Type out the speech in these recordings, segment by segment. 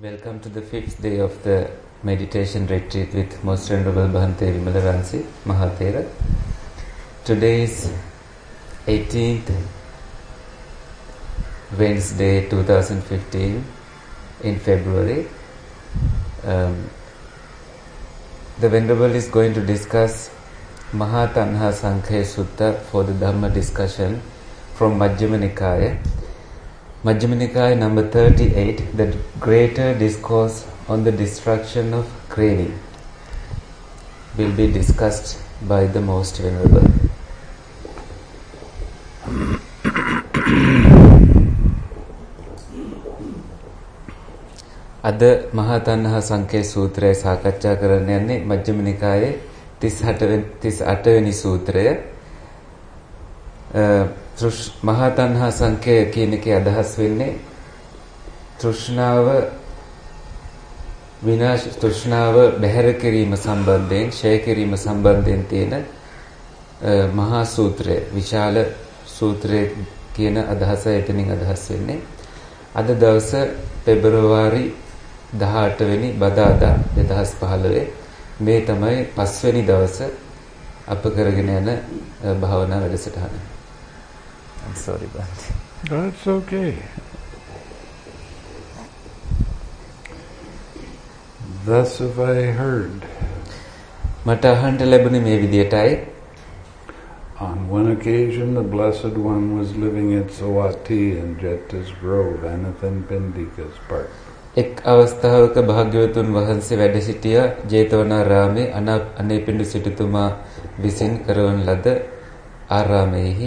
Welcome to the 5th day of the meditation retreat with Most Venerable Bhante Vimalaransi Mahathera. Today is 18th Wednesday 2015 in February. The Venerable is going to discuss Mahatanha Sankhya Sutta for the Dhamma discussion from Majjhima Nikaya. Majjhima Nikaya number 38, the greater discourse on the destruction of craving, will be discussed by the Most Venerable. අද මහාතණ්හා සංඛේ සූත්‍රය සාකච්ඡා කරන්න යන්නේ මජ්ක්‍ධිම නිකායේ 38 වෙනි සූත්‍රය. මහාතණ්හා සංඛේ කියන එකේ අදහස් වෙන්නේ තෘෂ්ණාව බැහැර කිරීම සම්බන්ධයෙන්, ඡය කිරීම සම්බන්ධයෙන් තියෙන මහා සූත්‍රය, විශාල සූත්‍රය කියන අදහස එතනින් අදහස් වෙන්නේ. අද දවස පෙබරවාරි 18 වෙනි බදාදා 2015 මේ තමයි 5 වෙනි දවස අප කරගෙන යන භාවනා වැඩසටහන. I'm sorry, Bhante. That's okay. Thus have I heard. මට අහන්න ලැබුණේ මේ විදියටයි. On one occasion, the Blessed One was living at Savatthi in Jeta's Grove, Anantapindika's park. එක් අවස්ථාවක භාග්‍යවතුන් වහන්සේ වැඩ සිටියා ජේතවනාරාමේ අනේපිඬු සිටුතුමා විසින් කරවන ලද ආරාමයේහි.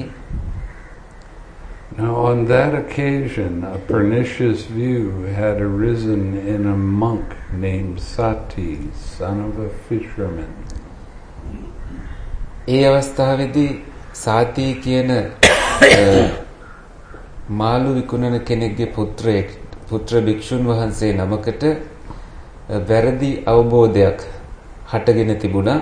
Now on that occasion, a pernicious view had arisen in a monk named Sati, son of a fisherman. ඒ අවස්ථාවේදී සාති කියන මාළු විකුණන කෙනෙක්ගේ පුත්‍ර භික්ෂුන් වහන්සේ නමකට වැරදි අවබෝධයක් හටගෙන තිබුණා.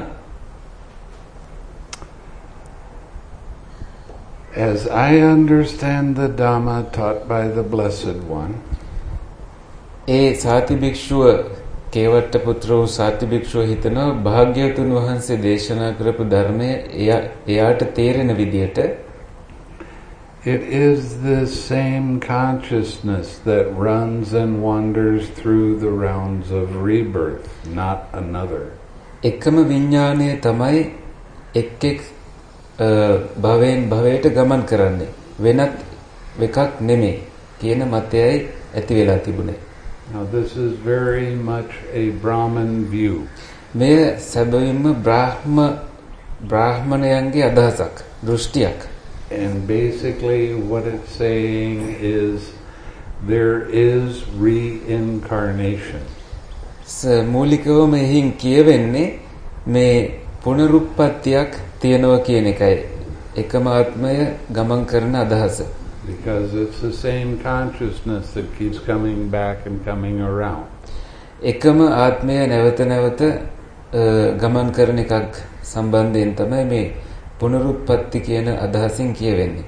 As I understand the Dhamma taught by the Blessed One, ඒ සාති භික්ෂුව කේවට්ට පුත්‍ර වූ සාති භික්ෂුව හිතනවා භාග්‍යවතුන් වහන්සේ දේශනා කරපු ධර්මය එයාට තේරෙන විදියට it is the same consciousness that runs and wanders through the rounds of rebirth, not another. එකම විඥාණය තමයි එක් භවයෙන් භවයට ගමන් කරන්නේ, වෙනත් එකක් නෙමෙයි කියන මතයයි ඇති වෙලා තිබුණේ. Now this is very much a Brahman view. මේ සැබවින්ම බ්‍රාහ්මණයන්ගේ අදහසක්, දෘෂ්ටියක්. And basically what it's saying is there is reincarnation. මූලිකවම එහින් කියවෙන්නේ මේ පුනරුත්පත්තියක් තියෙනවා කියන එකයි. එකම ආත්මය ගමන් කරන අදහස. Because it's the same consciousness that keeps coming back and coming around. එකම ආත්මය නැවත නැවත ගමන් කරන එකක් සම්බන්ධයෙන් තමයි මේ පුනරුත්පත්ති කියන අදහසින් කියවෙන්නේ.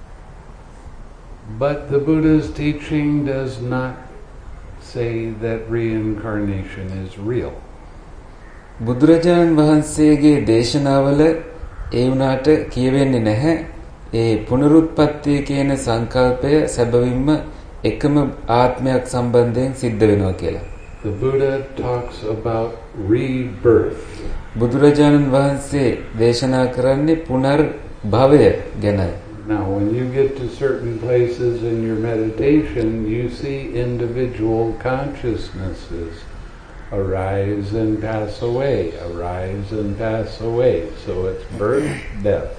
But the Buddha's teaching does not say that reincarnation is real. බුදුරජාණන් වහන්සේගේ දේශනාවල ඒ වුණාට කියවෙන්නේ නැහැ ඒ පුනරුත්පත්තිය කියන සංකල්පය සැබවින්ම එකම ආත්මයක් සම්බන්ධයෙන් සිද්ධ වෙනවා කියලා. The Buddha talks about rebirth. බුදුරජාණන් වහන්සේ දේශනා කරන්නේ පුනර්භවය ගැනයි. Now when you get to certain places in your meditation, you see individual consciousnesses arise and pass away, arise and pass away. So it's birth, death,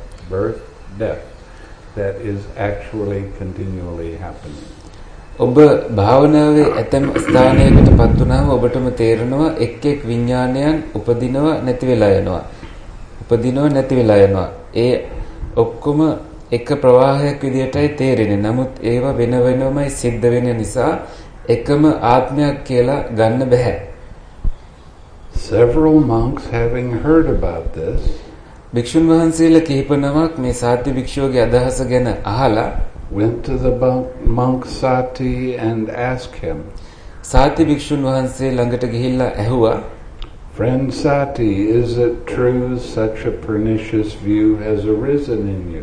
that is actually continually happening. ඔබ භාවනාවේ ඇතම් ස්ථානයකටපත් වුණාම ඔබටම තේරෙනවා එක් එක් විඥානයන් උපදිනවා නැති වෙලා යනවා. ඒ ඔක්කොම එක ප්‍රවාහයක් විදියටයි තේරෙන්නේ. නමුත් ඒවා වෙන වෙනමයි සිද්ධ වෙන නිසා එකම ආත්මයක් කියලා ගන්න බෑ. Several monks, having heard about this, භික්ෂුන් වහන්සේලා කිහිප නමක් මේ සාති භික්ෂුවගේ අදහස ගැන අහලා went to the monk Sati and asked him, සාති භික්ෂුන් වහන්සේ ළඟට ගිහිල්ලා ඇහුවා, Friend Sati, is it true such a pernicious view has arisen in you?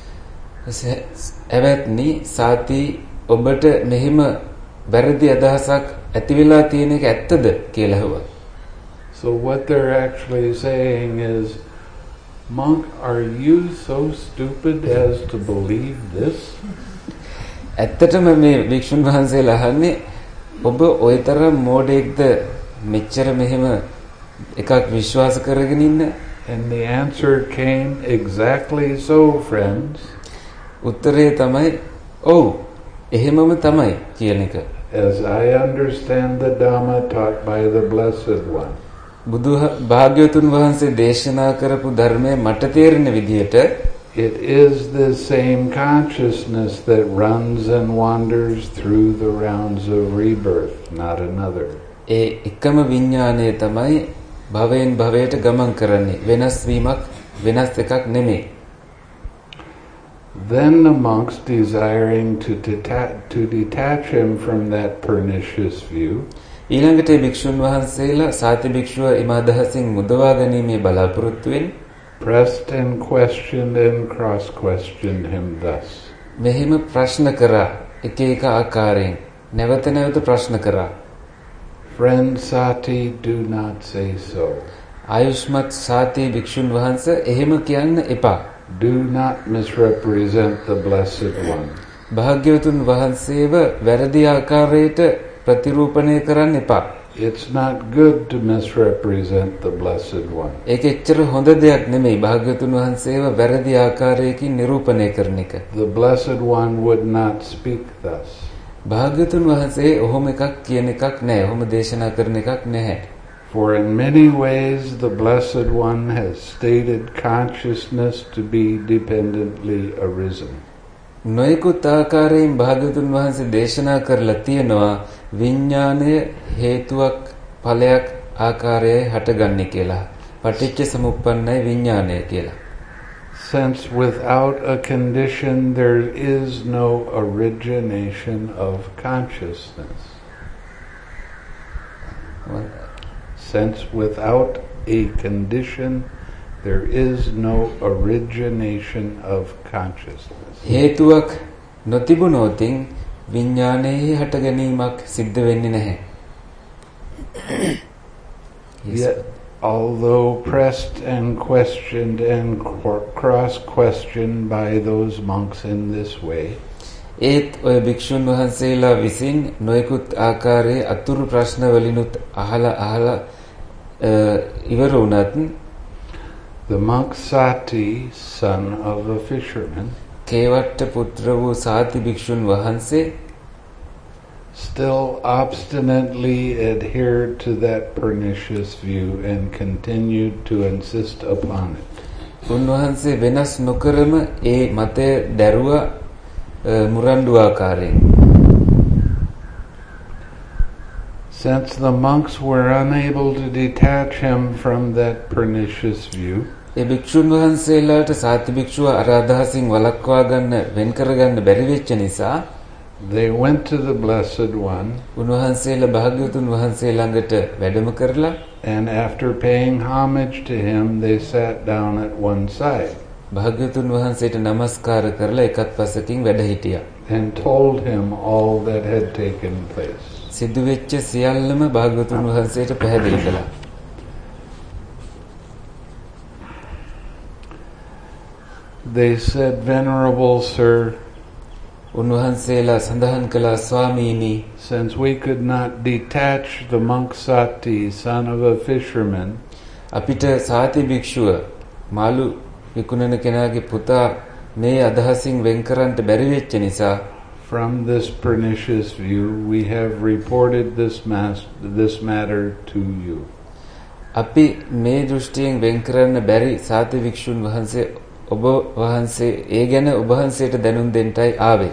එවත්නි සාති ඔබට මෙහිම වැරදි අදහසක් ඇති වෙලා තියෙන එක ඇත්තද කියලා ඇහුවා. So what they're actually saying is, monk, are you so stupid as to believe this? ඇත්තටම මේ භික්ෂුන් වහන්සේලා අහන්නේ ඔබ ওই තරම් මෝඩෙක්ද මෙච්චර මෙහෙම එකක් විශ්වාස කරගෙන ඉන්න? And the answer came, exactly so, friends. උත්තරේ තමයි ඔව් එහෙමම තමයි කියන එක. As I understand the Dhamma taught by the Blessed One. භාග්‍යවතුන් වහන්සේ දේශනා කරපු ධර්මයේ මට තේරෙන විදිහට it is the same consciousness that runs and wanders through the rounds of rebirth, not another. ඒ එකම විඥානය තමයි භවයෙන් භවයට ගමන් කරන්නේ. වෙනස් වීමක් වෙනස් එකක් නෙමෙයි. Then the monks, desiring to detach him from that pernicious view, ඊළඟට භික්ෂුන් වහන්සේලා සාති භික්ෂුව එම අදහසින් මුදවා ගැනීමේ බලාපොරොත්තුවෙන් pressed and questioned and cross-questioned him thus. මෙහිම ප්‍රශ්න කරා, එක එක ආකාරයෙන් නැවත නැවත ප්‍රශ්න කරා. Friend Sati, do not say so. ආයුෂ්මත් සාති භික්ෂුන් වහන්සේ එහෙම කියන්න එපා. Do not misrepresent the Blessed One. භාග්‍යවතුන් වහන්සේව වැරදි ආකාරයට ප්‍රතිරූපණය කරන්න එපා. It's not good to misrepresent the Blessed One. ඒක එච්චර හොඳ දෙයක් නෙමෙයි භාග්‍යවතුන් වහන්සේව වැරදි ආකාරයකින් නිරූපණය කරන එක. The Blessed One would not speak thus. භාග්‍යවතුන් වහන්සේ ඔහොම එකක් කියන එකක් නැහැ. ඔහොම දේශනා කරන එකක් නැහැ. For in many ways the Blessed One has stated consciousness to be dependently arisen. නොයෙකුත් ආකාරයෙන් භාග්‍යවතුන් වහන්සේ දේශනා කරලා තියෙනවා විඥානය හේතුවක් ඵලයක් ආකාරයේ හටගන්නේ කියලා. පටිච්ච සමුප්පන්නයි විඥානය කියලා. Since without a condition there is no origination of consciousness. Since without a condition there is no origination of consciousness. හේතුවක් නොතිබුණොතින් විඥානයේ හට ගැනීමක් සිද්ධ වෙන්නේ නැහැ. Yet, although pressed and questioned and cross-questioned by those monks in this way, ඒත් ඔය භික්ෂුන් වහන්සේලා විසින් නොයෙකුත් ආකාරයේ අතුරු ප්‍රශ්න වලිනුත් අහලා ඉවර වුණත් the monk Sati, son of a fisherman, කේවට්ට පුත්‍ර වූ සාති භික්ෂුන් වහන්සේ still obstinately adhered to that pernicious view and continued to insist upon it. උන්වහන්සේ වෙනස් නොකරම ඒ මතය දැරුවා මුරණ්ඩු ආකාරයෙන්. Since the monks were unable to detach him from that pernicious view, ඒ භික්ෂුන් වහන්සේලාට සාති භික්ෂුව අර අදහසින් වළක්වා ගන්න වෙන් කරගන්න බැරි වෙච්ච නිසා they went to the Blessed One, උන්වහන්සේලා භාග්‍යවතුන් වහන්සේ ළඟට වැඩම කරලා and after paying homage to him they sat down at one side භාග්‍යවතුන් වහන්සේට নমස්කාර කරලා එකත් පසකින් වැඩ හිටියා. and told him all that had taken place. සිදු වෙච්ච සියල්ලම භාග්‍යවතුන් වහන්සේට පැහැදිලි කළා. They said, Venerable Sir, උන්වහන්සේලා සඳහන් කළා ස්වාමීනි, since we could not detach the monk Sati, son of a fisherman, අපිට සාති භික්ෂුව මාළු විකුණන කෙනාගේ පුතා මේ අදහසින් වෙන් කරන්නට බැරි වෙච්ච නිසා from this pernicious view we have reported this matter to you. අපි මේ දෘෂ්ටියෙන් වෙන් කරන්න බැරි සාති භික්ෂුන් වහන්සේ ඔබ වහන්සේ ඒ ගැන ඔබ වහන්සේට දැනුම් දෙන්නයි ආවේ.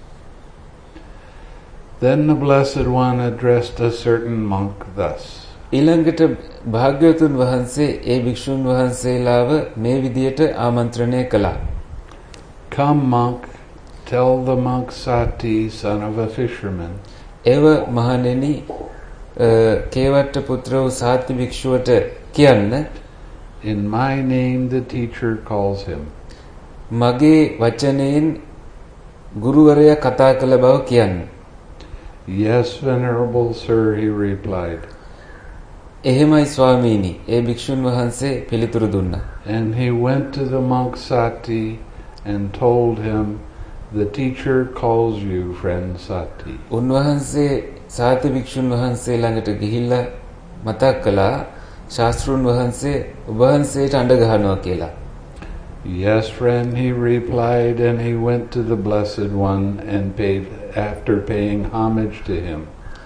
Then the Blessed One addressed a certain monk thus. ඊළඟට භාග්‍යවතුන් වහන්සේ ඒ භික්ෂුන් වහන්සේලාව මේ විදියට ආමන්ත්‍රණය කළා. Come monk, tell the monk Sati, son of a fisherman. ඒව මහණෙනි කේවට්ට පුත්‍ර වූ සාති භික්ෂුවට කියන්න. In my name the teacher calls him. මගේ වචනයෙන් ගුරුවරයා කතා කළ බව කියන්න. Yes, venerable sir, he replied. එහෙමයි ස්වාමීනි, ඒ භික්ෂුන් වහන්සේ පිළිතුරු දුන්නා. And he went to the monk Sati and told him, the teacher calls you, friend Sati. උන්වහන්සේ සාති භික්ෂුන් වහන්සේ ළඟට ගිහිල්ලා මතක් කළා ශාස්ත්‍රුන් වහන්සේ ඔබ වහන්සේට අඬ ගහනවා කියලා. Yes, friend, he replied, and he went to the Blessed One and after paying homage to him,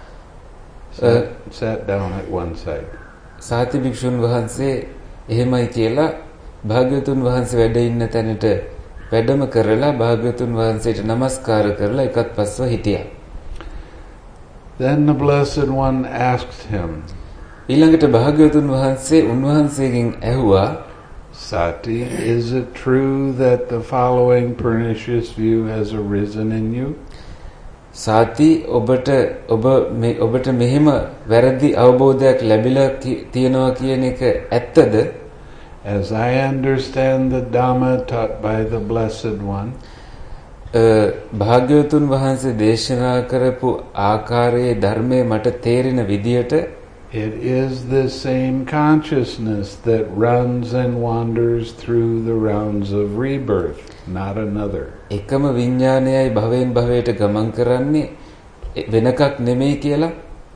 sat down at one side. සාති භික්ෂුන් වහන්සේ එහෙමයි කියලා භාග්‍යවතුන් වහන්සේ වැඩ ඉන්න තැනට වැඩම කරලා භාග්‍යවතුන් වහන්සේට නමස්කාර කරලා එකත් පස්ව හිටියා. Then the Blessed One asked him, ඊළඟට භාග්‍යවතුන් වහන්සේ උන්වහන්සේගෙන් ඇහුවා, Sati, is it true that the following pernicious view has arisen in you? සාති, ඔබට මෙහෙම වැරදි අවබෝධයක් ලැබිලා තියෙනවා කියන එක ඇත්තද? As I understand the Dhamma taught by the Blessed One, භාග්‍යවතුන් වහන්සේ දේශනා කරපු ආකාරයේ ධර්මයේ මට තේරෙන විදියට it is the same consciousness that runs and wanders through the rounds of rebirth, not another. එකම විඥානයයි භවෙන් භවයට ගමන් කරන්නේ වෙනකක් නෙමෙයි කියලා.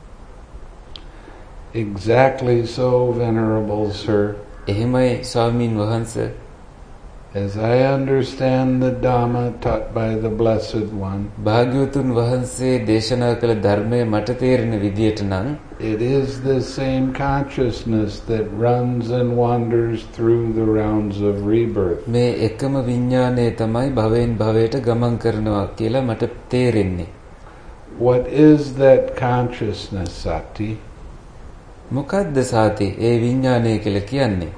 Exactly so, venerable sir. එහෙමයි ස්වාමීන් වහන්සේ. As I understand the Dhamma taught by the Blessed One, භාග්‍යවතුන් වහන්සේ දේශනා කළ ධර්මයේ මට තේරෙන විදියට නම් it is the same consciousness that runs and wanders through the rounds of rebirth. මේ එකම විඥානය තමයි භවෙන් භවයට ගමන් කරනවා කියලා මට තේරෙන්නේ. What is that consciousness, Sati? මොකද්ද සාති ඒ විඥානය කියලා කියන්නේ?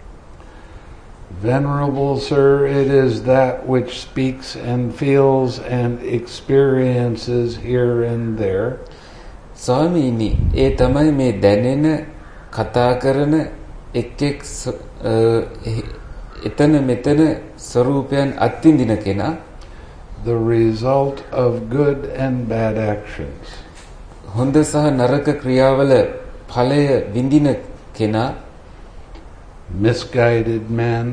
Venerable sir, it is that which speaks and feels and experiences here and there. ස්වාමීනි, ඒ තමයි මේ දැනෙන, කතා කරන එක් එතන මෙතන ස්වરૂපයන් අත්විඳින කෙනා. The result of good and bad actions. හොඳ සහ නරක ක්‍රියාවල ඵලය විඳින කෙනා. Misguided man.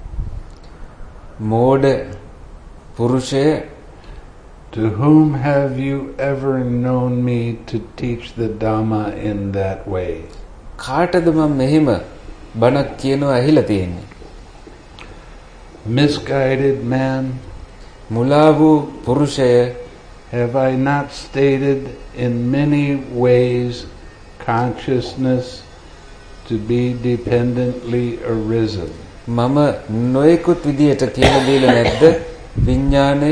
මෝඩ පුරුෂය. To whom have you ever known me to teach the Dhamma in that way? කාටද මම මෙහෙම බණක් කියනවා ඇහිලා තියෙන්නේ? Misguided man. මුලා වූ පුරුෂය. Have I not stated in many ways consciousness to be dependently arisen? මම නොයෙකුත් විදියට කියලා දීලා නැද්ද? විඥාණය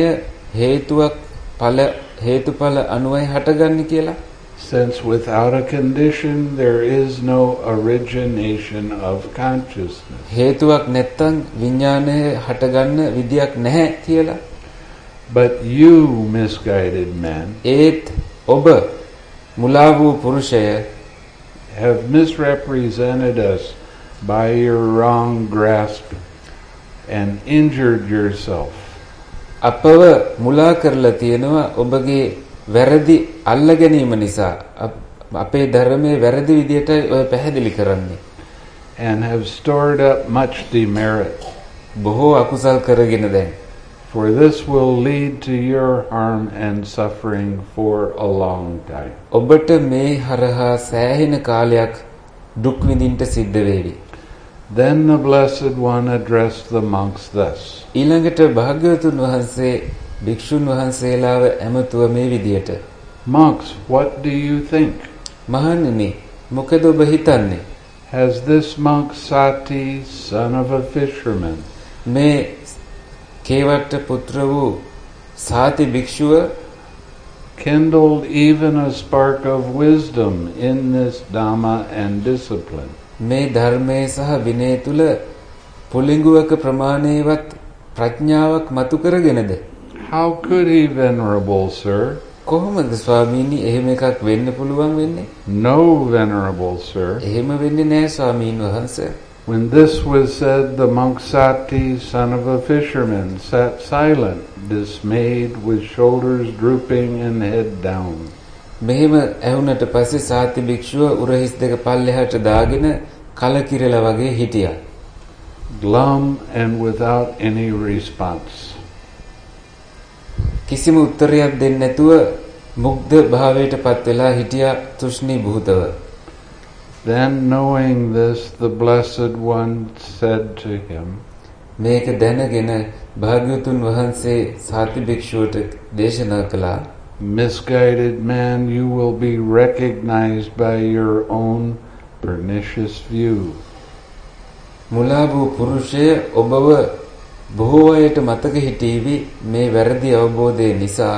හේතුඵල අනුවයි හටගන්නේ කියලා? Since without a condition there is no origination of consciousness. හේතුවක් නැත්තම් විඥාණය හටගන්න විදියක් නැහැ කියලා. But you, misguided man, ඒත් ඔබ මුලා වූ පුරුෂය have misrepresented us by your wrong grasp and injured yourself. අපව මුලා කරලා තියෙනවා ඔබගේ වැරදි අල්ල ගැනීම නිසා. අපේ ධර්මයේ වැරදි විදියට ඔය පැහැදිලි කරන්නේ. And have stored up much demerit. බොහෝ අකුසල් කරගෙන දැන්. For this will lead to your harm and suffering for a long time. ඔබට මේ හරහා සෑහෙන කාලයක් දුක් විඳින්න සිද්ධ වේවි. Then the Blessed One addressed the monks thus. ඊළඟට භාග්‍යවතුන් වහන්සේ භික්ෂුන් වහන්සේලාව ඇමතුව මේ විදියට. Monks, what do you think? මහණෙනි, මොකද ඔබ හිතන්නේ? Has this monk Sati, son of a fisherman, මේ කේවට්ට පුත්‍ර වූ සාති භික්ෂුව kindled even a spark of wisdom in this Dhamma and discipline? මේ ධර්මයේ සහ විනය තුල පුලිඟුවක ප්‍රමාණයවත් ප්‍රඥාවක් මතු කරගෙනද? How could he, venerable sir? කොහොමද ස්වාමීනි එහෙම එකක් වෙන්න පුළුවන් වෙන්නේ? No, Venerable Sir. එහෙම වෙන්නේ නැහැ ස්වාමීන් වහන්සේ. When this was said, the monk Sati, son of a fisherman, sat silent, dismayed, with shoulders drooping and head down. මෙහෙම ඇහුනට පස්සේ සාති භික්ෂුව උරහිස් දෙක පල්ලෙහාට දාගෙන කලකිරලා වගේ හිටියා. Glum and without any response. කිසිම උත්තරයක් දෙන්නේ නැතුව මුග්ධ භාවයටපත් වෙලා හිටියා තුෂ්ණී භූතව. Then, knowing this, the Blessed One said to him, මේක දැනගෙන භාග්‍යවතුන් වහන්සේ සාති භික්ෂුවට දේශනා කළා. Misguided man, you will be recognized by your own pernicious view. මුලා වූ පුරුෂය ඔබව බොහෝ අයට මතක හිටීවි මේ වැරදි අවබෝධය නිසා.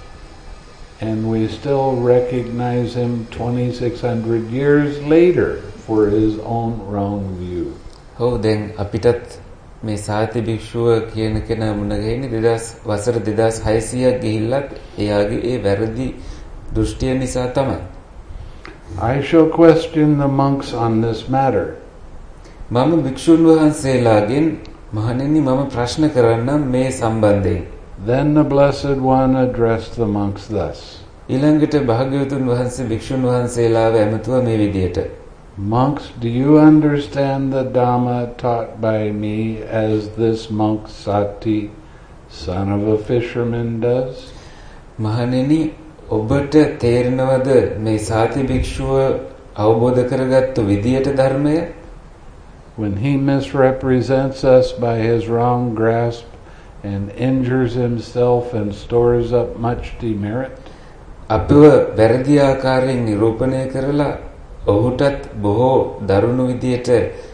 And we still recognize him 2600 years later for his own wrong view. ඔව් දැන් අපිටත් මේ සාති භික්ෂුව කියන කෙනා මුණ ගැහෙන්නේ 2000 වසර 2600ක් ගිහිල්ලත් එයාගේ ඒ වැරදි දෘෂ්ටිය නිසා තමයි. I shall question the monks on this matter. මම භික්ෂුන් වහන්සේලාගෙන් මහණෙනි මම ප්‍රශ්න කරන්නම් මේ සම්බන්ධයෙන්. Then the Blessed One addressed the monks thus. ඊළඟට භාග්‍යවතුන් වහන්සේ භික්ෂුන් වහන්සේලාව ඇමතුවා මේ විදියට. Monks, do you understand the Dhamma taught by me as this monk Sati, son of a fisherman, does? මහණෙනි ඔබට තේරෙනවද මේ සාති භික්ෂුව අවබෝධ කරගත්තු විදියට ධර්මය? When he misrepresents us by his wrong grasp and injures himself and stores up much demerit? අපව වැරදි ආකාරයෙන් නිරූපණය කරලා ඔහුටත් බොහෝ දරුණු විදියට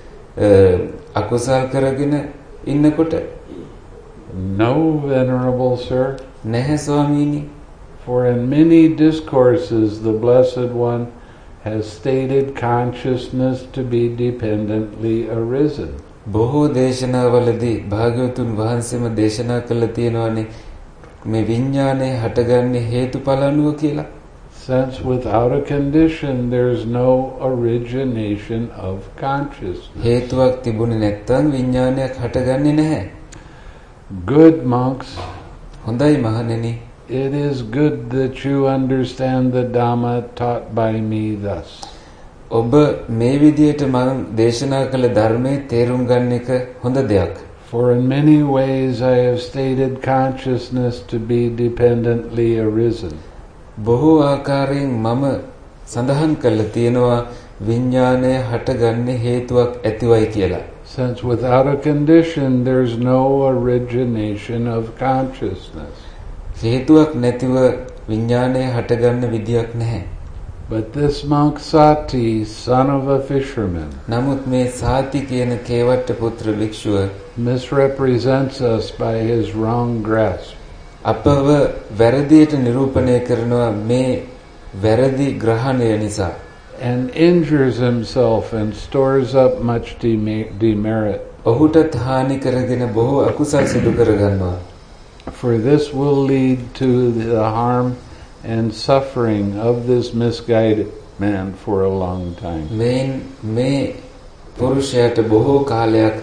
අකුසල් කරගෙන ඉන්නකොට No, Venerable Sir. නැහැ ස්වාමීනි. For in many discourses the Blessed One has stated consciousness to be dependently arisen. බොහෝ දේශනාවලදී භාග්‍යවතුන් වහන්සේම දේශනා කළා තියෙනවානේ මේ විඥානය හටගන්නේ හේතුඵල අනුව කියලා. Since without a condition there is no origination of consciousness. හේතුවක් තිබුණේ නැත්නම් විඥානයක් හටගන්නේ නැහැ. Good monks, හොඳයි මහණෙනි. it is good that you understand the Dhamma taught by me thus. ඔබ මේ විදියට මම දේශනා කළ ධර්මයේ තේරුම් ගන්න එක හොඳ දෙයක්. For in many ways I have stated consciousness to be dependently arisen. බොහෝ ආකාරයෙන් මම සඳහන් කළා තියෙනවා විඥානය හටගන්නේ හේතුවක් ඇතිවයි කියලා. Since without a condition there is no origination of consciousness. හේතුවක් නැතිව විඥානය හටගන්න විදියක් නැහැ. But this monk Sati, son of a fisherman, නමුත් මේ සාති කියන කේවට්ට පුත්‍ර භික්ෂුව misrepresents us by his wrong grasp. අපව වැරදියට නිරූපණය කරනවා මේ වැරදි ග්‍රහණය නිසා. And injures himself and stores up much demerit. ඔහුටත් හානි කරගෙන බොහෝ අකුසල් සිදු කරගන්නවා. For this will lead to the harm and suffering of this misguided man for a long time. මේ පුරුෂයාට බොහෝ කාලයක්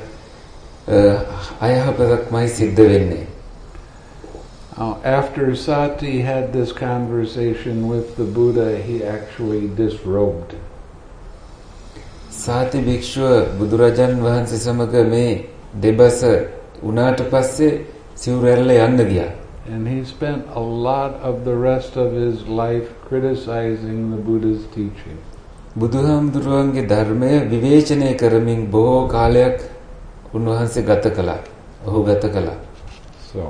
අයහපතක්මයි සිද්ධ වෙන්නේ. After Sati had this conversation with the Buddha, he actually disrobed. සාති භික්ෂුව බුදුරජාන් වහන්සේ සමග මේ දෙබස උනාට පස්සේ සිවුරැල්ල යන්න ගියා. And he spent a lot of the rest of his life criticizing the Buddha's teaching. බුදුහාමුදුරුවන්ගේ ධර්මය විවේචනය කරමින් බොහෝ කාලයක් උන්වහන්සේ ගත කළා. ඔහු ගත කළා. So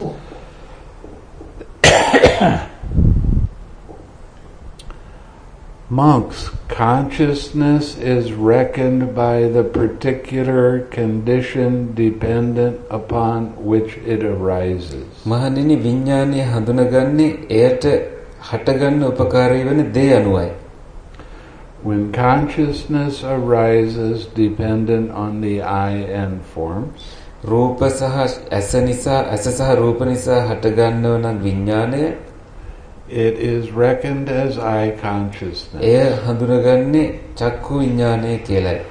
monks, consciousness is reckoned by the particular condition dependent upon which it arises. මහණෙනි විඥානය හඳුනගන්නේ එයට හටගන්න උපකාරී වෙන දේ අනුවයි. When consciousness arises dependent on the eye and forms, රූප සහ ඇස නිසා ඇස සහ රූප නිසා හටගන්නව නම් විඥානය, It is reckoned as eye consciousness. එය හඳුනගන්නේ චක්කු විඥානය කියලයි.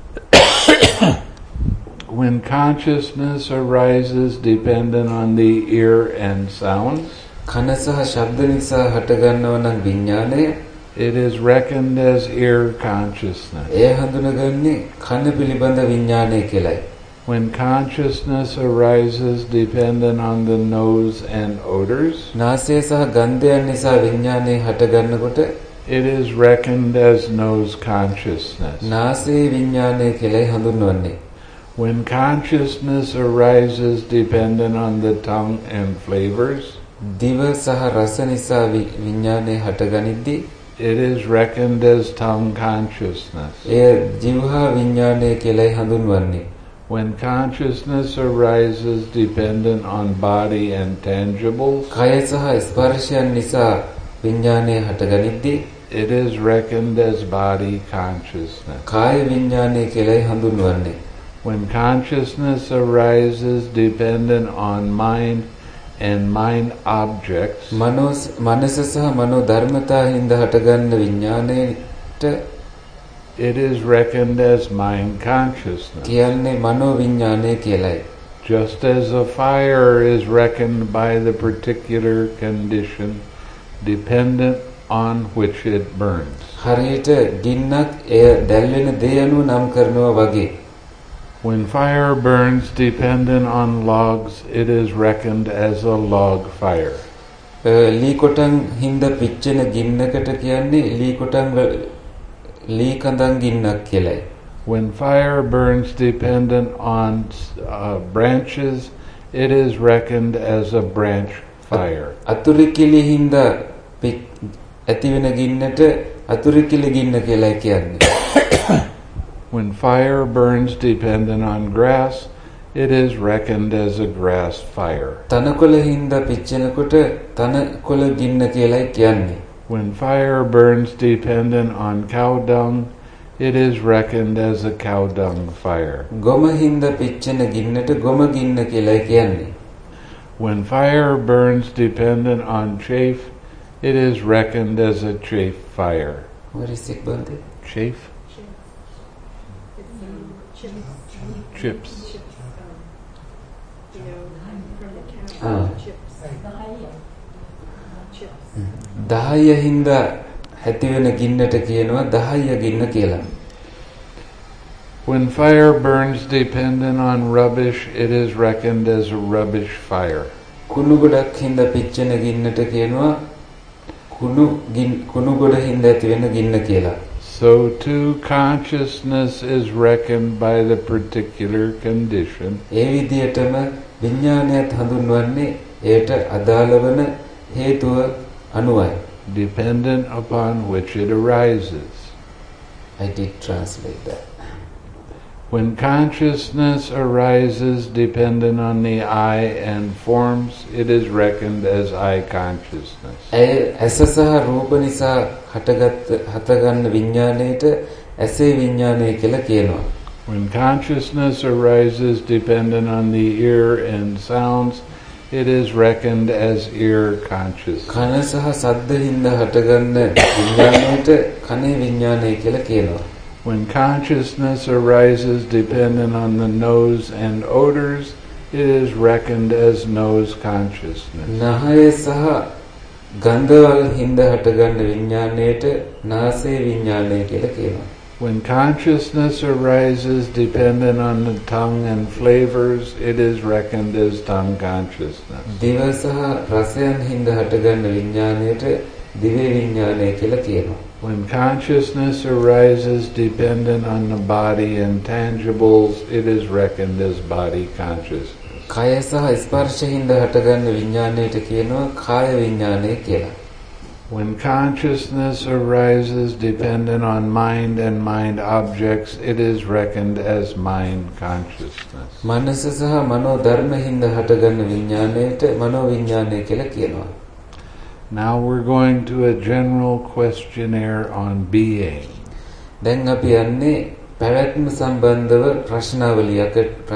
When consciousness arises dependent on the ear and sounds, කන සහ ශබ්ද නිසා හටගන්නව නම් විඥානය, it is reckoned as ear consciousness. එය හඳුනගන්නේ කන පිළිබඳ විඥානය කියලයි. When consciousness arises dependent on the nose and odors, නාසය සහ ගන්ධයන් නිසා විඥානය හටගන්නකොට it is reckoned as nose consciousness. නාසයේ විඥානය කියලයි හඳුන්වන්නේ. When consciousness arises dependent on the tongue and flavors, දිව සහ රස නිසා විඥානය හටගනිද්දී it is reckoned as tongue consciousness. එය ජීවහා විඥානය කියලයි හඳුන්වන්නේ. When consciousness arises dependent on body and tangibles, කය සහ ස්පර්ශයන් නිසා විඥානය හටගනිද්දී it is reckoned as body consciousness. කාය විඥානය කියලයි හඳුන්වන්නේ. When consciousness arises dependent on mind and mind objects, මනස සහ මනෝ ධර්මතා හින්දා හටගන්න විඥානයට it is reckoned as mind consciousness. කියන්නේ මනෝ විඥානය කියලයි. Just as a fire is reckoned by the particular condition dependent on which it burns. හරියට ගින්නක් එය දැල්වෙන දේ අනුව නම් කරනවා වගේ. When fire burns dependent on logs, it is reckoned as a log fire. ලී කොටන් හින්දා පිච්චෙන ගින්නකට කියන්නේ ලී කඳන් ගින්නක් කියලයි. When fire burns dependent on branches, it is reckoned as a branch fire. අතුරුකිලි හින්දා ඇතිවෙන ගින්නට අතුරුකිලි ගින්න කියලයි කියන්නේ. When fire burns dependent on grass, it is reckoned as a grass fire. තනකොළ හින්දා පිච්චෙනකොට තනකොළ ගින්න කියලයි කියන්නේ. When fire burns dependent on cow dung, it is reckoned as a cow dung fire. ගොම හින්දා පිච්චෙන ගින්නට ගොම ගින්න කියලයි කියන්නේ. When fire burns dependent on chaff, it is reckoned as a chaff fire. What is it, Bhante? Chaff? Chips. දහය හින්දා ඇතිවෙන ගින්නට කියනවා දහය ගින්න කියලා. When fire burns dependent on rubbish, it is reckoned as a rubbish fire. කුණු ගොඩක් හින්දා පිච්චෙන ගින්නට කියනවා කුණු ගොඩ හින්දා ඇතිවෙන ගින්න කියලා. So too consciousness is reckoned by the particular condition. ඒ විදිහටම විඥානයත් හඳුන්වන්නේ ඒට අදාළ වන හේතුව අනුවයි. Dependent upon which it arises. I did translate that. When consciousness arises dependent on the eye and forms, it is reckoned as eye consciousness. ඇස සහ රූප නිසා හටගන්න විඥාණයට ඇසේ විඥානය කියලා කියනවා. When consciousness arises dependent on the ear and sounds, it is reckoned as ear consciousness. කන සහ ශබ්ද හින්දා හටගන්න විඥාණයට කනේ විඥානය කියලා කියනවා. When consciousness arises dependent on the nose and odors, it is reckoned as nose consciousness. නහය සහ ගන්ධවල හින්දා හටගන්න විඥාණයට නාසයේ විඥානය කියලා කියනවා. When consciousness arises dependent on the tongue and flavors, it is reckoned as tongue consciousness. දිව සහ රසයන් හින්දා හටගන්න විඥාණයට දිවේ විඥානය කියලා කියනවා. When consciousness arises dependent on the body and tangibles, it is reckoned as body consciousness. කය සහ ස්පර්ශ හින්දා හටගන්න විඥාණයට කියනවා කාය විඥානය කියලා. When consciousness arises dependent on mind and mind objects, it is reckoned as mind consciousness. මනස සහ මනෝ ධර්ම හින්දා හටගන්න විඥාණයට මනෝ විඥානය කියලා කියනවා. Now we're going to a general questionnaire on being. දැන් අපි යන්නේ පැවැත්ම සම්බන්ධව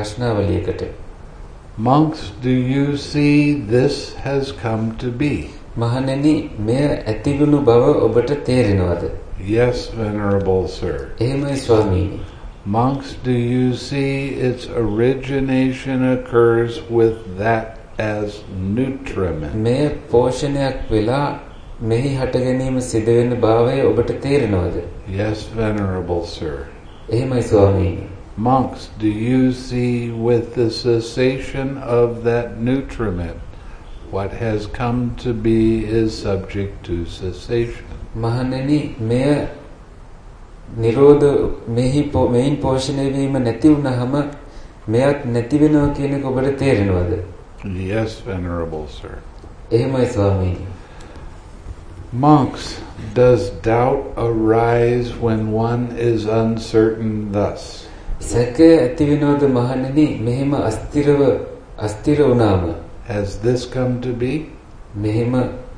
ප්‍රශ්නාවලියකට. Monks, do you see this has come to be? මහණෙනි මෙය ඇතිවුණු බව ඔබට තේරෙනවද? Yes, Venerable Sir. එහෙමයි ස්වාමීනි. Monks, do you see its origination occurs with that as nutriment? මෙය පෝෂණයක් වෙලා මෙහි හට ගැනීම සිදු වෙන භාවය ඔබට තේරෙනවද? Yes, Venerable Sir. එහෙමයි ස්වාමීනි. Monks, do you see with the cessation of that nutriment what has come to be is subject to cessation? මහණෙනි මෙය නිරෝධ මෙයින් පෝෂණය වීම නැති වුනහම මෙයත් නැති වෙනවා කියන එක ඔබට තේරෙනවද? Yes, Venerable Sir. එහෙමයි ස්වාමීනි. Monks, does doubt arise when one is uncertain thus? සැකය ඇති වෙනවද මහණෙනි මෙහෙම අස්තිර වුණාම? Has this come to be? මෙහෙම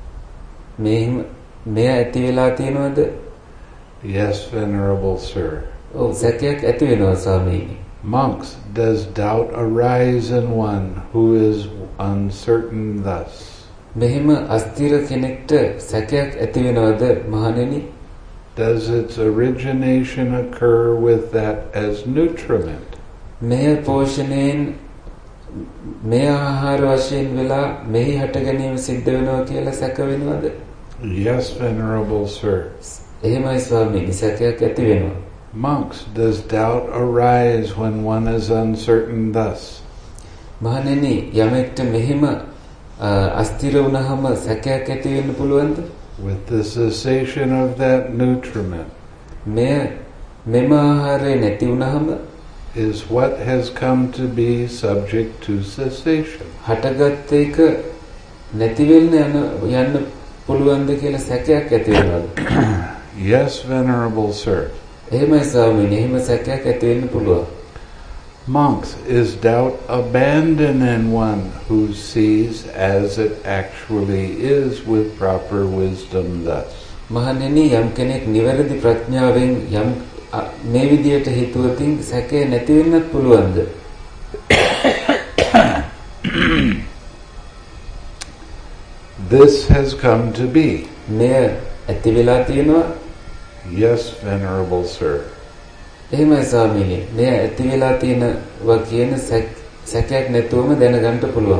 මෙය ඇති වෙලා තියෙනවද? Yes, Venerable Sir. ඔව් සැකයක් ඇති වෙනවා ස්වාමීනි. Monks, does doubt arise in one who is uncertain thus? මෙහෙම අස්තිර කෙනෙක්ට සැකයක් ඇති වෙනවද මහණෙනි? Does its origination occur with that as nutriment? මෙය පෝෂණයෙන් මෙය ආහාර වශයෙන් වෙලා මෙහි හට ගැනීම සිද්ධ වෙනවා කියලා සැක වෙනවද? Yes, Venerable Sir. එහෙමයි ස්වාමීනි සැකයක් ඇති වෙනවා. Monks, does doubt arise when one is uncertain thus? මහණෙනි යමෙක්ට මෙහෙම අස්තිර වුණාම සැකයක් ඇති වෙන්න පුළුවන්ද? With the cessation of that nutriment මෙම ආහාරය නැති වුණාම is what has come to be subject to cessation. හටගත් එක නැති වෙන්න යන්න පුළුවන්ද කියලා සැකයක් ඇති වෙනවද? Yes, Venerable Sir. එහෙමයි ස්වාමීනි එහෙම සැකයක් ඇති වෙන්න පුළුවන්. Monks, is doubt abandoned in one who sees as it actually is with proper wisdom thus? මහණෙනි යම් කෙනෙක් නිවැරදි ප්‍රඥාවෙන් යම් මේ විදියට හිතුවතින් සැකේ නැති වෙන්නත් පුළුවන්ද? This has come to be. මෙය ඇති වෙලා තියෙනවා. Yes, Venerable Sir. එහෙමයි ස්වාමීනි මෙය ඇති වෙලා තියෙනවා කියන සැකයක් නැතුවම දැනගන්න පුළුවන්.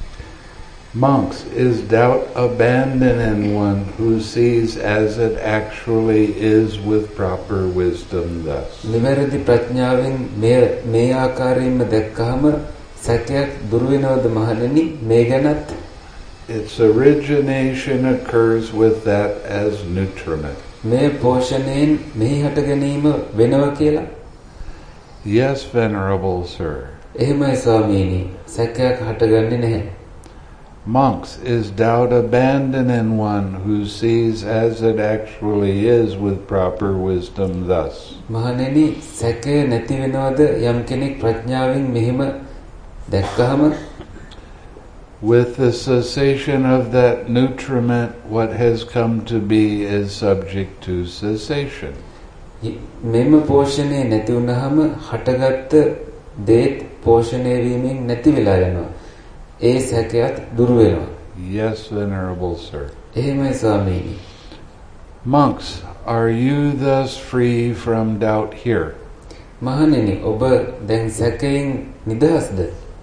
Monks, is doubt abandoned in one who sees as it actually is with proper wisdom thus? නිවැරදි ප්‍රඥාවෙන් මේ ආකාරයෙන්ම දැක්කහම සැකයක් දුරු වෙනවද මහණෙනි මේ ගැනත්? Its origination occurs with that as nutriment. මේ පෝෂණයෙන් මෙහි හට ගැනීම වෙනවා කියලා? Yes, Venerable Sir. එහෙමයි ස්වාමීනි සැකයක් හටගන්නේ නැහැ. Monks, is doubt abandoned in one who sees as it actually is with proper wisdom thus? මහණෙනි සැකය නැති වෙනවද යම් කෙනෙක් ප්‍රඥාවෙන් මෙහෙම දැක්කහම? With the cessation of that nutriment, what has come to be is subject to cessation. මෙම පෝෂණය නැති වුනහම හටගත්ත දේත් පෝෂණය වීමෙන් නැති වෙලා යනවා. ඒ සැකයත් දුරු වෙනවා. Yes, Venerable Sir. එහෙමයි ස්වාමීනි. Monks, are you thus free from doubt here? මහණෙනි ඔබ දැන් සැකයෙන් නිදහස්ද?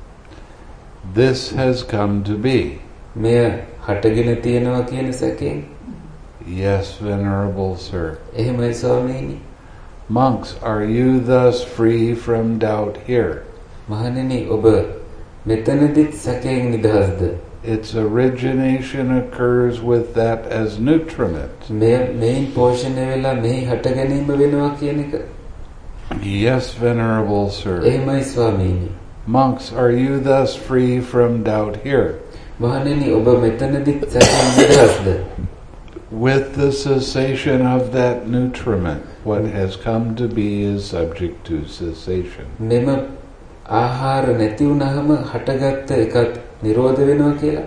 This has come to be. මෙය හටගෙන තියෙනවා කියන සැකයෙන්? Yes, Venerable Sir. එහෙමයි ස්වාමීනි. Monks, are you thus free from doubt here? මහණෙනි ඔබ මෙතනදිත් සැකයෙන් නිදහස්ද? Its origination occurs with that as nutriment. මෙයින් පෝෂණය වෙලා මෙහි හට ගැනීම වෙනවා කියන එක? Yes, Venerable Sir. එහෙමයි ස්වාමීනි. Monks, are you thus free from doubt here? මහණෙනි ඔබ මෙතනදිත් සැකයෙන් නිදහස්ද? With the cessation of that nutriment, what has come to be is subject to cessation. මෙම ආහාර නැති වුනහම හටගත්ත එකත් නිරෝධ වෙනවා කියලා?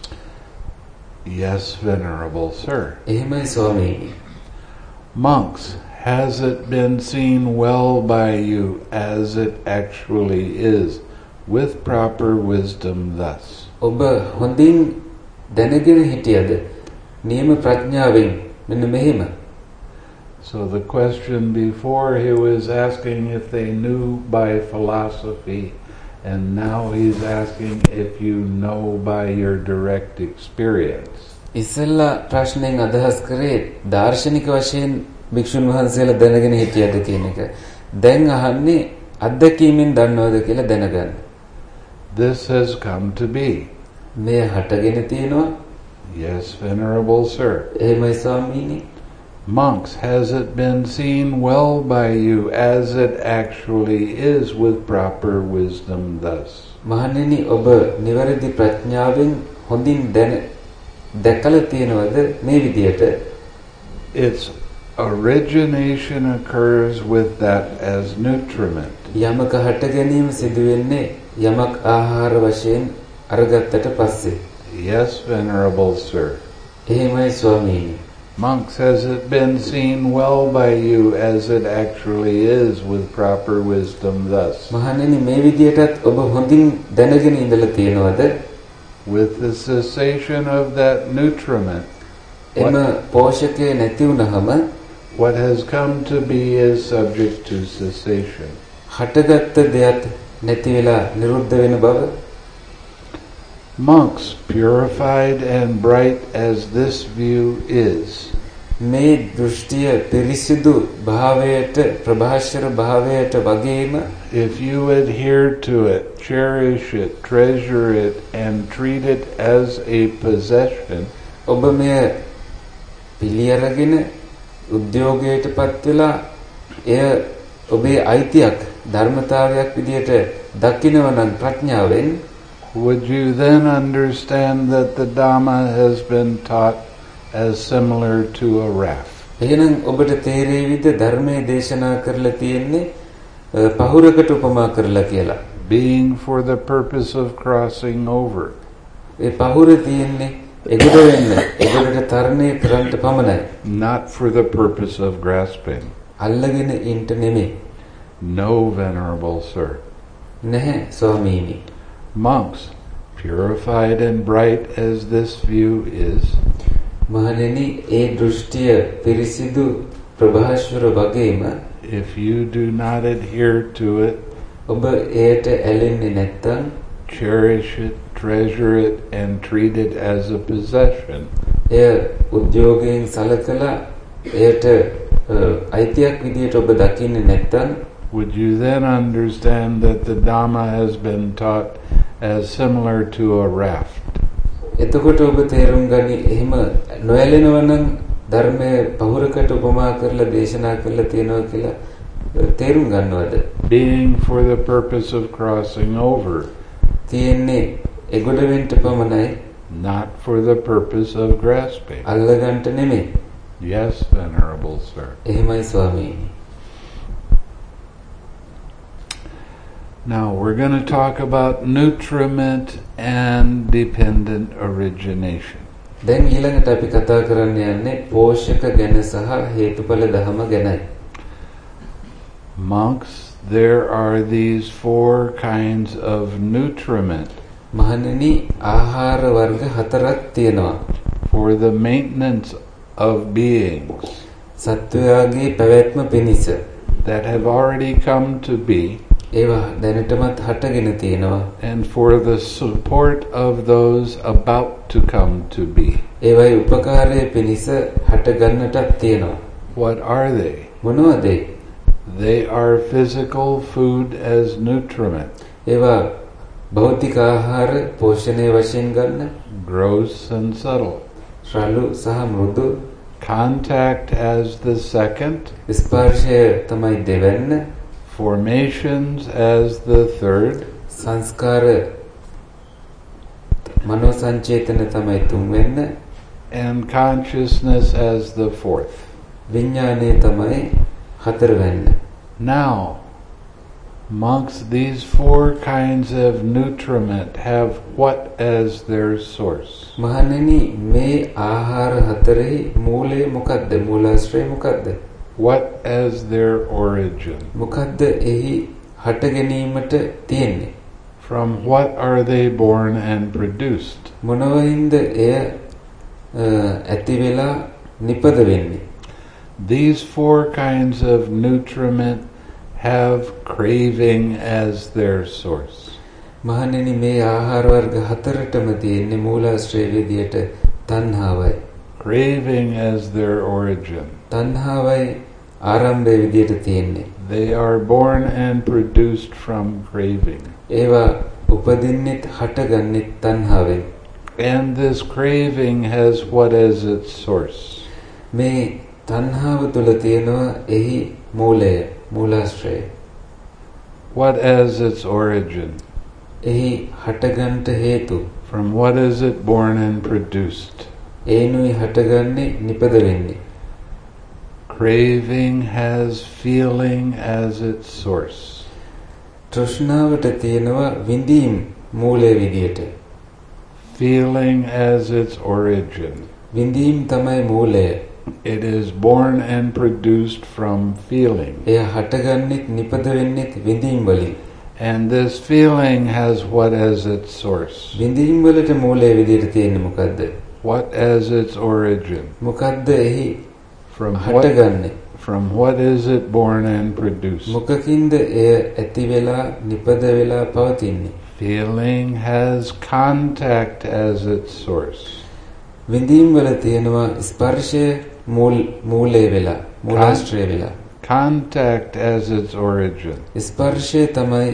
Yes, Venerable Sir. එහෙමයි ස්වාමීනි. Monks, has it been seen well by you as it actually is, with proper wisdom thus? ඔබ හොඳින් දැනගෙන හිටියද නියම ප්‍රඥාවෙන් මෙන්න මෙහෙම. So the question before, he was asking if they knew by philosophy, and now he's asking if you know by your direct experience. ඉස්සෙල්ලා ප්‍රශ්නෙන් අදහස් කරේ දාර්ශනික වශයෙන් භික්ෂුන් වහන්සේලා දැනගෙන හිටියද කියන එක. දැන් අහන්නේ අත්දැකීමෙන් දන්නවද කියලා දැනගන්න. This has come to be. මේ හටගෙන තියෙනවා. Yes, Venerable Sir. එහෙමයි ස්වාමීනි. Monks, has it been seen well by you as it actually is with proper wisdom thus? මහණෙනි ඔබ නිවැරදි ප්‍රඥාවෙන් හොඳින් දැකලා තියෙනවද මේ විදියට? Its origination occurs with that as nutriment. යමක හට ගැනීම සිදු වෙන්නේ යමක් ආහාර වශයෙන් අරගත්තට පස්සේ. Yes, Venerable Sir. එහෙමයි ස්වාමීනි. Monks, has it been seen well by you as it actually is with proper wisdom thus? මහණෙනි මේ විදියටත් ඔබ හොඳින් දැනගෙන ඉඳලා තියෙනවද? With the cessation of that nutriment, එම පෝෂකය නැති වුනහම what has come to be is subject to cessation. හටගත්ත දෙයක් නැති වෙලා නිරුද්ධ වෙන බව. Monks, purified and bright as this view is, මේ දෘෂ්ටිය පිරිසිදු භාවයට ප්‍රභාෂර භාවයට වගේම if you adhere to it, cherish it, treasure it, and treat it as a possession, ඔබ මෙය පිළිඅරගෙන උද්‍යෝගයටපත් වෙලා එය ඔබේ අයිතියක් ධර්මතාවයක් විදියට දකිනවා නම් ප්‍රඥාවෙන්, would you then understand that the Dhamma has been taught as similar to a raft? එහෙනම් ඔබට තේරෙයිද ධර්මයේ දේශනා කරලා තියෙන්නේ පහුරකට උපමා කරලා කියලා. Being for the purpose of crossing over. ඒ පහුර තියෙන්නේ එගොඩ වෙන්න, එගොඩට තරණය කරන්න පමණයි. Not for the purpose of grasping. අල්ලගෙන ඉන්න නෙමෙයි. No, Venerable Sir. නැහැ ස්වාමීනි. Monks, purified and bright as this view is, මහණෙනි ඒ දෘෂ්ටිය පිරිසිදු ප්‍රභාෂ්වර වගේම if you do not adhere to it, ඔබ එයට ඇලෙන්නේ නැත්නම්, cherish it, treasure it, and treat it as a possession, එය උද්‍යෝගයෙන් සලකලා එයට අයිතියක් විදියට ඔබ දකින්නේ නැත්නම්, would you then understand that the Dhamma has been taught as similar to a raft? එතකොට ඔබ තේරුම් ගනි එහෙම නොඇලෙනවා නම් ධර්මයේ පහුරකට උපමා කරලා දේශනා කරලා තියෙනවා කියලා තේරුම් ගන්නවද? Being for the purpose of crossing over, තියෙන්නේ එගොඩ වෙන්න පමණයි, not for the purpose of grasping. අල්ලගන්න නෙමෙයි. Yes, Venerable Sir. එහෙමයි ස්වාමීනි. Now we're going to talk about nutriment and dependent origination. දැන් ඊළඟට අපි කතා කරන්න යන්නේ පෝෂක ගැන සහ හේතුඵල ධම ගැනයි. Monks, there are these 4 kinds of nutriment මහණෙනි ආහාර වර්ග 4ක් තියෙනවා. for the maintenance of beings සත්වයාගේ පැවැත්ම පිණිස. that have already come to be, ඒවා දැනටමත් හටගෙන තියෙනවා. and for the support of those about to come to be. ඒවයි උපකාරයේ පිණිස හටගන්නටත් තියෙනවා. What are they? මොනවද? They are physical food as nutriment, ඒවා භෞතික ආහාර පෝෂණය වශයෙන් ගන්න, gross and subtle. රළු සහ මෘදු. Contact as the second, ස්පර්ශය තමයි දෙවැන්න, formations as the third, සංස්කාර මනෝ සංචේතන තමයි තුන්වෙන්න, and consciousness as the fourth. විඥානය තමයි හතරවෙන්න. Now, monks, these 4 kinds of nutriment have what as their source? මහණෙනි මේ ආහාර හතරෙහි මූලය මොකද්ද? මූලාශ්‍රය මොකද්ද? What as their origin? මොකද්ද එහි හට ගැනීමට තියෙන්නේ? From what are they born and produced? මොනවින්ද එය ඇති වෙලා නිපද වෙන්නේ? These four kinds of nutriment have craving as their source. මහණෙනි මේ ආහාර වර්ග හතරටම තියෙන්නේ මූලාශ්‍රය විදියට තණ්හාවයි. Craving as their origin. තණ්හාවයි ආරම්භය විදියට තියෙන්නේ. They are born and produced from craving. ඒවා උපදින්නෙත් හටගන්නෙත් තණ්හාවෙන්. And this craving has what as its source? මේ තණ්හාව තුල තියෙනවා එහි මූලය, මූලාශ්‍රය. What as its origin? එහි හටගන්ට හේතු. From what is it born and produced? ඒනුයි හටගන්නේ නිපද වෙන්නේ. Craving has feeling as its source. තෘෂ්ණාවට තියෙනවා විඳීම් මූලය විදියට. Feeling as its origin. විඳීම් තමයි මූලය. It is born and produced from feeling. එය හටගන්නෙත් නිපද වෙන්නෙත් විඳීම් වලින්. And this feeling has what as its source? විඳීම් වලට මූලය විදියට තියෙන්නේ මොකද්ද? What as its origin? මොකද්ද එහි From හටගන්නේ? what is it born and produced? මොකකින්ද එය ඇති වෙලා නිපද වෙලා පවතින්නේ? Feeling has contact as its source. විඳීම් වල තියෙනවා ස්පර්ශය මූලය වෙලා, මූලාශ්‍රය වෙලා. Contact as its origin. ස්පර්ශය තමයි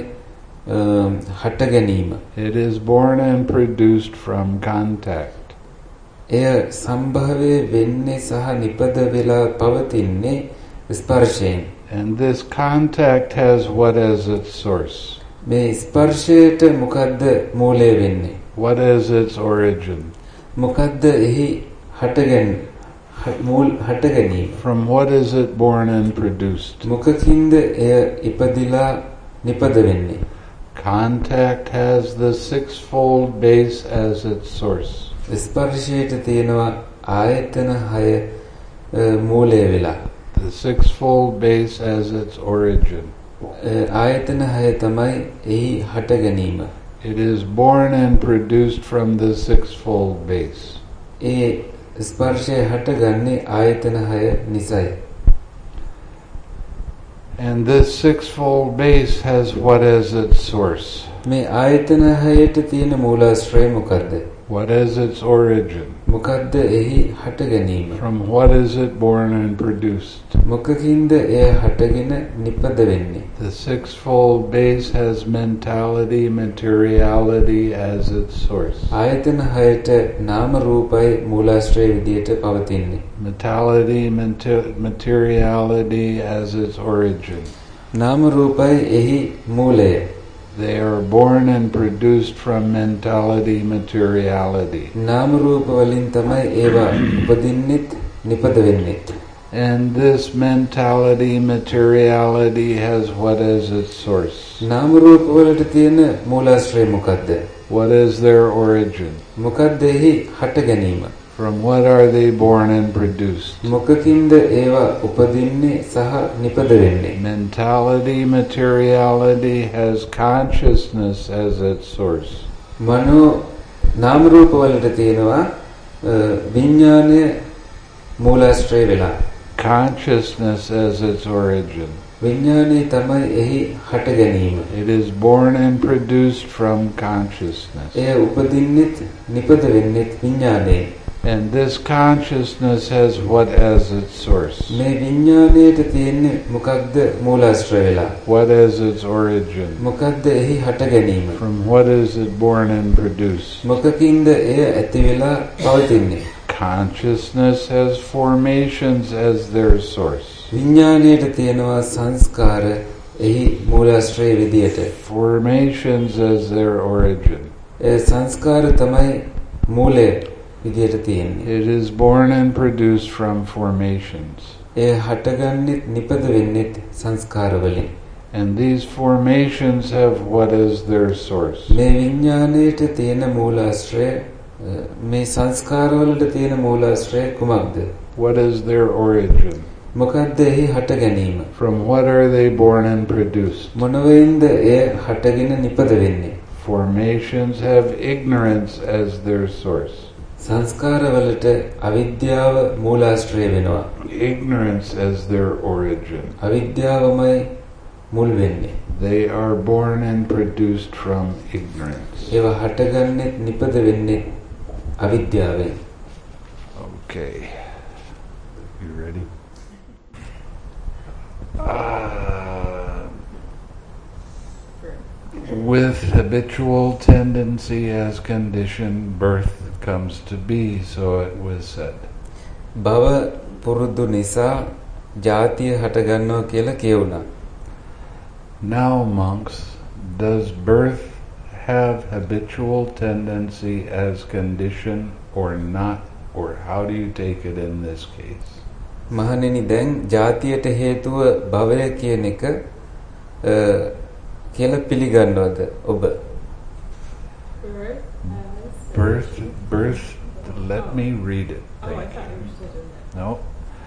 හට ගැනීම. It is born and produced from contact. එය සම්භවයේ වෙන්නේ සහ නිපද වෙලා පවතින්නේ ස්පර්ශයෙන්. And this contact has what as its source? මේ ස්පර්ශයට මොකද්ද මූලය වෙන්නේ? What is its origin? මොකද්ද එහි හට ගැනීම? From what is it born and produced? මොකකින්ද එය ඉපදිලා නිපද වෙන්නේ? Contact has the sixfold base as its source. ස්පර්ශයට තියෙනවා ආයතන 6 මූලය වෙලා. The sixfold base as its origin. ආයතන 6 තමයි එහි හට ගැනීම. It is born and produced from the sixfold base. ඒ ස්පර්ශය හටගන්නේ ආයතන 6 නිසායි. And this sixfold base has what as its source? මේ ආයතන 6ට තියෙන මූලාශ්‍රය මොකද්ද? What is its origin? මොකද්ද එහි හට ගැනීම? From what is it born and produced? මොකකින්ද එය හටගෙන නිපද වෙන්නේ? The sixfold base has mentality, materiality as its source. ආයතන 6ට නාම රූපයි මූලාශ්‍රය විදියට පවතින්නේ. Mentality, materiality as its origin. නාම රූපයි එහි මූලය. They are born and produced from mentality, materiality. නාම රූප වලින් තමයි ඒවා උපදින්නෙත් නිපද වෙන්නෙත්. And this mentality, materiality has what is its source? නාම රූප වලට තියෙන මූලාශ්‍රය මොකද්ද? What is their origin? මොකද්ද එහි හට ගැනීම? From what are they born and produced? මොකකින්ද ඒවා උපදින්නේ සහ නිපද වෙන්නේ? Mentality, materiality has consciousness as its source. මනෝ නාම රූප වලට තියෙනවා විඥානය මූලාශ්‍රය වෙලා. Consciousness as its origin. විඥානය තමයි එහි හට ගැනීම. It is born and produced from consciousness. එය උපදින්නෙත් නිපද වෙන්නෙත් විඥානයෙන්. And this consciousness has what as its source? මේ විඥානයට තියෙන්නේ මොකක්ද මූලාශ්‍රය වෙලා? What is its origin? මොකක්ද එහි හට ගැනීම? From what is it born and produced? මොකකින්ද එය ඇති වෙලා පවතින්නේ? Consciousness has formations as their source. විඥානයට තියෙනවා සංස්කාර එහි මූලාශ්‍රය විදියට. Formations as their origin. ඒ සංස්කාර තමයි මූලය විදියට තියෙන්නේ. It is born and produced from formations. ඒ හටගන්නෙත් නිපද වෙන්නෙත් සංස්කාර වලින්. And these formations have what is their source? මේ විඥානයට තියෙන මූලාශ්‍රය මේ සංස්කාර වලට තියෙන මූලාශ්‍රය කුමක්ද? What is their origin? මොකක්ද එහි හට ගැනීම? From what are they born and produced? මොනවෙන්ද එය හටගෙන නිපද වෙන්නේ? Formations have ignorance as their source. සංස්කාරවලට අවිද්‍යාව මූලාශ්‍රය වෙනවා. Ignorance as their origin. අවිද්‍යාවමයි මුල් වෙන්නේ. They are born and produced from ignorance. ඒවා හටගන්නේ නිපද වෙන්නේ අවිද්‍යාවෙන්. Okay. You ready? With habitual tendency as condition, birth comes to be, so it was said. භව පුරුදු නිසා ජාතිය හටගන්නවා කියලා කියුණා. Now, monks, does birth have habitual tendency as condition or not, or how do you take it in this case? මහණෙනි දැන් ජාතියට හේතුව භවය කියන එක කියලා පිළිගන්නවද ඔබ? Birth, let me read it. Oh, I thought you were doing that. No.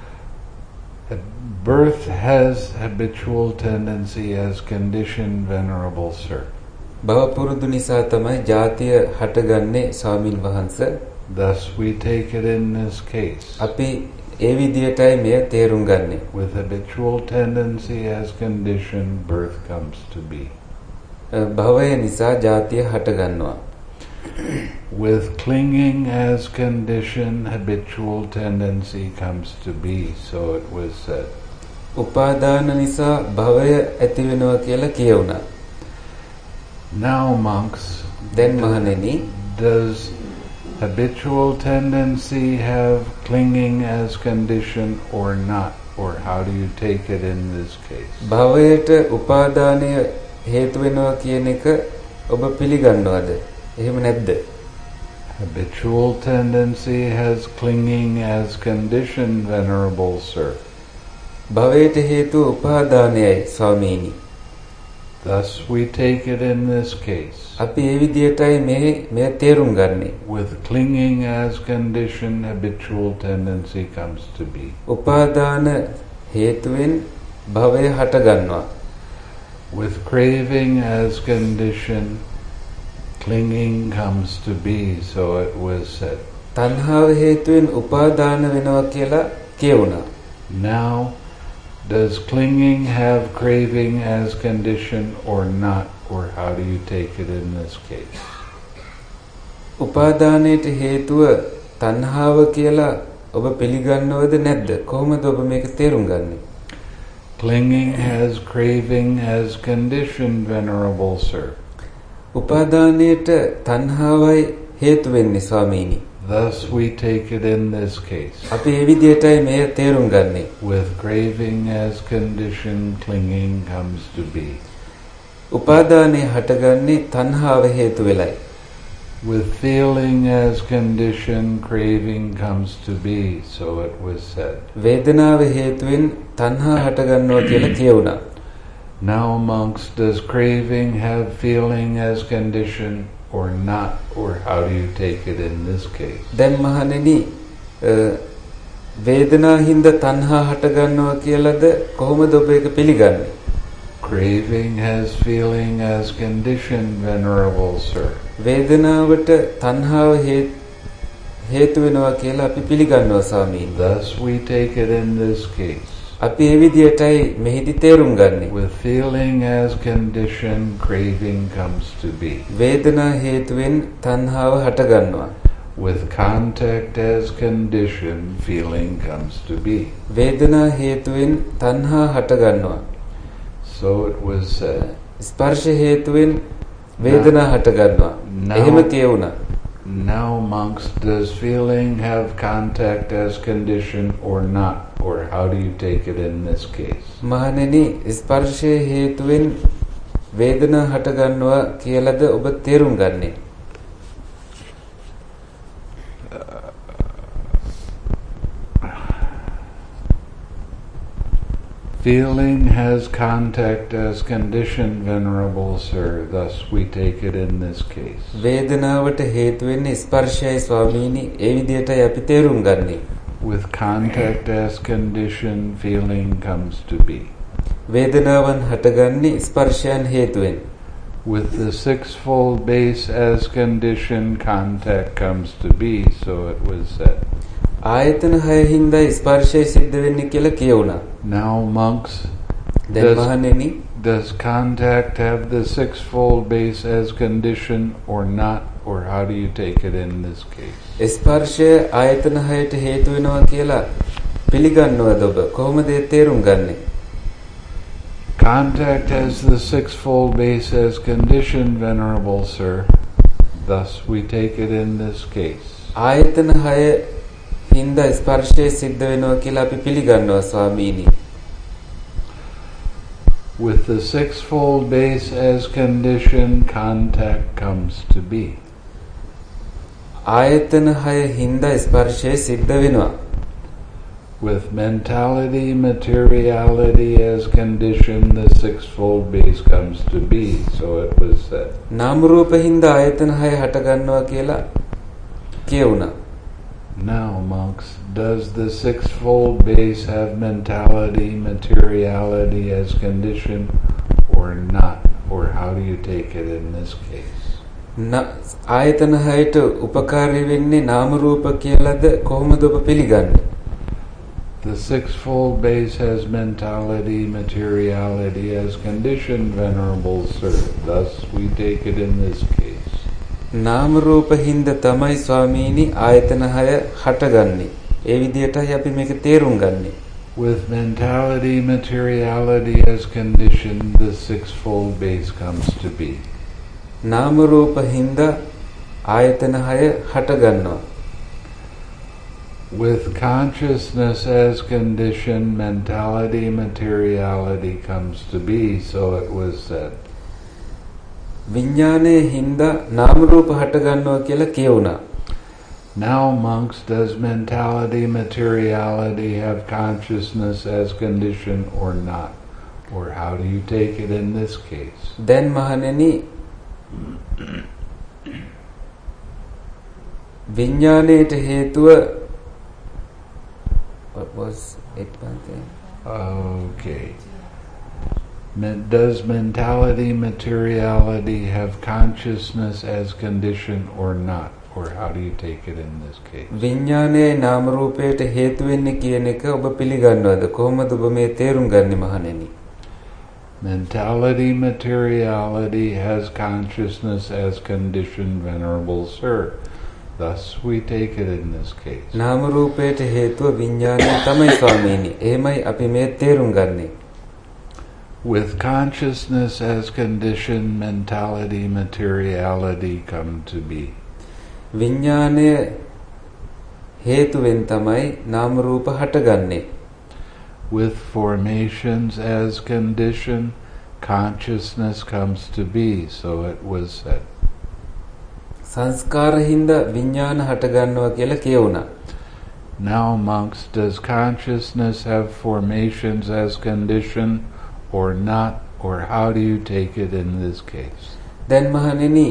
Birth has habitual tendency as condition, Venerable Sir. භව පුරුදු නිසා තමයි ජාතිය හටගන්නේ ස්වාමින් වහන්සේ. Thus we take it in this case. අපි ඒ විදියටයි මෙය තේරුම් ගන්නේ. With habitual tendency as condition, birth comes to be. භවය නිසා ජාතිය හටගන්නවා. With clinging as condition, habitual tendency comes to be, so it was said. උපාදාන නිසා භවය ඇති වෙනවා කියලා කියුණා. Now, monks, දැන් මහණෙනි does habitual tendency have clinging as condition or not, or how do you take it in this case? භවයට උපාදානය හේතු වෙනවා කියන එක ඔබ පිළිගන්නවද? එහෙම නැද්ද? Habitual tendency has clinging as condition, Venerable Sir. භවයට හේතු උපාදානයයි ස්වාමීනි. Thus we take it in this case. අපි ඒ විදියටයි මෙය තේරුම් ගන්නේ. With clinging as condition, habitual tendency comes to be. උපාදාන හේතුවෙන් භවය හටගන්නවා. With craving as condition, clinging comes to be, so it was said. තණ්හාව හේතුවෙන් උපාදාන වෙනවා කියලා කියුණා. Now, does clinging have craving as condition or not, or how do you take it in this case? උපාදානයට හේතුව තණ්හාව කියලා ඔබ පිළිගන්නවද නැද්ද? කොහොමද ඔබ මේක තේරුම් ගන්නේ? Clinging has craving as condition, Venerable Sir. උපාදානයට තණ්හාවයි හේතු වෙන්නේ ස්වාමීනි. Thus we take it in this case. අපි ඒ විදියටයි මෙය තේරුම් ගන්නේ. With craving as condition, clinging comes to be. උපාදානය හටගන්නේ තණ්හාව හේතු වෙලයි. With feeling as condition, craving comes to be, so it was said. වේදනාව හේතුවෙන් තණ්හා හටගන්නවා කියලා කියුණා. Now, monks, does craving have feeling as condition or not, or how do you take it in this case? දැන් මහණෙනි වේදනා හින්දා තණ්හා හටගන්නවා කියලාද කොහොමද ඔබ ඒක පිළිගන්නේ? Craving has feeling as condition, Venerable Sir. වේදනාවට තණ්හාව හේතු වෙනවා කියලා අපි පිළිගන්නවා ස්වාමීනි. Thus we take it in this case. අපි ඒ විදියටයි මෙහිදී තේරුම් ගන්නේ. With feeling as condition, craving comes to be. වේදනා හේතුවෙන් තණ්හාව හටගන්නවා. With contact as condition, feeling comes to be. වේදනා හේතුවෙන් තණ්හා හටගන්නවා. So it was said. ස්පර්ශ හේතුවෙන් වේදනා හටගන්නවා. එහෙම කියුණා. Now, monks, does feeling have contact as condition or not, or how do you take it in this case? මහණෙනි ස්පර්ශයේ හේතුවෙන් වේදනා හටගන්නවා කියලාද ඔබ තේරුම් ගන්නේ? Feeling has contact as condition, Venerable Sir, thus we take it in this case. වේදනාවට හේතු වෙන්නේ ස්පර්ශයයි ස්වාමීනි. ඒ විදියටයි අපි තේරුම් ගන්නේ. With contact as condition, feeling comes to be. වේදනාවන් හටගන්නේ ස්පර්ශයන් හේතුවෙන්. With the sixfold base as condition, contact comes to be, so it was said. ආයතන 6 හින්දා ස්පර්ශය සිද්ධ වෙන්නේ කියලා කියුණා. Now, monks, දැන් මහණෙනි, does contact have the sixfold base as condition or not, or how do you take it in this case? ස්පර්ශය ආයතන 6ට හේතු වෙනවා කියලා පිළිගන්නවද ඔබ? කොහොමද ඒ තේරුම් ගන්නෙ? Contact has the sixfold base as condition, Venerable Sir. Thus we take it in this case. ආයතන 6 හින්දා ස්පර්ශය සිද්ධ වෙනවා කියලා අපි පිළිගන්නවා ස්වාමීනි. With the sixfold base as condition, contact comes to be. ආයතන 6 හින්දා ස්පර්ශය සිද්ධ වෙනවා. With mentality, materiality as condition, the sixfold base comes to be, so it was said. නාම රූප හින්දා ආයතන 6 හට ගන්නවා කියලා කියුණා. Now, monks, does the sixfold base have mentality, materiality as condition, or not? Or how do you take it in this case? ආයතන 6ට උපකාරී වෙන්නේ නාම රූප කියලාද කොහොමද ඔබ පිළිගන්නේ? The sixfold base has mentality, materiality as condition, Venerable Sir. Thus we take it in this case. නාම රූප හින්දා තමයි ස්වාමීනි ආයතන 6 හටගන්නේ. ඒ විදිහටයි අපි මේක තේරුම් ගන්නේ. With mentality, materiality as condition, the sixfold base comes to be. නාම රූප හින්දා ආයතන 6 හටගන්නවා. With consciousness as condition, mentality, materiality comes to be, so it was said. විඥානයේ හින්දා නාම රූප හටගන්නවා කියලා කියුණා. Now, monks, does mentality, materiality have consciousness as condition or not? Or how do you take it in this case? දැන් මහණෙනි විඥානයට හේතුව what was it Bhante? Okay. Does mentality, materiality have consciousness as condition or not? Or how do you take it in this case? විඥානයේ නාම රූපයට හේතු වෙන්නේ කියන එක ඔබ පිළිගන්නවද? කොහොමද ඔබ මේ තේරුම් ගන්නේ මහණෙනි? Mentality, materiality has consciousness as condition, Venerable Sir. Thus we take it in this case. නාම රූපයට හේතුව විඥානය තමයි ස්වාමීනි. එහෙමයි අපි මේ තේරුම් ගන්නේ. With consciousness as condition, mentality, materiality come to be. විඥානය හේතුවෙන් තමයි නාම රූප හටගන්නේ. With formations as condition, consciousness comes to be, so it was said. සංස්කාර හින්දා විඥාන හටගන්නවා කියලා කියුණා. Now, monks, does consciousness have formations as condition or not, or how do you take it in this case? දැන් මහණෙනි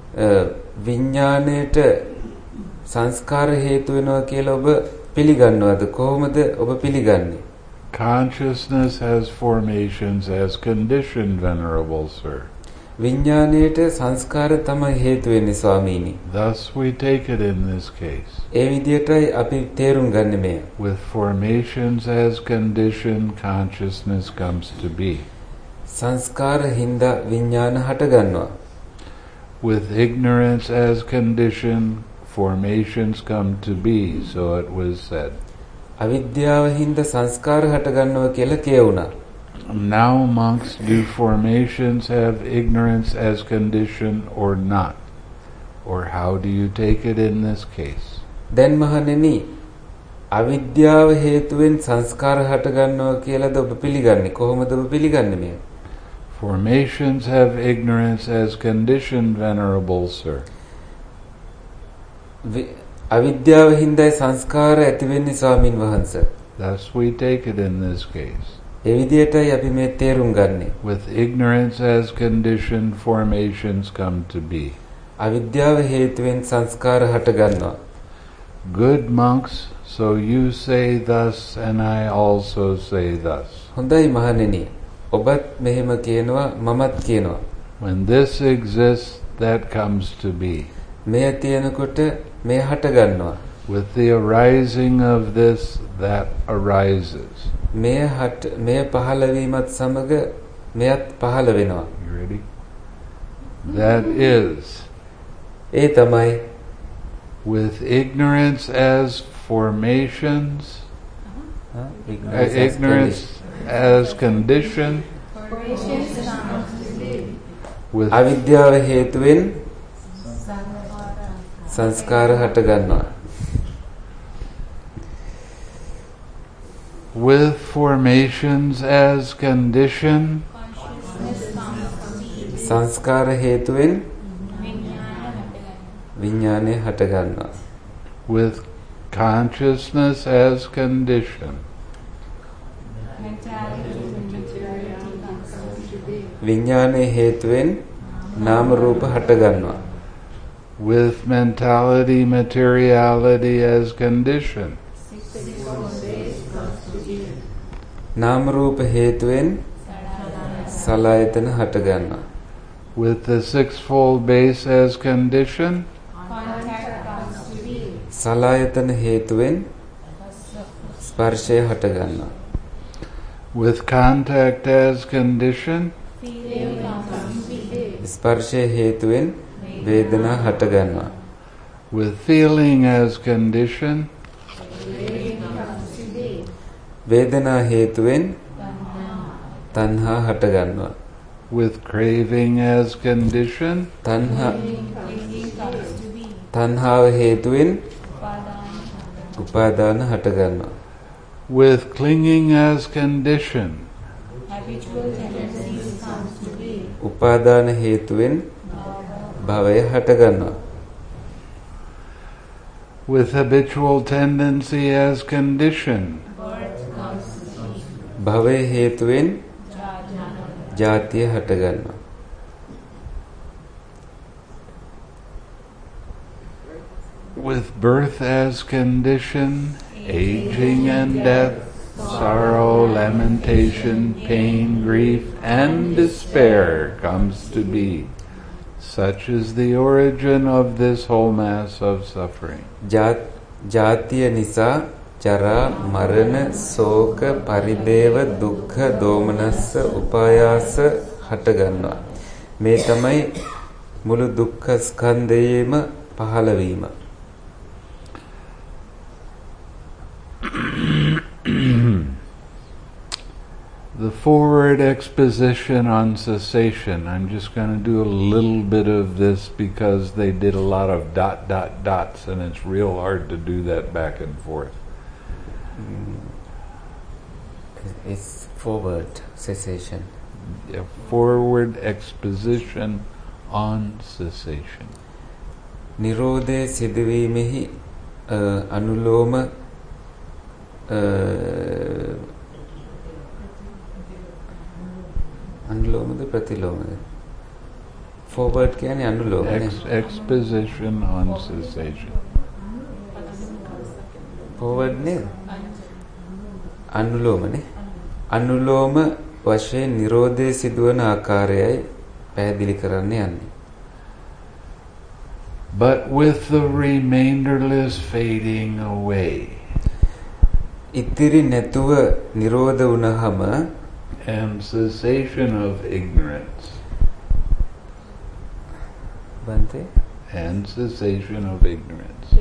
විඥාණයට සංස්කාර හේතු වෙනවා කියලා ඔබ පිළිගන්නවද? කොහොමද ඔබ පිළිගන්නේ? Consciousness has formations as condition, Venerable Sir. විඥාණයට සංස්කාර තමයි හේතු වෙන්නේ ස්වාමීනි. Thus we take it in this case. ඒ විදිහටයි අපි තේරුම් ගන්න මේ. With formations as condition, consciousness comes to be. සංස්කාර හින්දා විඥාන හටගන්නවා. With ignorance as condition, formations come to be, so it was said. අවිද්‍යාව හින්දා සංස්කාර හටගන්නවා කියලා කියුණා. Now, monks, do formations have ignorance as condition or not? Or how do you take it in this case? දැන් මහණෙනි අවිද්‍යාව හේතුවෙන් සංස්කාර හටගන්නවා කියලාද ඔබ පිළිගන්නේ? කොහොමද ඔබ පිළිගන්නේ මේ? Formations have ignorance as condition, Venerable Sir. අවිද්‍යාව හින්දායි සංස්කාර ඇති වෙන්නේ ස්වාමින් වහන්සේ. Thus we take it in this case. ඒ විදිහටයි අපි මේ තේරුම් ගන්නෙ. With ignorance as condition, formations come to be. අවිද්‍යාව හේතුවෙන් සංස්කාර හටගන්නවා. Good monks, so you say thus and I also say thus. හොඳයි මහණෙනි. ඔබත් මෙහෙම කියනවා මමත් කියනවා. When this exists, that comes to be. මෙය තියෙනකොට මෙය හට ගන්නවා. With the arising of this, that arises. මෙය පහළ වීමත් සමග මෙයත් පහළ වෙනවා. You ready? That is. ඒ තමයි. With ignorance as formations, ignorance as condition, with අවිද්‍යාව හේතුවෙන් සංස්කාර හට ගන්නවා. With formations as condition, සංස්කාර හේතුවෙන් විඥානය හට ගන්නවා. With consciousness as condition, විඥානයේ හේතුවෙන් නාම රූප හට ගන්නවා. With mentality, materiality as condition, නාම රූප හේතුවෙන් සලආයතන හට ගන්නවා. with the sixfold base as condition, සලආයතන හේතුවෙන් ස්පර්ශය හට ගන්නවා. with contact as condition, ස්පර්ශය හේතුවෙන් වේදනා හට ගන්නවා. with feeling as condition, වේදනා හේතුවෙන් තණ්හා හට ගන්නවා. with craving as condition, තණ්හාව හේතුවෙන් උපාදාන හට ගන්නවා. with clinging as condition, උපාදාන හේතුවෙන් භවය හට ගන්නවා. with habitual tendency as condition, භවය හේතුවෙන් ජාතිය හට ගන්නවා. with birth as condition, aging and death, sorrow, lamentation, pain, grief, and despair comes to be. Such is the origin of this whole mass of suffering. ජාතිය නිසා ජරා මරණ ශෝක පරිදේව දුක්ඛ දෝමනස්ස උපායාස හට ගන්නවා. මේ තමයි මුළු දුක්ඛ ස්කන්ධයේම පහළ වීම. The forward exposition on cessation. I'm just going to do a little bit of this because they did a lot of dots and it's real hard to do that back and forth. It's forward cessation. Yeah, forward exposition on cessation. නිරෝධයේ සිදුවීමෙහි අනුලෝම අනුලෝමද ප්‍රතිලෝමද? forward කියන්නේ අනුලෝමනේ. Exposition on cessation. forward නේ අනුලෝමනේ. අනුලෝම වශයෙන් නිරෝධයේ සිදුවන ආකාරයයි පැහැදිලි කරන්න යන්නේ. But with the remainderless fading away. ඉතිරි නැතුව නිරෝධ වුණහම and cessation of ignorance. Bante? And cessation of ignorance.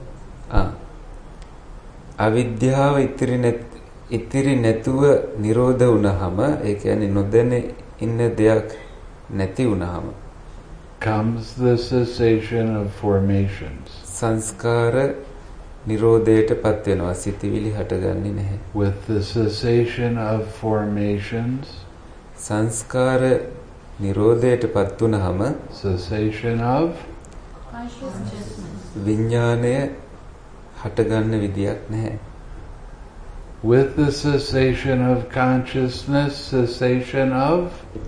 අවිද්‍යාව ඉතිරි නැතුව නිරෝධ වුණහම ඒ කියන්නේ නොදැන ඉන්න දෙයක් නැති වුණහම comes the cessation of formations. සංස්කාර නිරෝධයට පත් වෙනවා. සිතවිලි හටගන්නේ නැහැ. With the cessation of formations, සංස්කාර නිරෝධයට පත් වුණහම cessation of විඥාණය හටගන්න විදියක් නැහැ. With the cessation of consciousness, cessation of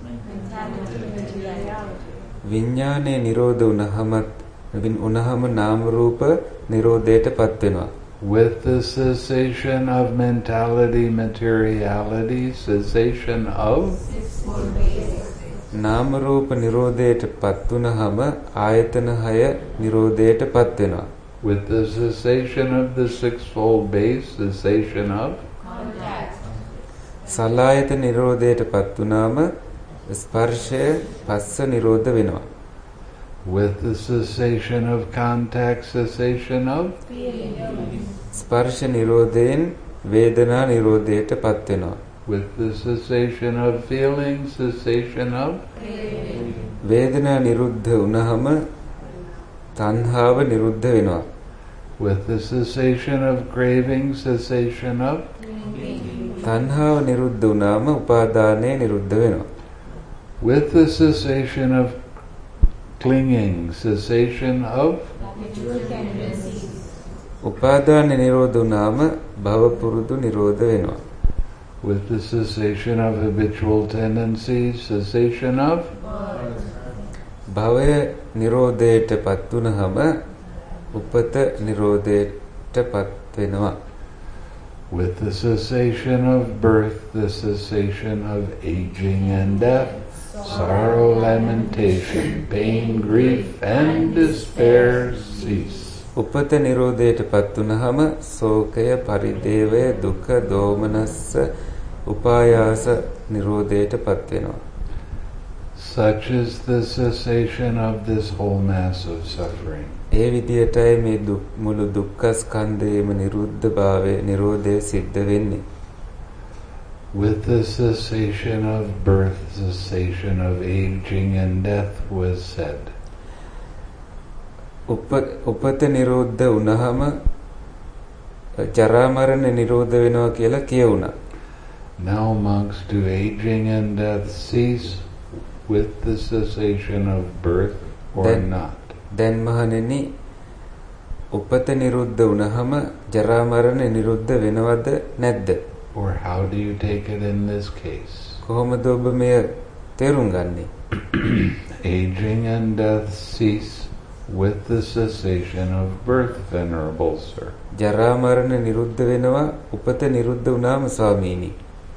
විඥාණය නිරෝධ වුණහම නාම රූප නිරෝධයට පත් වෙනවා. With the cessation of mentality, materiality, cessation of නාම රූප නිරෝධයටපත් වුනහම ආයතන 6 නිරෝධයටපත් වෙනවා. With the cessation of the sixfold base, cessation of සලායත නිරෝධයටපත් වුනාම ස්පර්ශය පස්ස නිරෝධ වෙනවා. With the cessation of contact, cessation of ස්පර්ශ නිරෝධයෙන් වේදනා නිරෝධයටපත් වෙනවා. with the cessation of feeling, cessation of වේදනා නිරුද්ධ වුනහම තණ්හාව නිරුද්ධ වෙනවා. with the cessation of craving, cessation of තණ්හාව නිරුද්ධ වුනාම උපාදානය නිරුද්ධ වෙනවා. with the cessation of clinging, cessation of උපාදාන නිරෝධ වුනාම භව පුරුදු නිරෝධ වෙනවා. with the cessation of habitual tendencies, cessation of භවය නිරෝධයටපත් වුනහම උපත නිරෝධයටපත් වෙනවා. with the cessation of birth, the cessation of aging and death, sorrow, lamentation, pain, grief, and despair cease. උපත නිරෝධයටපත් වුනහම ශෝකය, පරිදේවය, දුක, දෝමනස්ස, උපායාස නිරෝධයටපත් වෙනවා. Such is the cessation of this whole mass of suffering. ඒ විදියටයි මේ මුළු දුක්ඛ ස්කන්ධයේම නිරුද්ධභාවය නිරෝධය සිද්ධ වෙන්නේ. With the cessation of birth, cessation of aging and death was said. උපත නිරෝධ වුණාම ජරා මරණ නිරෝධ වෙනවා කියලා කියුණා. Now monks, do aging and death cease with the cessation of birth or not? දැන් මහණෙනි උපත නිරුද්ධ වුණාම ජරා මරණ නිරුද්ධ වෙනවද නැද්ද? Or how do you take it in this case? කොහොමද ඔබ මෙය තේරුම් ගන්නේ? Aging and death cease with the cessation of birth, Venerable Sir. ජරා මරණ නිරුද්ධ වෙනවා උපත නිරුද්ධ වුණාම ස්වාමීනි.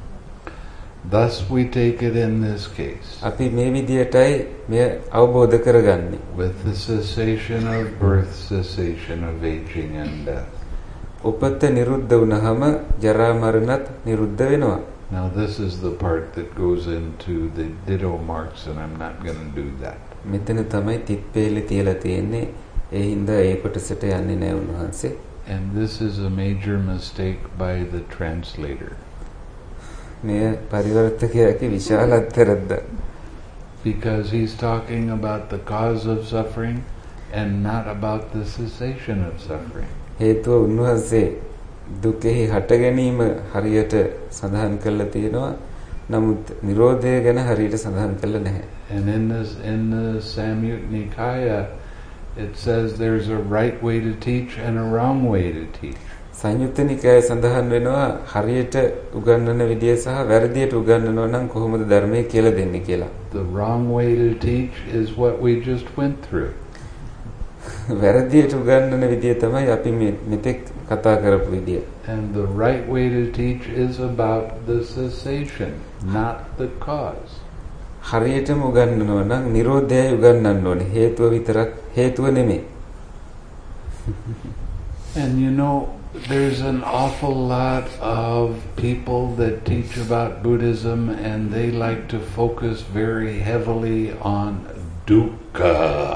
Thus we take it in this case. අපි මේ විදියටයි මෙය අවබෝධ කරගන්නේ. With the cessation of birth, cessation of aging and death. උපත නිරුද්ධ වුණාම ජරා මරණත් නිරුද්ධ වෙනවා. Now this is the part that goes into the ditto marks, and I'm not going to do that. මෙතන තමයි තිත්පේලේ තියලා තියෙන්නේ. ඒ හින්දා ඒ කොටසට යන්නේ නැහැ උන්වහන්සේ. And this is a major mistake by the translator. මෙය පරිවර්තකයාගේ විශාල අත්තරද්ද. Because he's talking about the cause of suffering and not about the cessation of suffering. හේතුව උන්වහන්සේ දුකෙහි හට ගැනීම හරියට සඳහන් කරලා තියෙනවා. නමුත් නිරෝධය ගැන හරියට සඳහන් කරලා නැහැ. And in the Samyutta Nikaya it says there's a right way to teach and a wrong way to teach. සංයුත්ත නිකායේ සඳහන් වෙනවා හරියට උගන්වන විදිය සහ වැරදියට උගන්වනවා නම් කොහොමද ධර්මයේ කියලා දෙන්නේ කියලා. The wrong way to teach is what we just went through. වැරදියට උගන්වන විදිය තමයි අපි මෙතෙක් කතා කරපු විදිය. And the right way to teach is about the cessation, not the cause. හරියටම උගන්වනවා නම් නිරෝධයයි උගන්වන්න ඕනේ. හේතුව විතරක් හේතුව නෙමෙයි. And you know, there's an awful lot of people that teach about Buddhism and they like to focus very heavily on dukkha.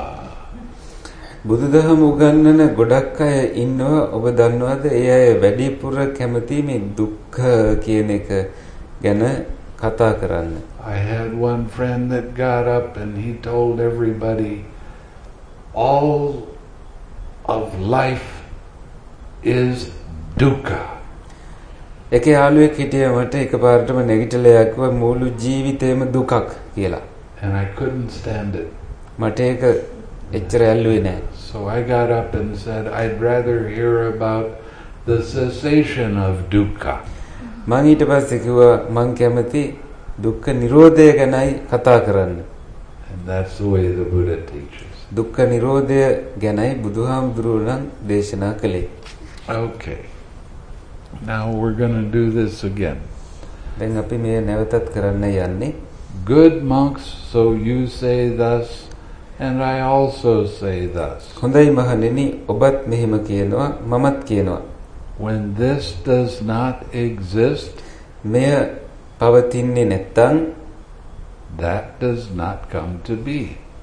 බුදුදහම උගන්වන ගොඩක් අය ඉන්නවා. ඔබ දන්නවද? ඒ අය වැඩිපුර කැමති මේ දුක්ඛ කියන එක ගැන කතා කරන්න. I had one friend that got up and he told everybody all of life is dukkha. එක යාළුවෙක් හිටියා මට එකපාරටම නැගිටලා යක්වා මුළු ජීවිතේම දුකක් කියලා. And I couldn't stand it. මට ඒක එච්චර ඇල්ලුවේ නැහැ. So I got up and said I'd rather hear about the cessation of dukkha. මං ඊට පස්සේ කිව්වා මං කැමති දුක්ඛ නිරෝධය ගැනයි කතා කරන්න. And that's the way the Buddha teaches. දුක්ඛ නිරෝධය ගැනයි බුදුහාමුදුරුවෝ දේශනා කළේ. Okay. Now we're going to do this again. දැන් අපි මේ නැවතත් කරන්න යන්නේ. Good monks, so you say thus, and I also say thus. හොඳයි මහණෙනි ඔබත් මෙහෙම කියනවා මමත් කියනවා. When this does not exist, මෙය පවතින්නේ නැත්නම් that does not come to be.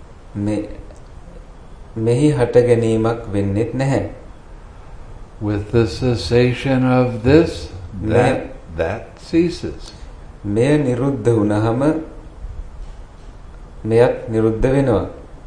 මෙහි හට ගැනීමක් වෙන්නේත් නැහැ. With the cessation of this, that ceases. මෙය නිරුද්ධ වුණාම මෙයත් නිරුද්ධ වෙනවා.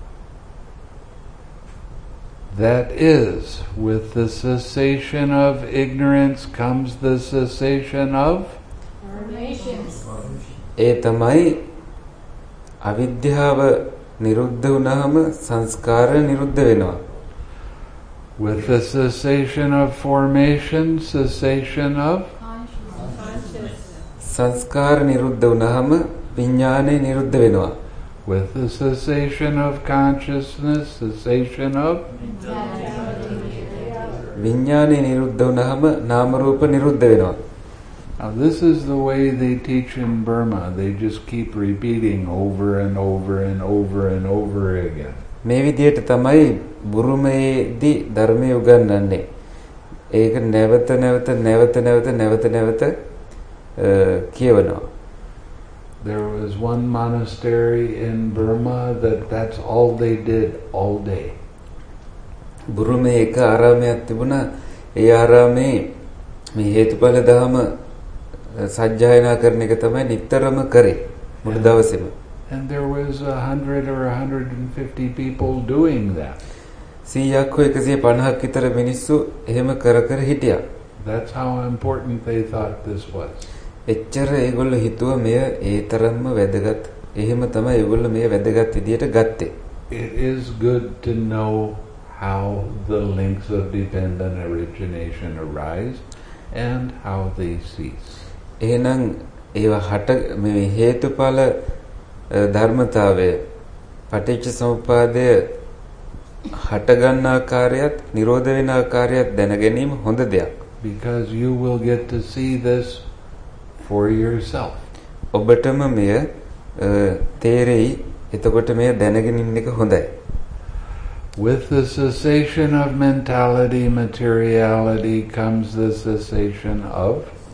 That is, with the cessation of ignorance comes the cessation of Formations. ඒ තමයි අවිද්‍යාව නිරුද්ධ වුණාම සංස්කාර නිරුද්ධ වෙනවා. With the cessation of formation, cessation of Consciousness. සංස්කාර නිරුද්ධ වුණාම විඥානය නිරුද්ධ වෙනවා. with the cessation of consciousness, cessation of විඥානය නිරුද්ධ වුණාම නාම රූප නිරුද්ධ වෙනවා. Now this is the way they teach in Burma. They just keep repeating over and over and over and over again. මේ විදිහට තමයි බුරුමයේදී ධර්මය උගන්වන්නේ. ඒක නැවත කියවනවා. There was one monastery in Burma that's all they did all day. බුරුමේ එක ආරාමයක් තිබුණා. ඒ ආරාමේ මේ හේතුඵල ධම සජ්ජායනා කරන එක තමයි නිතරම කරේ මුළු දවසේම. And there was 100 or 150 people doing that. 100ක් හෝ 150ක් විතර මිනිස්සු එහෙම කර හිටියා. That's how important they thought this was. එච්චර ඒගොල්ලෝ හිතුව මෙය ඒ තරම්ම වැදගත්. එහෙම තමයි ඒගොල්ලෝ මෙය වැදගත් විදියට ගත්තේ. It is good to know how the links of dependent origination arise and how they cease. එහෙනම් ඒවා හට මේ හේතුඵල ධර්මතාවය පටිච්ච සමුප්පාදය හට ගන්න ආකාරයත් නිරෝධ වෙන ආකාරයත් දැන ගැනීම හොඳ දෙයක්. Because you will get to see this for yourself. ඔබටම මෙය තේරෙයි. එතකොට මෙය දැනගෙන ඉන්න එක හොඳයි. With the cessation of mentality, materiality comes the cessation of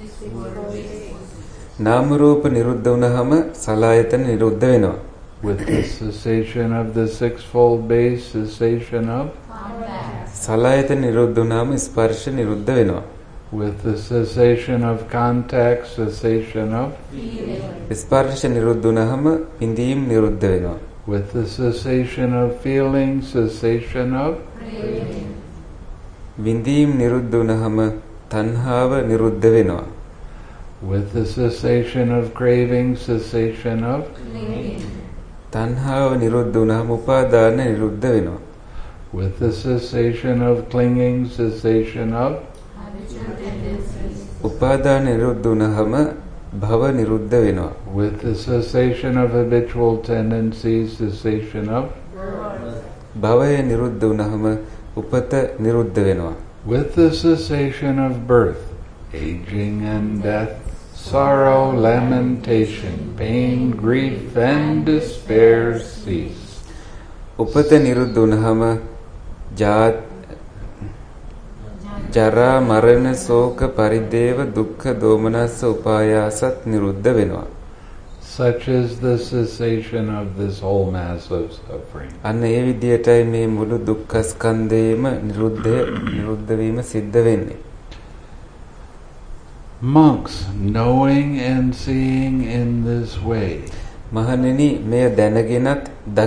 නාම රූප නිරුද්ධ වුණාම සලආයතන නිරුද්ධ වෙනවා. with the cessation of the sixfold base, cessation of සලආයතන නිරුද්ධ වුණාම ස්පර්ශ නිරුද්ධ වෙනවා. with the cessation of contact, cessation of ස්පර්ශ නිරුද්ධ වුණාම පින්දීම් නිරුද්ධ වෙනවා. with the cessation of feeling, cessation of විඳීම් නිරුද්ධ වුණාම තණ්හාව නිරුද්ධ වෙනවා. with the cessation of craving, cessation of තණ්හාව නිරුද්ධ වුණාම උපාදාන නිරුද්ධ වෙනවා. with the cessation of clinging, cessation of උපාදාන නිරුද්ධ වුණාම භව නිරුද්ධ වෙනවා. with the cessation of habitual tendencies, cessation of භවය නිරුද්ධ වුණාම උපත නිරුද්ධ වෙනවා. with the cessation of birth, aging and death, sorrow, lamentation, pain, grief and despair cease. උපත නිරුද්ධ වුණාම ජරා මරණ ශෝක පරිදේව දුක්ඛ දෝමනස්ස උපායාසත් නිරුද්ධ වෙනවා. Such is the cessation of this whole mass of suffering. අන්න ඒ විදියටයි මේ මුළු දුක්ඛ ස්කන්ධේම නිරුද්ධ වීම සිද්ධ වෙන්නේ. Monks, knowing and seeing in this way, මහණෙනි මෙය දැනගෙනත්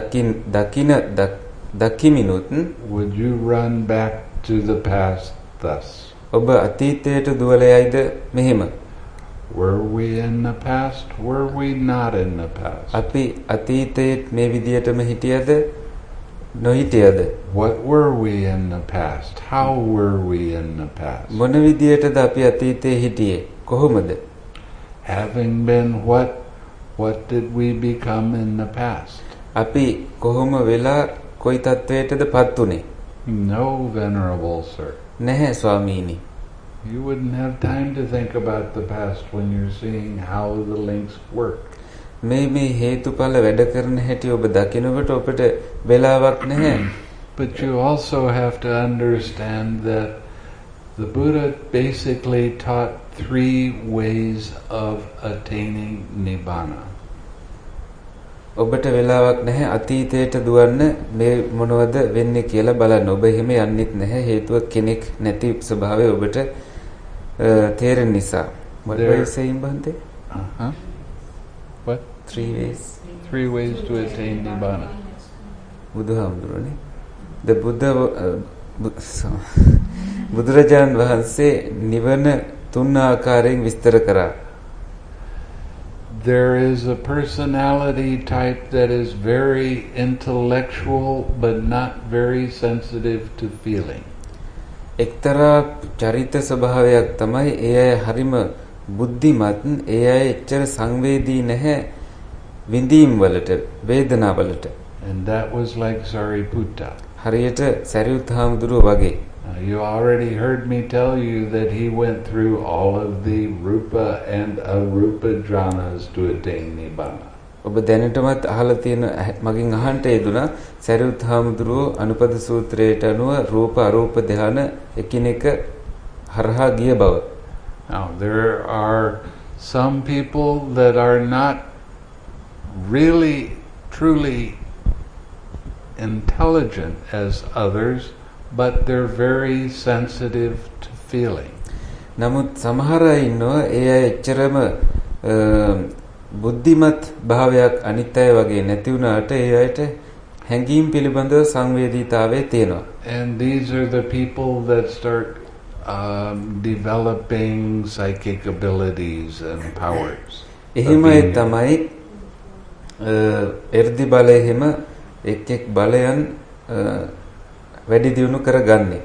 දකිමිනුත් would you run back to the past thus? ඔබ අතීතයට දුවලයිද මෙහෙම? Were we in the past? Were we not in the past? අපි අතීතයේ මේ විදියටම හිටියද නොහිටියද? What were we in the past? How were we in the past? මොන විදියටද අපි අතීතයේ හිටියේ? කොහොමද? Having been what did we become in the past? අපි කොහොම වෙලා කොයි තත්වයටද පත් උනේ? No, Venerable Sir. නැහැ ස්වාමීනි. You wouldn't have time to think about the past when you're seeing how the links work. මේ හේතුඵල වැඩ කරන හැටි ඔබ දකිනකොට ඔබට වෙලාවක් නැහැ. But you also have to understand that the Buddha basically taught 3 ways of attaining Nibbana. ඔබට වෙලාවක් නැහැ අතීතයට දුවන්න මේ මොනවද වෙන්නේ කියලා බලන්න. ඔබ එහෙම යන්නෙත් නැහැ හේතුව කෙනෙක් නැති ස්වභාවය ඔබට තේරෙන නිසා. What were you saying, Bhante? What? 3 ways. 3 ways to attain Nibbana. බුදුහාමුදුරනේ. The Buddha බුදුරජාණන් වහන්සේ නිවන 3 ආකාරයෙන් විස්තර කරා. There is a personality type that is very intellectual but not very sensitive to feeling. එක්තරා චරිත ස්වභාවයක් තමයි ඒ අය හරිම බුද්ධිමත්, ඒ අය එච්චර සංවේදී නැහැ විඳීම් වලට, වේදනා වලට. And that was like Sariputta. හරියට සරියුත් හාමුදුරුවෝ වගේ. You already heard me tell you that he went through all of the rupa and arupa jhanas to attain Nibbana. ඔබ දැනටමත් අහලා තියෙන මගෙන් අහන්න යෙදුනා සරියුත් හාමුදුරුවෝ අනුපද සූත්‍රයට අනුව රූප අරූප ධ්‍යාන එකිනෙක හරහා ගිය බව. Now there are some people that are not really truly intelligent as others, but they're very sensitive to feeling. නමුත් සමහර අය ඉන්නවා ඒ අය එච්චරම බුද්ධිමත් භාවයක් අනිත් අය වගේ නැති වුණාට ඒ අයට හැඟීම් පිළිබඳව සංවේදීතාවය තියෙනවා. And these are the people that start developing psychic abilities and powers. එහෙමයි තමයි එර්ධි බලය හිම එක් බලයන් වැඩි දියුණු කරගන්නේ.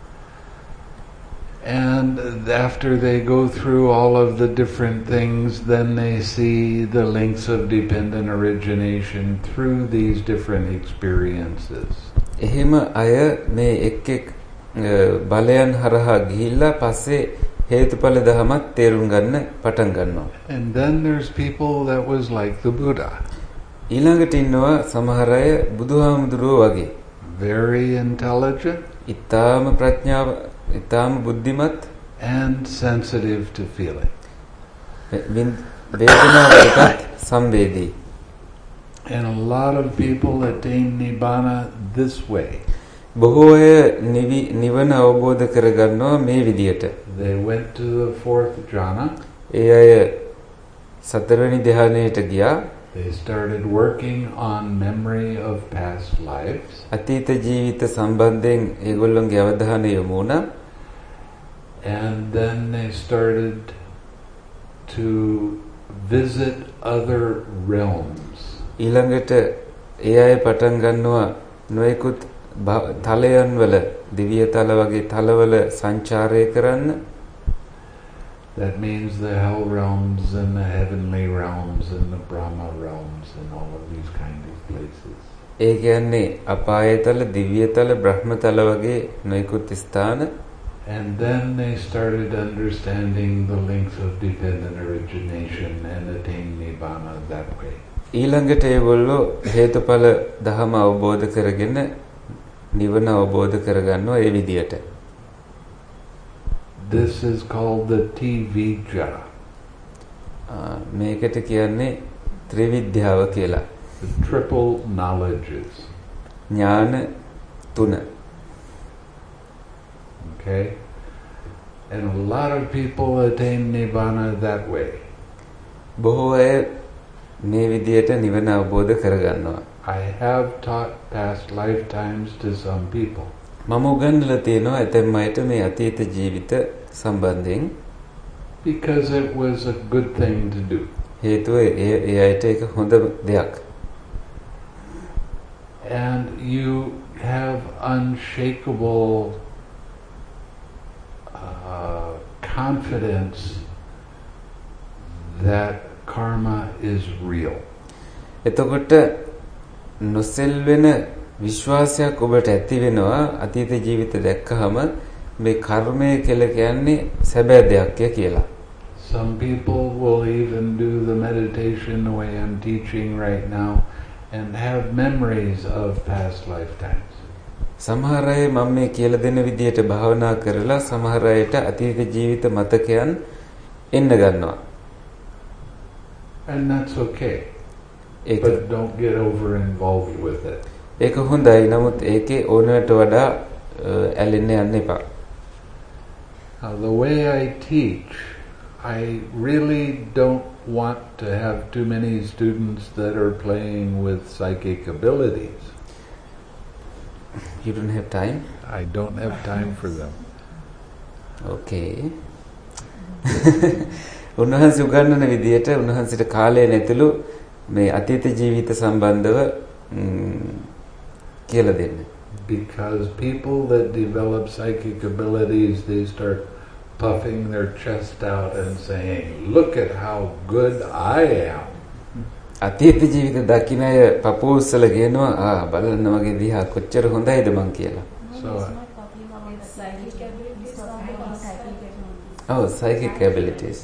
And after they go through all of the different things, then they see the links of dependent origination through these different experiences. එහෙම අය මේ එක් බලයන් හරහා ගිහිල්ලා පස්සේ හේතුඵල ධමයක් තේරුම් ගන්න පටන් ගන්නවා. And then there's people that was like the Buddha. ඊළඟට ඉන්නවා සමහර අය බුදුහාමුදුරුවෝ වගේ. Very intelligent. ඊටාම ප්‍රඥාව ඊටාම බුද්ධිමත් and sensitive to feeling. වේදනාවට සංවේදී. And a lot of people attain Nibbana this way. බොහෝ අය නිවන අවබෝධ කරගන්නවා මේ විදියට. They went to the 4th jhana. ඒ අය 4 වෙනි ධ්‍යානයට ගියා. They started working on memory of past lives. අතීත ජීවිත සම්බන්ධයෙන් ඒගොල්ලන්ගේ අවධානය යොමු වුණා. And then they started to visit other realms. ඊළඟට ඒ අය පටන් ගන්නවා නොයෙකුත් තලයන් වල දිව්‍ය තල වගේ තලවල සංචාරය කරන්න. That means the hell realms and the heavenly realms and the Brahma realms and all of these kind of places. ඒ කියන්නේ අපායතල, දිව්‍යතල, බ්‍රහ්මතල වගේ නොයෙකුත් ස්ථාන. And then they started understanding the links of dependent origination and attain Nibbana that way. ඊළඟට ඒගොල්ලෝ හේතුඵල ධම අවබෝධ කරගෙන නිවන අවබෝධ කරගන්නවා ඒ විදියට. This is called the Tivijja. මේකට කියන්නේ ත්‍රිවිද්‍යාව කියලා. The triple knowledges. ඥාන තුන. Okay? And a lot of people attain Nibbana that way. බොහෝ අය මේ විදියට නිවන අවබෝධ කරගන්නවා. I have taught past lifetimes to some people. මම උගන්වලා තියෙනවා ඇතැම් අයට මේ අතීත ජීවිත සම්බන්ධයෙන්. Because it was a good thing to do. හේතුව ඒ අයට ඒක හොඳ දෙයක්. And you have unshakable confidence that karma is real. එතකොට නොසෙල්වෙන විශ්වාසයක් ඔබට ඇති වෙනවා අතීත ජීවිත දැක්කහම මේ කර්මය කියලා කියන්නේ සැබෑ දෙයක් කියලා. Some people will even do the meditation the way I'm teaching right now and have memories of past lifetimes. සමහර අය මම මේ කියලා දෙන විදියට භාවනා කරලා සමහර අයට අතීත ජීවිත මතකයන් එන්න ගන්නවා. And that's okay. But don't get over involved with it. ඒක හොඳයි. නමුත් ඒකේ ඕනෑමට වඩා ඇලෙන්න යන්න එපා. The way I teach, I really don't want to have too many students that are playing with psychic abilities. You don't have time? I don't have time for them. Okay. උන්වහන්සේ උගන්වන විදියට උන්වහන්සේට කාලය නැතුළු මේ අතීත ජීවිත සම්බන්ධව කියලා දෙන්න. Because people that develop psychic abilities, they start puffing their chest out and saying, "Look at how good I am." අතීත ජීවිත දකින්න අය පපෝස්සල කියනවා බලන්න මගේ දිහා කොච්චර හොඳයිද මං කියලා. So psychic abilities.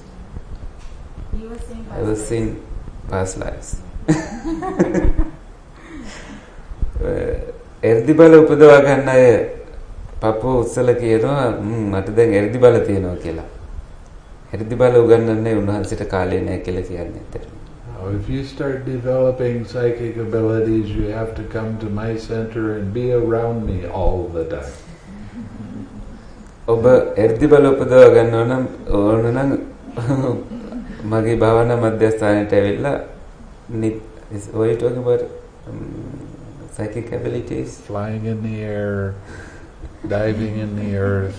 I was seeing past lives. එර්දි බල උපදවා ගන්න අය පපෝ උස්සල කියනවා මට දැන් එර්දි බල තියෙනවා කියලා. එර්දි බල උගන්වන්නේ උන්වහන්සේට කාලේ නැහැ කියලා කියන්නේ ඇත්තට. If you start developing psychic abilities, you have to come to my center and be around me all the time. ඔබ එර්දි බල උපදවා ගන්නවා නම් ඕන නම් මගේ භාවනා මධ්‍යස්ථානයට ඇවිල්ලා what are you talking about? Psychic abilities? Flying in the air, diving in the earth,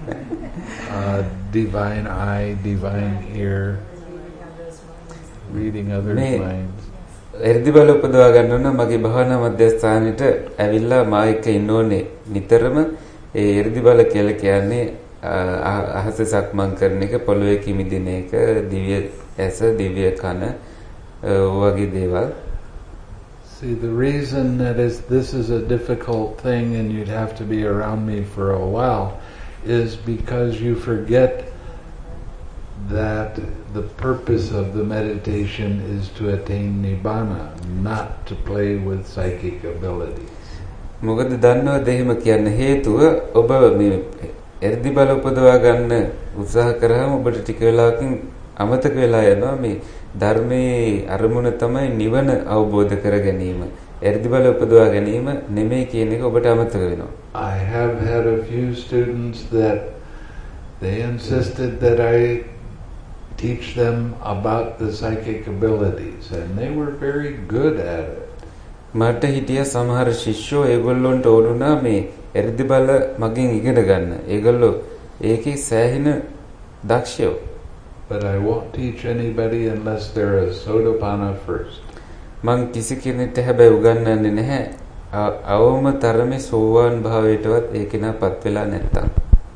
divine eye, divine ear, reading others' minds. එර්දි බල උපදවා ගන්නවා නම් මගේ භාවනා මධ්‍යස්ථානෙට ඇවිල්ලා මා එක්ක ඉන්න ඕනේ නිතරම. ඒ එර්දි බල කියලා කියන්නේ අහස සක්මන් කරන එක, පොළොවේ කිමිදින එක, දිව්‍ය ඇස, දිව්‍ය කන වගේ දේවල්. See, the reason that this is a difficult thing and you'd have to be around me for a while is because you forget that the purpose of the meditation is to attain Nibbana, not to play with psychic abilities. මොකද දන්නවද එහෙම කියන්න හේතුව ඔබ මේ එර්දි බල උපදවා ගන්න උත්සාහ කරාම ඔබට ටික වෙලාවකින් අමතක වෙලා යනවා මේ ධර්මයේ අරමුණ තමයි නිවන අවබෝධ කර ගැනීම. එර්දි බල උපදවා ගැනීම නෙමෙයි කියන එක ඔබට අමතක වෙනවා. I have had a few students that they insisted that I teach them about the psychic abilities and they were very good at it. මට හිටිය සමහර ශිෂ්‍යෝ ඒගොල්ලොන්ට ඕනුනා මේ එර්දි බල මගෙන් ඉගෙන ගන්න. ඒගොල්ලෝ ඒකේ සෑහෙන දක්ෂයෝ. But I won't teach anybody unless they're a Sotapanna first. මං කිසි කෙනෙක්ට හැබැයි උගන්වන්නේ නැහැ. අවම තරමේ සෝවාන් භාවයටවත් ඒ කෙනාපත් වෙලා නැත්තම්.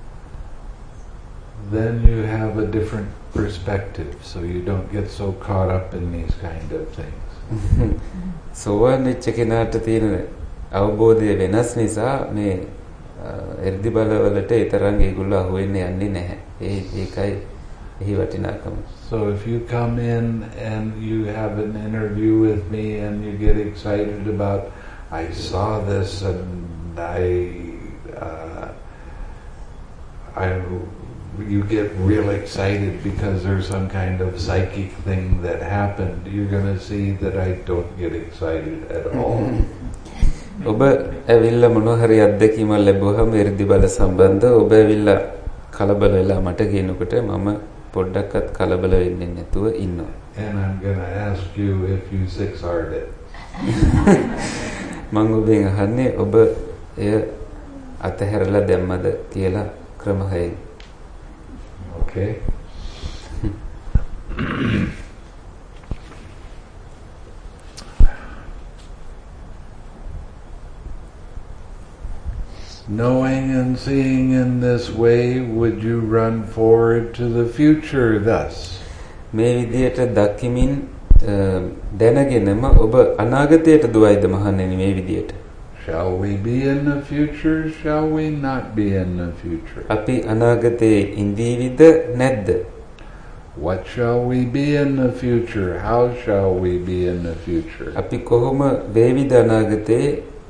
Then you have a different perspective, so you don't get so caught up in these kind of things. සෝවාන් වෙච්ච කෙනාට තියෙන අවබෝධය වෙනස් නිසා මේ එර්දි බලවලට ඒ තරම් ඒගොල්ලෝ අහු වෙන්නේ යන්නේ නැහැ. ඒකයි එහි වටිනාකම. So if you come in and you have an interview with me and you get excited about, I saw this and you get real excited because there's some kind of psychic thing that happened, you're going to see that I don't get excited at all. ඔබ ඇවිල්ලා මොනවා හරි අත්දැකීමක් ලැබුවහම එර්දි බල සම්බන්ධ ඔබ ඇවිල්ලා කලබල වෙලා මට කියනකොට මම පොඩ්ඩක්වත් කලබල වෙන්නේ නැතුව ඉන්නවා. And I'm going to ask you if you 6R'd it. මම ඔබෙන් අහන්නේ ඔබ එය අතහැරලා දැම්මද කියලා ක්‍රම 6. Okay. Knowing and seeing in this way, would you run forward to the future thus? මේ විදියට දකිමින් දැනගෙනම ඔබ අනාගතයට දුවයිද මහණෙනි මේ විදියට? Shall we be in the future? Shall we not be in the future? අපි අනාගතයේ ඉඳීවිද නැද්ද? What shall we be in the future? How shall we be in the future? අපි කොහොම වේවිද අනාගතේ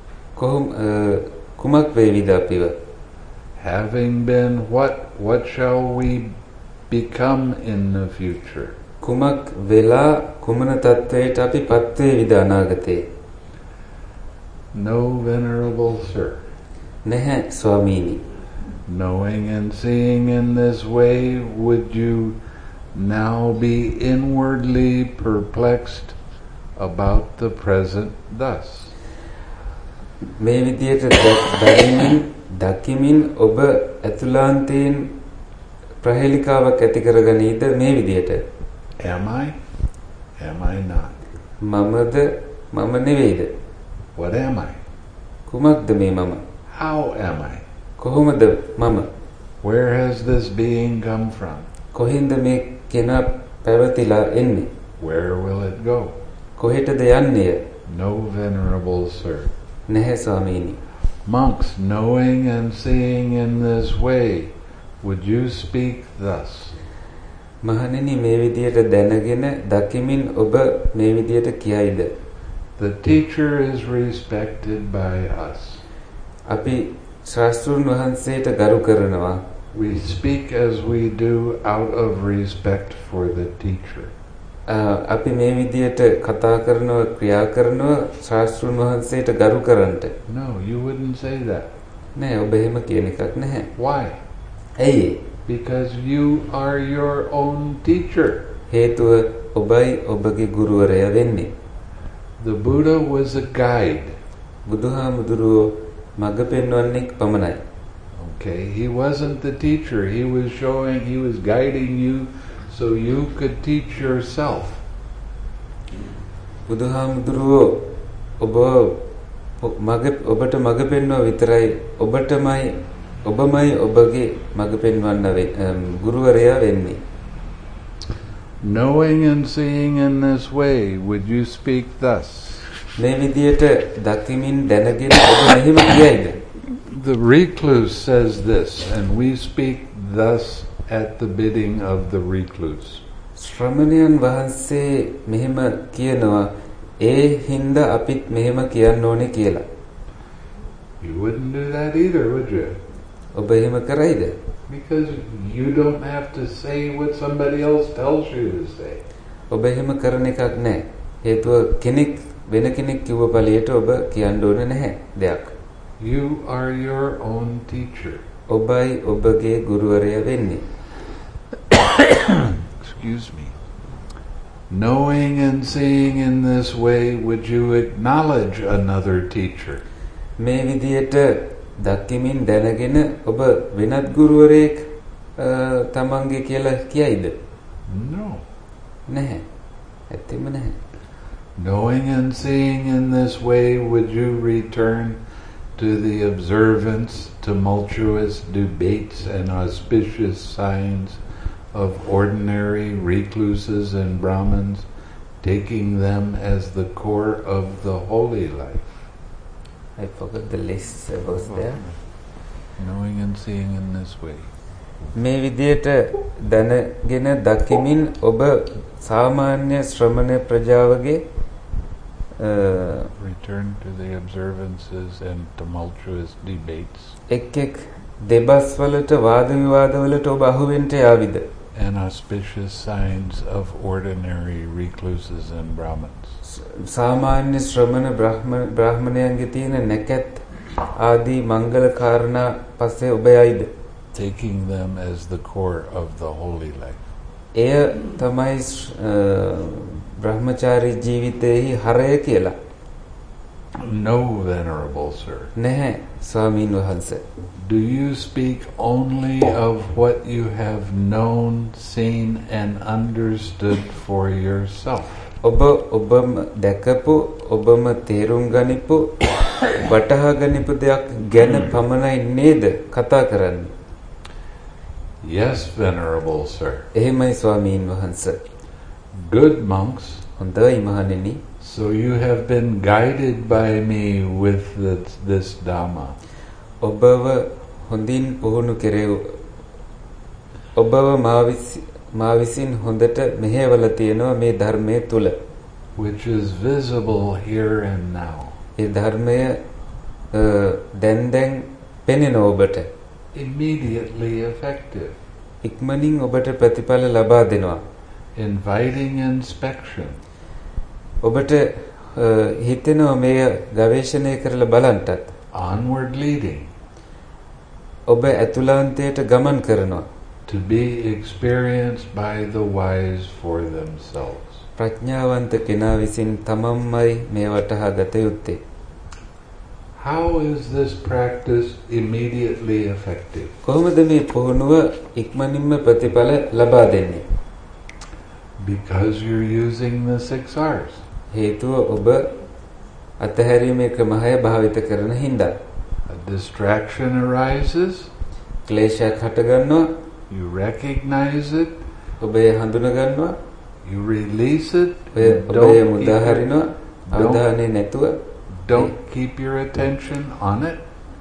කුමක් වේවිද අපිව? Having been what shall we become in the future? කුමක් වෙලා කුමන තත්වයට අපි පත් වේවිද අනාගතේ? No, Venerable Sir. නැහැ ස්වාමීනි. Knowing and seeing in this way, would you now be inwardly perplexed about the present thus? මේ විදියට දකිමින් ඔබ ඇතුළාන්තයෙන් ප්‍රහේලිකාවක් ඇති කරගනීද මේ විදියට? Am I? Am I not? මමද මම නෙවෙයිද? What am I? කුමක්ද මේ මම? How am I? කොහොමද මම? Where has this being come from? කොහෙන්ද මේ කෙනා පැවතිලා එන්නේ? Where will it go? කොහෙටද යන්නේ? No, Venerable Sir. නැහැ ස්වාමීනි. Monks, knowing and seeing in this way, would you speak thus? මහණෙනි මේ විදියට දැනගෙන දකිමින් ඔබ මේ විදියට කියයිද? The teacher is respected by us. අපි ශාස්ත්‍රඥ වහන්සේට ගරු කරනවා. We speak as we do out of respect for the teacher. අපි මේ විදියට කතා කරනවා ක්‍රියා කරනවා ශාස්ත්‍රඥ වහන්සේට ගරු කරන්නට. No, you wouldn't say that. නෑ ඔබ එහෙම කියන එකක් නැහැ. Why? ඇයි? Because you are your own teacher. හේතුව ඔබයි ඔබගේ ගුරුවරයා වෙන්නේ. The Buddha was a guide. බුදුහාමුදුරුවෝ මඟ පෙන්වන්නෙක් පමණයි. Okay, he wasn't the teacher. He was guiding you so you could teach yourself. බුදුහාමුදුරුවෝ ඔබට මඟ පෙන්වුවා විතරයි ඔබමයි ඔබගේ මඟ පෙන්වන්න ගුරුවරයා වෙන්නේ. Knowing and seeing in this way, would you speak thus? මේ විදියට දකිමින් දැනගෙන ඔබ මෙහෙම කියයිද? The recluse says this, and we speak thus at the bidding of the recluse. ශ්‍රමණයන් වහන්සේ මෙහෙම කියනවා ඒ හින්දා අපිත් මෙහෙම කියන්න ඕනේ කියලා. You wouldn't do that either, would you? ඔබ එහෙම කරයිද? Because you don't have to say what somebody else tells you to say. ඔබ එහෙම කරන එකක් නැහැ. හේතුව වෙන කෙනෙක් කිව්ව පළියට ඔබ කියන්න ඕනේ නැහැ දෙයක්. You are your own teacher. ඔබයි ඔබගේ ගුරුවරයා වෙන්නේ. Excuse me. Knowing and seeing in this way, would you acknowledge another teacher? මේ විදියට දකිමින් දැනගෙන ඔබ වෙනත් ගුරුවරයෙක් තමන්ගේ කියලා කියයිද? No. නැහැ. ඇත්තෙම නැහැ. Knowing and seeing in this way, would you return to the observance, tumultuous debates and auspicious signs of ordinary recluses and Brahmins, taking them as the core of the holy life? I forgot the list was there. Knowing and seeing in this way. මේ විදියට දැනගෙන දකිමින් ඔබ සාමාන්‍ය ශ්‍රමණ ප්‍රජාවගේ return to the observances and tumultuous debates එක් දෙබස් වලට වාද විවාද වලට ඔබ අහුවෙන්ට යාවිද? and auspicious signs of ordinary recluses and Brahmins. සාමාන්‍ය ශ්‍රමණ බ්‍රාහ්මණයන්ගේ තියෙන නැකත් ආදී මංගල කාරණා පස්සේ ඔබ යයිද? Taking them as the core of the holy life. එය තමයි බ්‍රහ්මචාරී ජීවිතයේ හරය කියලා. No, Venerable Sir. නැහැ ස්වාමීන් වහන්සේ. Do you speak only of what you have known, seen and understood for yourself? ඔබම දැකපු ඔබම තේරුම් ගනිපු වටහා ගනිපු දෙයක් ගැන පමණයි නේද කතා කරන්නේ? Yes, Venerable Sir. එහෙමයි ස්වාමීන් වහන්සේ. Good monks. හොඳයි මහණෙනි. So you have been guided by me with this Dhamma. ඔබව හොඳින් පුහුණු කෙරෙව්. ඔබව මා විසින් හොඳට මෙහෙවලා තියෙනවා මේ ධර්මයේ තුල. Which is visible here and now. ඒ ධර්මය දැන් පෙනෙනවා ඔබට. Immediately effective. ඉක්මනින් ඔබට ප්‍රතිඵල ලබා දෙනවා. Inviting inspection. ඔබට හිතෙනවා මේ ගවේෂණය කරලා බලන්නත්. Onward leading. ඔබ ඇතුළාන්තයට ගමන් කරනවා. To be experienced by the wise for themselves. ප්‍රඥාවන්ත කෙනා විසින් තමන්මයි මේ වටහා ගත යුත්තේ. How is this practice immediately effective? කොහොමද මේ පුහුණුව ඉක්මනින්ම ප්‍රතිඵල ලබා දෙන්නේ? Because you're using the 6 R's. හේතුව ඔබ අතහැරීමේ ක්‍රම 6 භාවිත කරන හින්දා. A distraction arises. ක්ලේශයක් හටගන්නවා. You recognize it. ඔබ ඒ හඳුනා ගන්නවා. You release it. Don't keep your attention on it.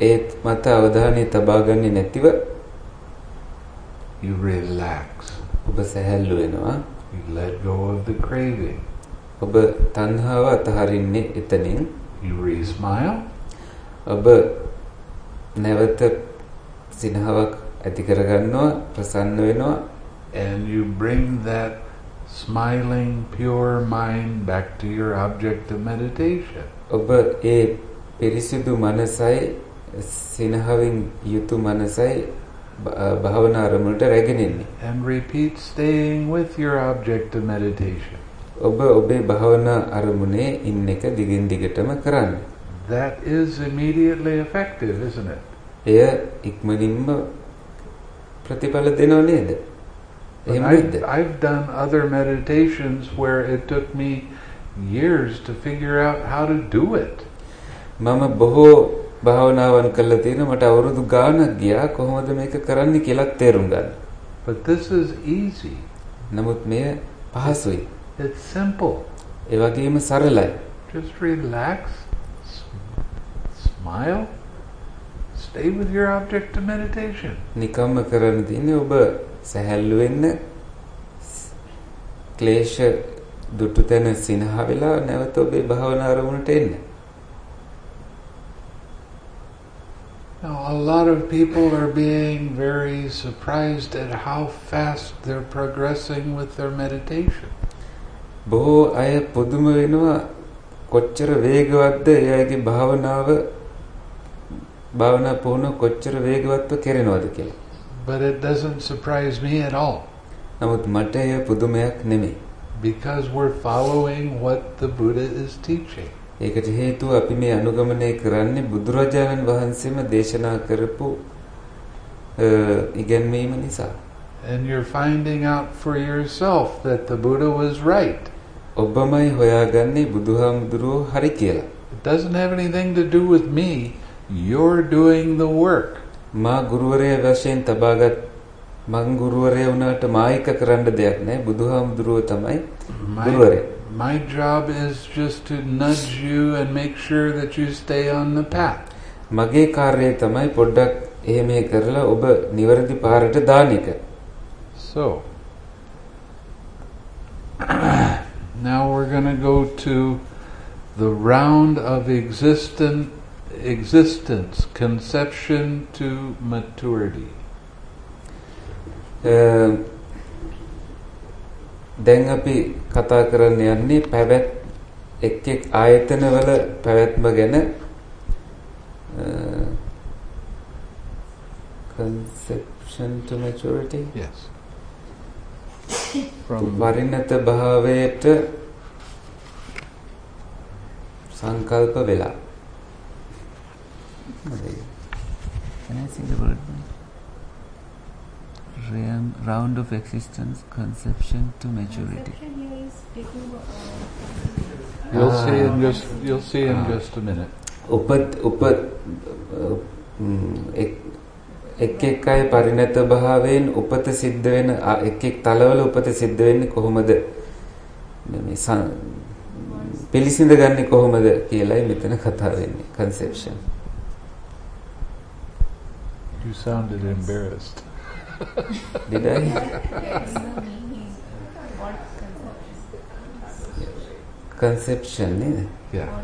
You relax. You let go of the craving. You re-smile. And you bring that smiling, pure mind back to your object of meditation. ඔබ ඒ පිරිසිදු මනසයි සිනහවෙන් යුතු මනසයි භාවනා අරමුණට රැගෙන ඉන්නේ. And repeat staying with your object of meditation. ඔබ ඔබේ භාවනා අරමුණේ ඉන්න එක දිගින් දිගටම කරන්න. That is immediately effective, isn't it? එය ඉක්මනින්ම ප්‍රතිඵල දෙනව නේද? I've done other meditations where it took me years to figure out how to do it. මම බොහෝ භාවනාවන් කළා තියෙනවා මට අවුරුදු ගාණක් ගියා කොහොමද මේක කරන්න කියලා තේරුම් ගන්න. But this is easy. නමුත් මේ පහසුයි. It's simple. ඒ වගේම සරලයි. Just relax, smile, stay with your object of meditation. නිකම්ම කරන්න තියෙන්නේ ඔබ සැහැල්ලු වෙන්න ක්ලේශ දුටු තැන සිනහ වෙලා නැවත ඔබේ භාවනා අරමුණට එන්න. Now a lot of people are being very surprised at how fast they're progressing with their meditation. බොහෝ අය පුදුම වෙනවා කොච්චර වේගවත්ද එයාගේ භාවනා පුහුණුව කොච්චර වේගවත්ව කරනවද කියලා. But it doesn't surprise me at all. නමුත් මට එය පුදුමයක් නෙමෙයි. Because we're following what the Buddha is teaching. ඒකට හේතුව අපි මේ අනුගමනය කරන්නේ බුදුරජාණන් වහන්සේම දේශනා කරපු ඉගැන්වීම නිසා. And you're finding out for yourself that the Buddha was right. ඔබමයි හොයාගන්නේ බුදුහාමුදුරුවෝ හරි කියලා. It doesn't have anything to do with me. You're doing the work. මා ගුරුවරයා වශයෙන් තබාගත් මං ගුරුවරයා වුණාට මා එක කරන්න දෙයක් නැහැ. බුදුහාමුදුරුවෝ තමයි ගුරුවරයා. My job is just to nudge you and make sure that you stay on the path. මගේ කාර්යය තමයි පොඩ්ඩක් එහෙම කරලා ඔබ නිවැරදි පාරට දාන එක. So now we're going to go to the round of existence, conception to maturity. දැන් අපි කතා කරන්න යන්නේ පැවැත් එක් ආයතනවල පැවැත්ම ගැන. Conception to maturity. Yes. පරිණත භාවයට සංකල්ප වෙලා. Can I see the word? Round of existence, conception to maturity. You'll see in just a minute. එක් අය පරිණත භාවයෙන් උපත සිද්ධ වෙන එක් තලවල උපත සිද්ධ වෙන්නේ කොහොමද මේ පිළිසිඳ ගන්නේ කොහොමද කියලායි මෙතන කතා වෙන්නේ. conception. You sounded embarrassed. Did I? Conception, yeah. Yeah.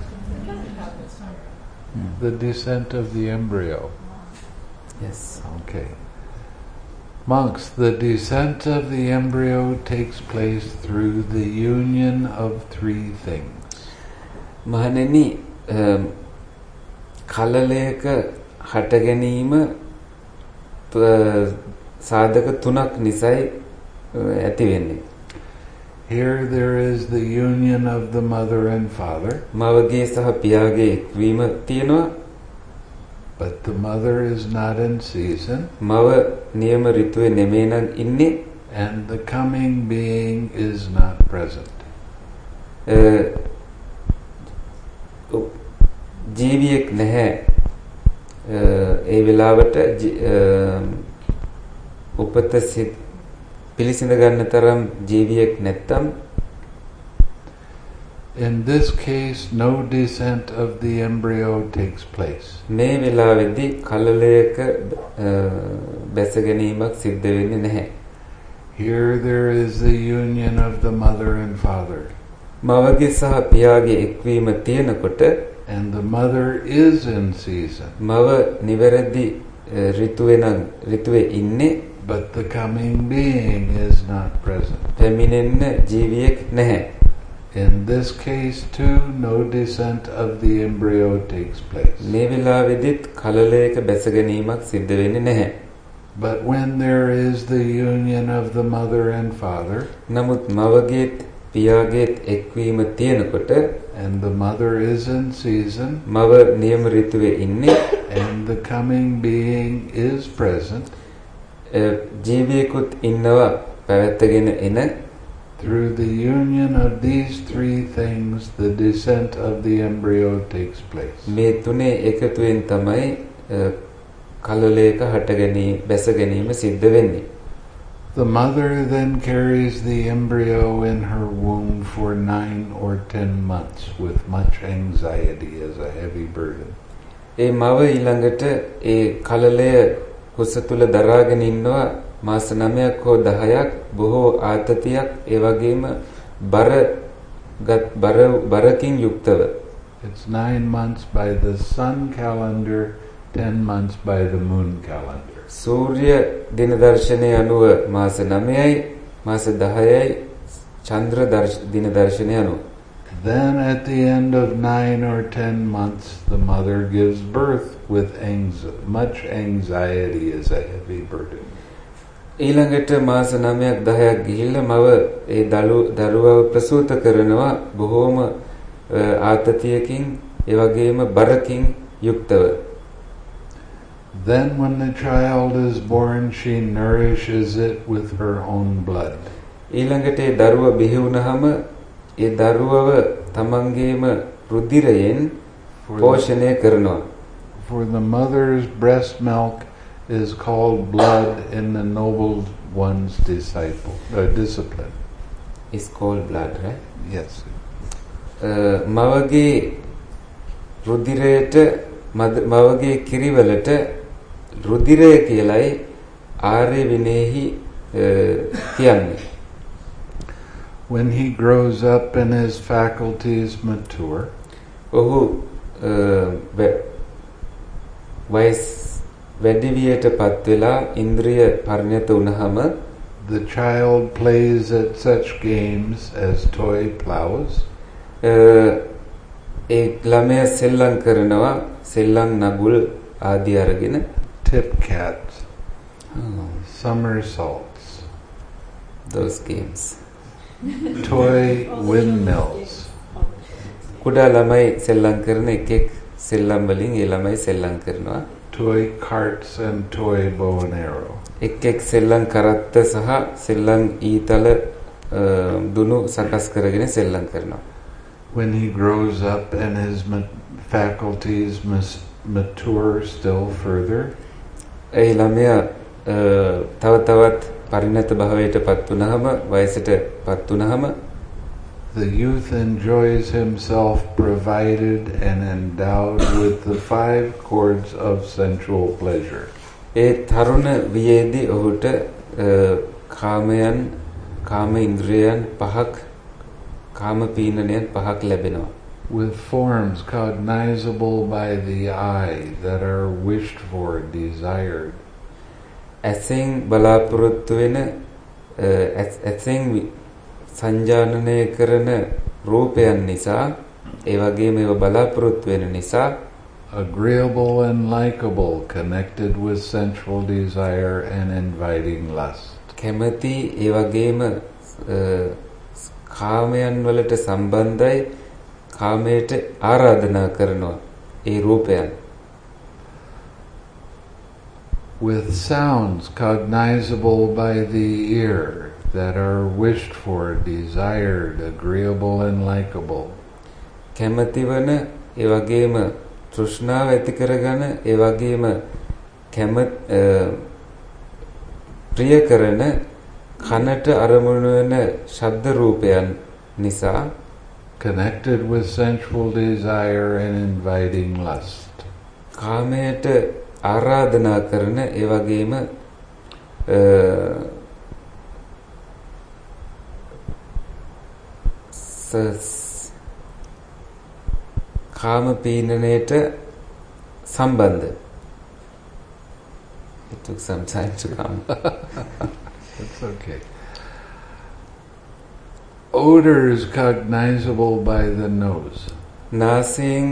The descent of the embryo. Yes. Okay. Monks, the descent of the embryo takes place through the union of three things. මහණෙනි කලලයක හට ගැනීම සාධක තුනක් නිසායි ඇති වෙන්නේ. Here there is the union of the mother and father. මවගේ සහ පියාගේ එක්වීම තියෙනවා. But the mother is not in season. මව නියම ඍතුවේ නෙමෙයි නම් ඉන්නේ. And the coming being is not present. ජීවියෙක් නැහැ. ඒ වෙලාවට උපත පිළිසිඳ ගන්න තරම් ජීවියෙක් නැත්තම් in this case no descent of the embryo takes place. මේ වෙලාවේදී කලලයක බැස ගැනීමක් සිද්ධ වෙන්නේ නැහැ. Here there is the union of the mother and father. මවගේ සහ පියාගේ එක්වීම තියෙනකොට and the mother is in season. මව නිවැරදි ඍතුවේ ඉන්නේ. But the coming being is not present. පැමිණෙන්න ජීවියෙක් නැහැ. In this case too, no descent of the embryo takes place. මේ වෙලාවේදීත් කලලයක බැස ගැනීමක් සිද්ධ වෙන්නේ නැහැ. But when there is the union of the mother and father, නමුත් මවගේත් පියාගේත් එක්වීම තියෙනකොට and the mother is in season, මව නියම ඍතුවේ ඉන්නේ. and the coming being is present, ජීවියෙකුත් ඉන්නවා පැවැත්ගෙන එන. through the union of these three things the descent of the embryo takes place. මේ තුනේ එකතුවෙන් තමයි කලලයක හට ගැනීම බැස ගැනීම සිද්ධ වෙන්නේ. The mother then carries the embryo in her womb for 9 or 10 months with much anxiety as a heavy burden. ඒ මව ඊළඟට ඒ කලලය කුස තුල දරාගෙන ඉන්නවා මාස 9ක් හෝ 10ක් බොහෝ ආතතියක් ඒ වගේම බරකින් යුක්තව. It's 9 months by the sun calendar, 10 months by the moon calendar. සූර්ය දින දර්ශනය අනුව මාස 9යි මාස 10යි චන්ද්‍ර දින දර්ශනය අනුව. Then at the end of 9 or 10 months the mother gives birth with much anxiety as a heavy burden. ඊළඟට මාස 9ක් 10ක් ගිහිල්ලා මව ඒ දරුවව ප්‍රසූත කරනවා බොහෝම ආතතියකින් ඒ වගේම බරකින් යුක්තව. Then when the child is born she nourishes it with her own blood. ඊළඟට ඒ දරුව බිහි වුණාම ඒ දරුවව තමන්ගේම රුධිරයෙන් පෝෂණය කරනවා. For the mother's breast milk is called blood in the noble one's discipline. It's called blood, right? Yes. මවගේ රුධිරයට මවගේ කිරිවලට රුධිරය කියලයි ආර්ය විනයෙහි කියන්නේ. When he grows up and his faculties mature, ඔහු වයස් වැඩි වියටපත් වෙලා ඉන්ද්‍රිය පරිණත වුණාම the child plays at such games as toy plows, ඒ ළමයා සෙල්ලම් කරනවා සෙල්ලම් නගුල් ආදී අරගෙන tip cats, somersaults, those games. toy windmills, කුඩා ළමයි සෙල්ලම් කරන එකෙක් සෙල්ලම් වලින් ඒ ළමයි සෙල්ලම් කරනවා. toy carts and toy bow and arrow. එක් සෙල්ලම් කරත්ත සහ සෙල්ලම් ඊතල දුනු සකස් කරගෙන සෙල්ලම් කරනවා. When he grows up and his faculties mature still further, ඒ ළමයා තව තවත් පරිණත භාවයටපත් වුණාම වයසටපත් වුණාම the youth enjoys himself provided and endowed with the 5 chords of sensual pleasure. ඒ තරුණ වියේදී ඔහුට කාමයන් කාම ඉන්ද්‍රියයන් පහක් කාම පීනනයන් පහක් ලැබෙනවා. With forms cognizable by the eye that are wished for, desired. ඇසෙන් බලාපොරොත්තු වෙන ඇසෙන් සංජානනය කරන රූපයන් නිසා ඒ වගේම ඒව බලාපොරොත්තු වෙන නිසා agreeable and likable, connected with sensual desire and inviting lust. කැමැති ඒ වගේම කාමයන් වලට සම්බන්ධයි කාමයට ආරාධනා කරනවා ඒ රූපයන්. With sounds cognizable by the ear that are wished for, desired, agreeable and likable. කැමැති වන ඒ වගේම තෘෂ්ණාව ඇති කරගෙන ඒ වගේම ප්‍රිය කරන කනට අරමුණු වෙන ශබ්ද රූපයන් නිසා connected with sensual desire and inviting lust. කාමයට ආරාධනා කරන ඒ වගේම කාම පීනනයට සම්බන්ධ. It took some time to come. It's okay. Odors cognizable by the nose. නාසයෙන්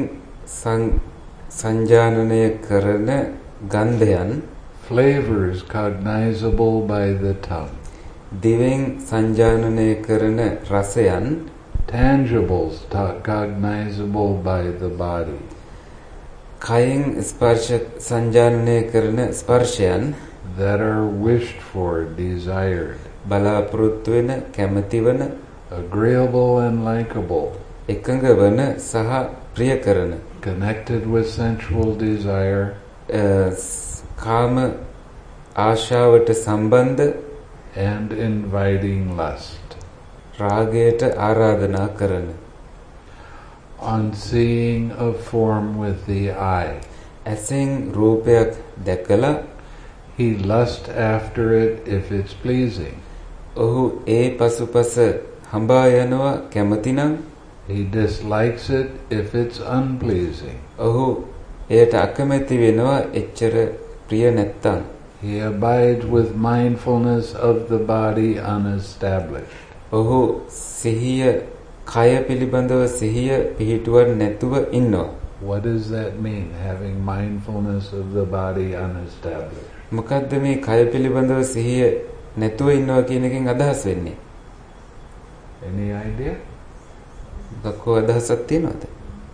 සංජානනය කරන ගන්ධයන්. Flavors cognizable by the tongue. දිවෙන් සංජානනය කරන රසයන්. Tangibles cognizable by the body. කයෙන් ස්පර්ශ සංජානනය කරන ස්පර්ශයන් that are wished for, desired. බලාපොරොත්තු වෙන කැමැති වන agreeable and likable. එකඟ වන සහ ප්‍රිය කරන connected with sensual desire. කාම ආශාවට සම්බන්ධ and inviting lust. රාගයට ආරාධනා කරන. On seeing a form with the eye, ඇසෙන් රූපයක් දැකලා he lusts after it if it's pleasing. ඔහු ඒ පසුපස හඹා යනවා කැමතිනම්. He dislikes it if it's unpleasing. ඔහු එයට අකමැති වෙනවා එච්චර ප්‍රිය නැත්තම්. He abides with mindfulness of the body unestablished. ඔහු සිහිය කය පිළිබඳව සිහිය පිහිටුවන්නේ නැතුව ඉන්නවා. What does that mean, having mindfulness of the body unestablished? මොකද්ද මේ කය පිළිබඳව සිහිය නැතුව ඉන්නවා කියන එකෙන් අදහස් වෙන්නේ? Any idea? මොකක්ද අදහසක් තියෙනවද?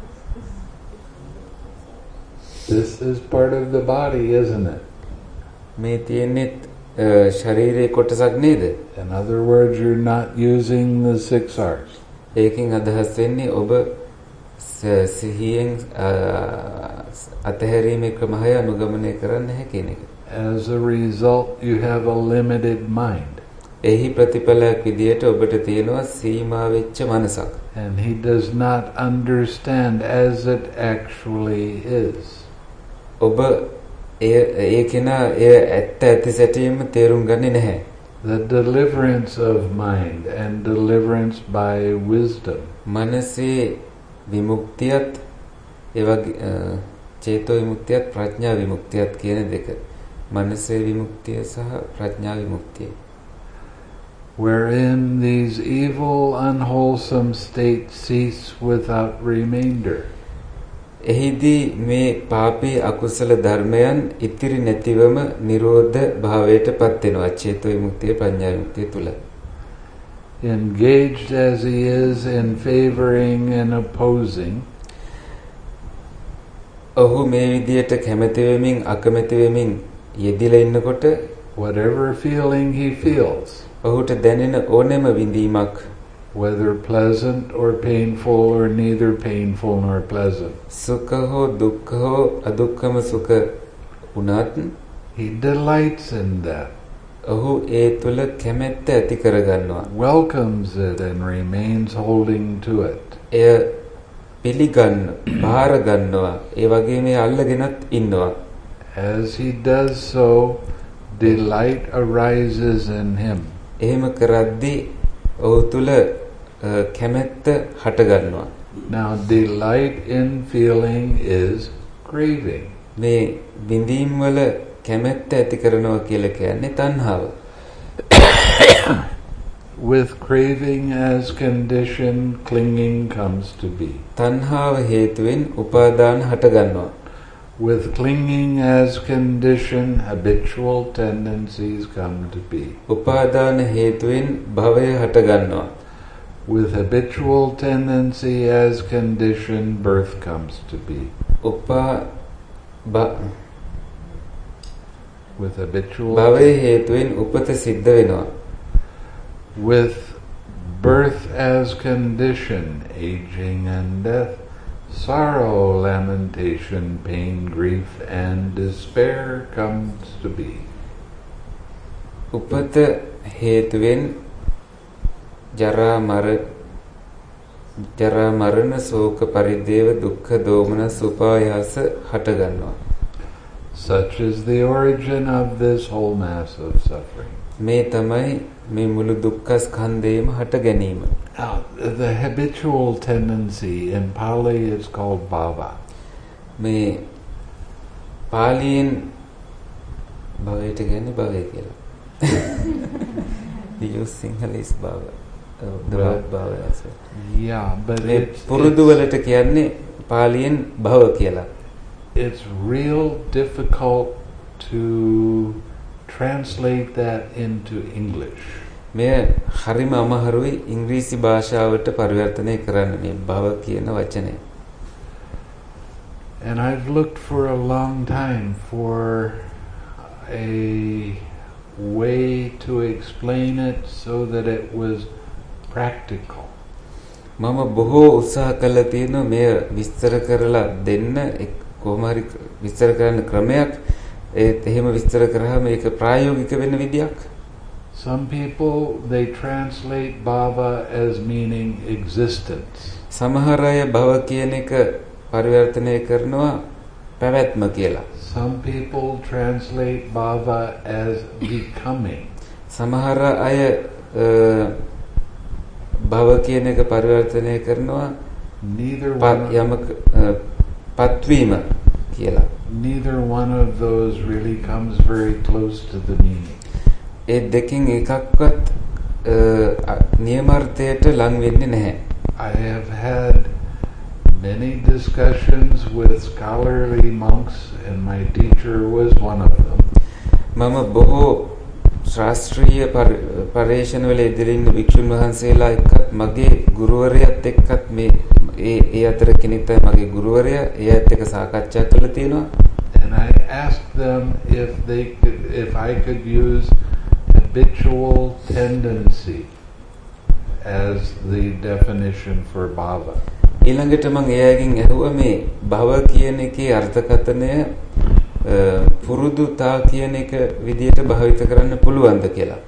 This is part of the body, isn't it? මේ තියෙන්නේ ශරීරයේ කොටසක් නේද? In other words, you're not using the 6 R's. ඒකෙන් අදහස් වෙන්නේ ඔබ සිහියෙන් අතහැරීමේ ක්‍රමය අනුගමනය කරන්න නැහැ කියන එක. As a result, you have a limited mind. එහි ප්‍රතිඵලයක් විදියට ඔබට තියෙනවා සීමා වෙච්ච මනසක්. And he does not understand as it actually is. ඔබ ඒ කෙනා ඒ ඇත්ත ඇති සැටියෙම තේරුම් ගන්නේ නැහැ. The deliverance of mind and deliverance by wisdom. මනසේ විමුක්තියත් ඒ වගේ චේතෝ විමුක්තියත් ප්‍රඥා විමුක්තියත් කියන දෙක. මනසේ විමුක්තිය සහ ප්‍රඥා විමුක්තිය. Wherein these evil, unwholesome states cease without remainder. එහිදී මේ පාපී අකුසල ධර්මයන් ඉතිරි නැතිවම නිරෝධ භාවයට පත් වෙනවා චේතෝ විමුක්තිය ප්‍රඥා විමුක්තිය තුල. Engaged as he is in favoring and opposing, ඔහු මේ විදියට කැමැති වෙමින් අකමැති වෙමින් යෙදිලා ඉන්නකොට whatever feeling he feels, ඔහුට දැනෙන ඕනෑම විඳීමක්, whether pleasant or painful or neither painful nor pleasant, සුඛ හෝ දුක්ඛ හෝ අදුක්ඛම සුඛ උනත් he delights in that, ඔහු ඒ තුල කැමැත්ත ඇති කරගන්නවා. welcomes it and remains holding to it. එය පිළිගන්න, බාර ගන්නවා. ඒ වගේම අල්ලගෙනත් ඉන්නවා. As he does so, delight arises in him. එහෙම කරද්දී ඔහු තුල කැමැත්ත හට ගන්නවා. Now, delight in feeling is craving. මේ විඳීම් වල කැමැත්ත ඇති කරනවා කියලා කියන්නේ තණ්හාව. With craving as condition, clinging comes to be. තණ්හාව හේතුවෙන් උපාදාන හට ගන්නවා. With clinging as condition, habitual tendencies come to be. උපාදාන හේතුවෙන් භවය හට ගන්නවා. With habitual tendency as condition, birth comes to be. With habitual භවය හේතුවෙන් උපත සිද්ධ වෙනවා. With birth as condition, aging and death, sorrow, lamentation, pain, grief, and despair comes to be. උපත හේතුවෙන් ජරා මරණ ශෝක පරිදේව දුක්ඛ දෝමනස් උපායාස හට ගන්නවා. Such is the origin of this whole mass of suffering. මේ තමයි මේ මුළු දුක්ඛ ස්කන්ධයම හට ගැනීම. Now, the habitual tendency in Pali is called bhava. මේ පාලියෙන් භවයට කියන්නේ භවය කියලා. The use Sinhala is bhava. The word bhava as well. Yeah, but පුරුදු වලට කියන්නේ පාලියෙන් භව කියලා. It's real difficult to translate that into English. මේ හරිම අමාරුයි ඉංග්‍රීසි භාෂාවට පරිවර්තනය කරන්න මේ භව කියන වචනය. And I've looked for a long time for a way to explain it so that it was practical. මම බොහෝ උත්සාහ කළා තියෙනවා මේ විස්තර කරලා දෙන්න කොහොම හරි විස්තර කරන්න ක්‍රමයක් ඒත් එහෙම විස්තර කරාම ඒක ප්‍රායෝගික වෙන විදියක්. Some people, they translate bhava as meaning existence. සමහර අය භව කියන එක පරිවර්තනය කරනවා පැවැත්ම කියලා. Some people translate bhava as becoming. සමහර අය භව කියන එක පරිවර්තනය කරනවා Neither one පත්වීම කියලා. Neither one of those really comes very close to the meaning. ඒ දෙකෙන් එකක්වත් නියමාර්ථයට ලං වෙන්නේ නැහැ. I have had many discussions with scholarly monks and my teacher was one of them. මම බොහෝ ශාස්ත්‍රීය පරිශන වල ඉදිරින් වික්ෂුන් වහන්සේලා එක්කත් මගේ ගුරුවරයාත් එක්කත් මේ ඒ අතර කෙනෙක් තමයි මගේ ගුරුවරයා. එයාත් එක්ක සාකච්ඡා කළා තියෙනවා. And I asked them if I could use habitual tendency as the definition for bhava. ඊළඟට මම එයාගෙන් ඇහුවා මේ භව කියන එකේ අර්ථකථනය පුරුදුතා කියන එක විදියට භාවිත කරන්න පුළුවන්ද කියලා.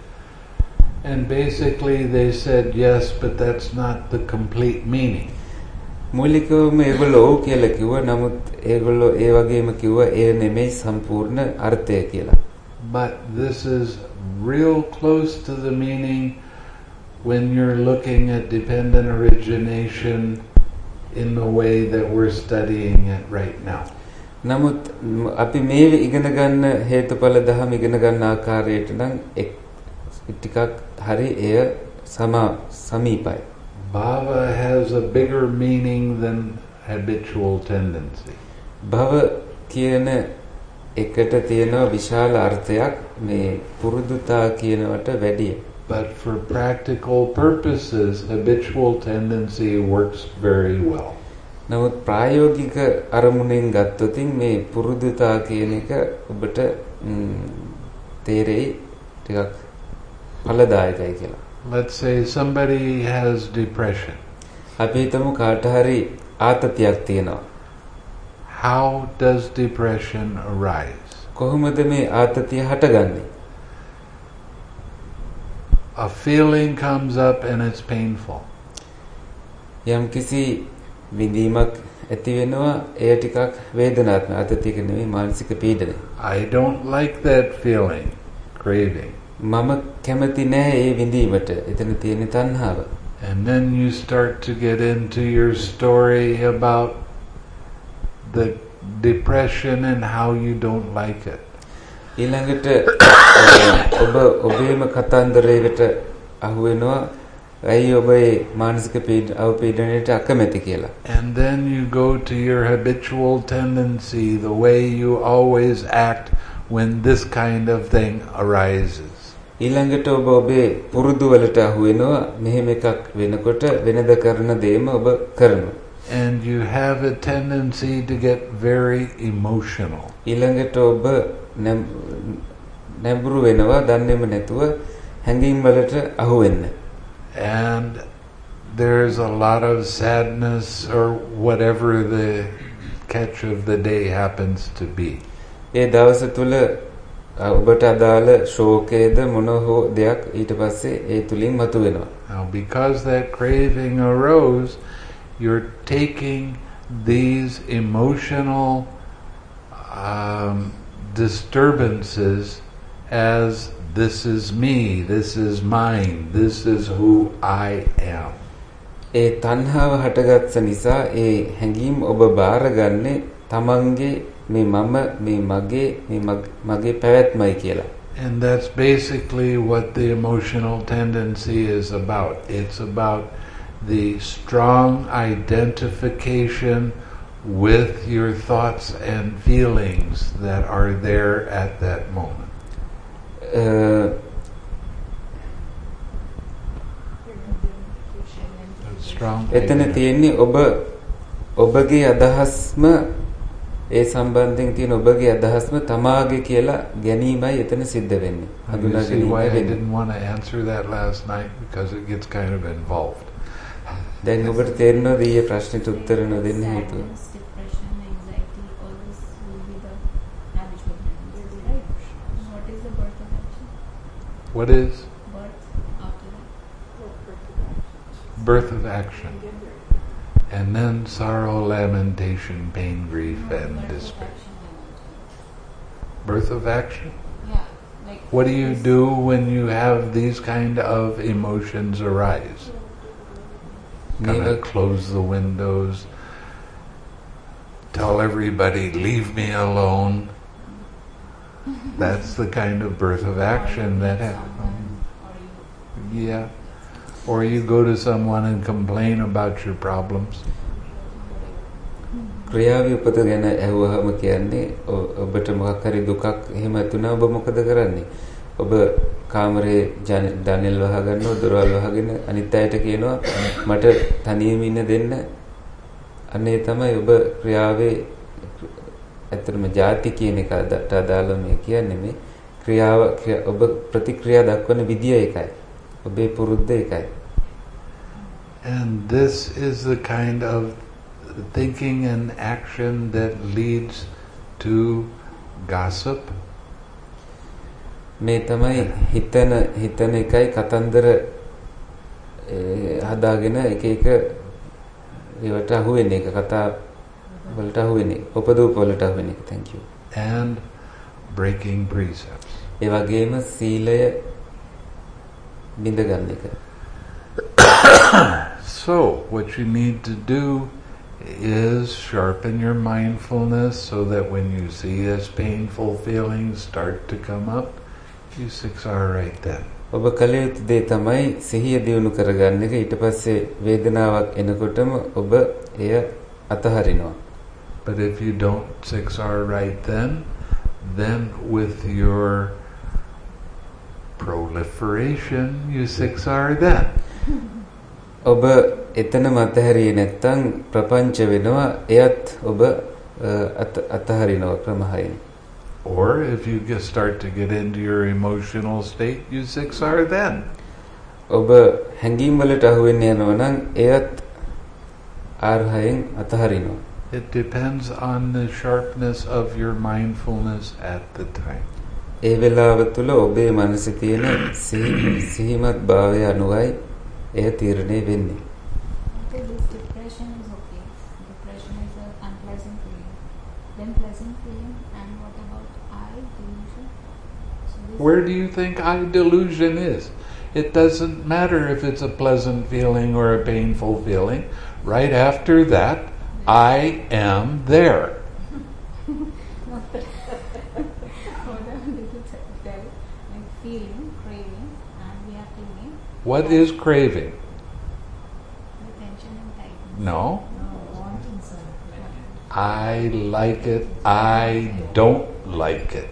And basically they said yes, but that's not the complete meaning. මූලිකවම ඒගොල්ලෝ ඔව් කියලා කිව්වා. නමුත් ඒගොල්ලෝ ඒ වගේම කිව්වා ඒ නෙමෙයි සම්පූර්ණ අර්ථය කියලා. But this is real close to the meaning when you're looking at dependent origination in the way that we're studying it right now. නමුත් අපි මේ ඉගෙන ගන්න හේතුඵල ධර්ම ඉගෙන ගන්න ආකාරයට නම් ටිකක් හරි එය සමීපයි. Bhava has a bigger meaning than habitual tendency. භව කියන එකට තියෙන විශාල අර්ථයක් මේ පුරුදුතා කියනවට වැඩිය. But for practical purposes, habitual tendency works very well. නමුත් ප්‍රායෝගික අරමුණෙන් ගත්තොත් මේ පුරුදුතා කියන එක ඔබට තේරෙයි ටිකක් ඵලදායකයි කියලා. Let's say somebody has depression. අපි හිතමු කාට හරි ආතතියක් තියෙනවා. How does depression arise? කොහොමද මේ ආතතිය හටගන්නේ? A feeling comes up and it's painful. යම් කිසි විඳීමක් ඇති වෙනවා එය ටිකක් වේදනාත්මක අතතියක නෙවෙයි මානසික පීඩනය. I don't like that feeling, craving. මම කැමති නෑ ඒ විඳීමට. එතන තියෙන තණ්හාව. And then you start to get into your story about the depression and how you don't like it. ඊළඟට ඔබ ඔබේම කතන්දරයකට අහු වෙනවා ඇයි ඔබ ඒ මානසික අවපීඩනයට අකමැති කියලා. And then you go to your habitual tendency, the way you always act when this kind of thing arises. ඊළඟට ඔබ ඔබේ පුරුදු වලට අහු වෙනවා මෙහෙම එකක් වෙනකොට වෙනද කරන දේම ඔබ කරනවා. And you have a tendency to get very emotional. ඊළඟට ඔබ නැඹුරු වෙනවා දන්නේම නැතුව හැඟීම් වලට අහු වෙන්න. And there's a lot of sadness or whatever the catch of the day happens to be. ඒ දවස තුල ඔබට අදාළ ශෝකයේද මොන හෝ දෙයක් ඊට පස්සේ ඒ තුලින් මතුවෙනවා. Now because that craving arose, you're taking these emotional disturbances as this is me, this is mine, this is who I am. ඒ තණ්හාව හටගත්ස නිසා ඒ හැඟීම් ඔබ බාරගන්නේ තමන්ගේ මේ මම මේ මගේ පැවැත්මයි කියලා. And that's basically what the emotional tendency is about. It's about the strong identification with your thoughts and feelings that are there at that moment. එතන තියෙන්නේ ඔබගේ අදහස්ම ඒ සම්බන්ධයෙන් තියෙන ඔබගේ අදහස්ම තමාගේ කියලා ගැනීමයි එතන සිද්ධ වෙන්නේ. You see why I didn't want to answer that last night, because it gets kind of involved. දැන් ඔබට තේරෙනවද ඊයේ ප්‍රශ්නෙට උත්තර නොදෙන්න හේතුව? Depression, anxiety, all this will be the habitual tendency, right? What is the birth of action? What is Birth after that? birth of action? And then sorrow, lamentation, pain, grief, and despair. Birth of action? Yeah. Like What do you do when you have these kind of emotions arise? Gonna close the windows, tell everybody, leave me alone. That's the kind of birth of action that happens. Yeah. Or you go to someone and complain about your problems. ක්‍රියාවේ උපත ගැන ඇහුවහම කියන්නේ ඔබට මොකක් හරි දුකක් එහෙම තුනා ඔබ මොකද කරන්නේ? ඔබ කාමරේ ජනෙල් වහගන්නවා දොරවල් වහගෙන අනිත් අයට කියනවා මට තනියම ඉන්න දෙන්න. අනේ තමයි ඔබ ක්‍රියාවේ ඇත්තටම ಜಾති කියන එකට අදාළ මේ කියන්නේ මේ ක්‍රියාව ඔබ ප්‍රතික්‍රියා දක්වන විදිය එකයි. ඔබේ පුරුද්ද එකයි. And this is the kind of thinking and action that leads to gossip. මේ තමයි හිතන එකයි කතන්දර හදාගෙන එක එක ඒවට අහු වෙන එක කතා වලට අහු වෙන එක උපදූප වලට අහු වෙන එක. Thank you. And breaking precepts. ඒ වගේම සීලය බිඳ ගන්න එක. So what you need to do is sharpen your mindfulness so that when you see as painful feelings start to come up, you 6R right then. ඔබ කල යුතු දේ තමයි සිහිය දියුණු කරගන්න එක. ඊට පස්සේ වේදනාවක් එනකොටම ඔබ එය අතහරිනවා. But if you don't 6R right then with your proliferation, you 6R then. ඔබ එතනම අතහැරියේ නැත්නම් ප්‍රපංච වෙනවා එයත් ඔබ අතහරිනවා ක්‍රමයෙන්. Or if you start to get into your emotional state, you 6R then. ඔබ හැඟීම් වලට අහු වෙන්න යනවා නම් එයත් ආරහයෙන් අතහරිනවා. It depends on the sharpness of your mindfulness at the time. ඒ වෙලාව තුල ඔබේ මනසේ තියෙන සිහිමත් භාවය අනුවයි එය තීරණය වෙන්නේ. Depression is okay. Depression is a then pleasant feeling, and what about I delusion? So this Where do you think I delusion is? It doesn't matter if it's a pleasant feeling or a painful feeling. Right after that, I am there. like feeling, craving, and we have to name What is craving? the tension and tightness. No. Wanting something. I like it. I don't like it.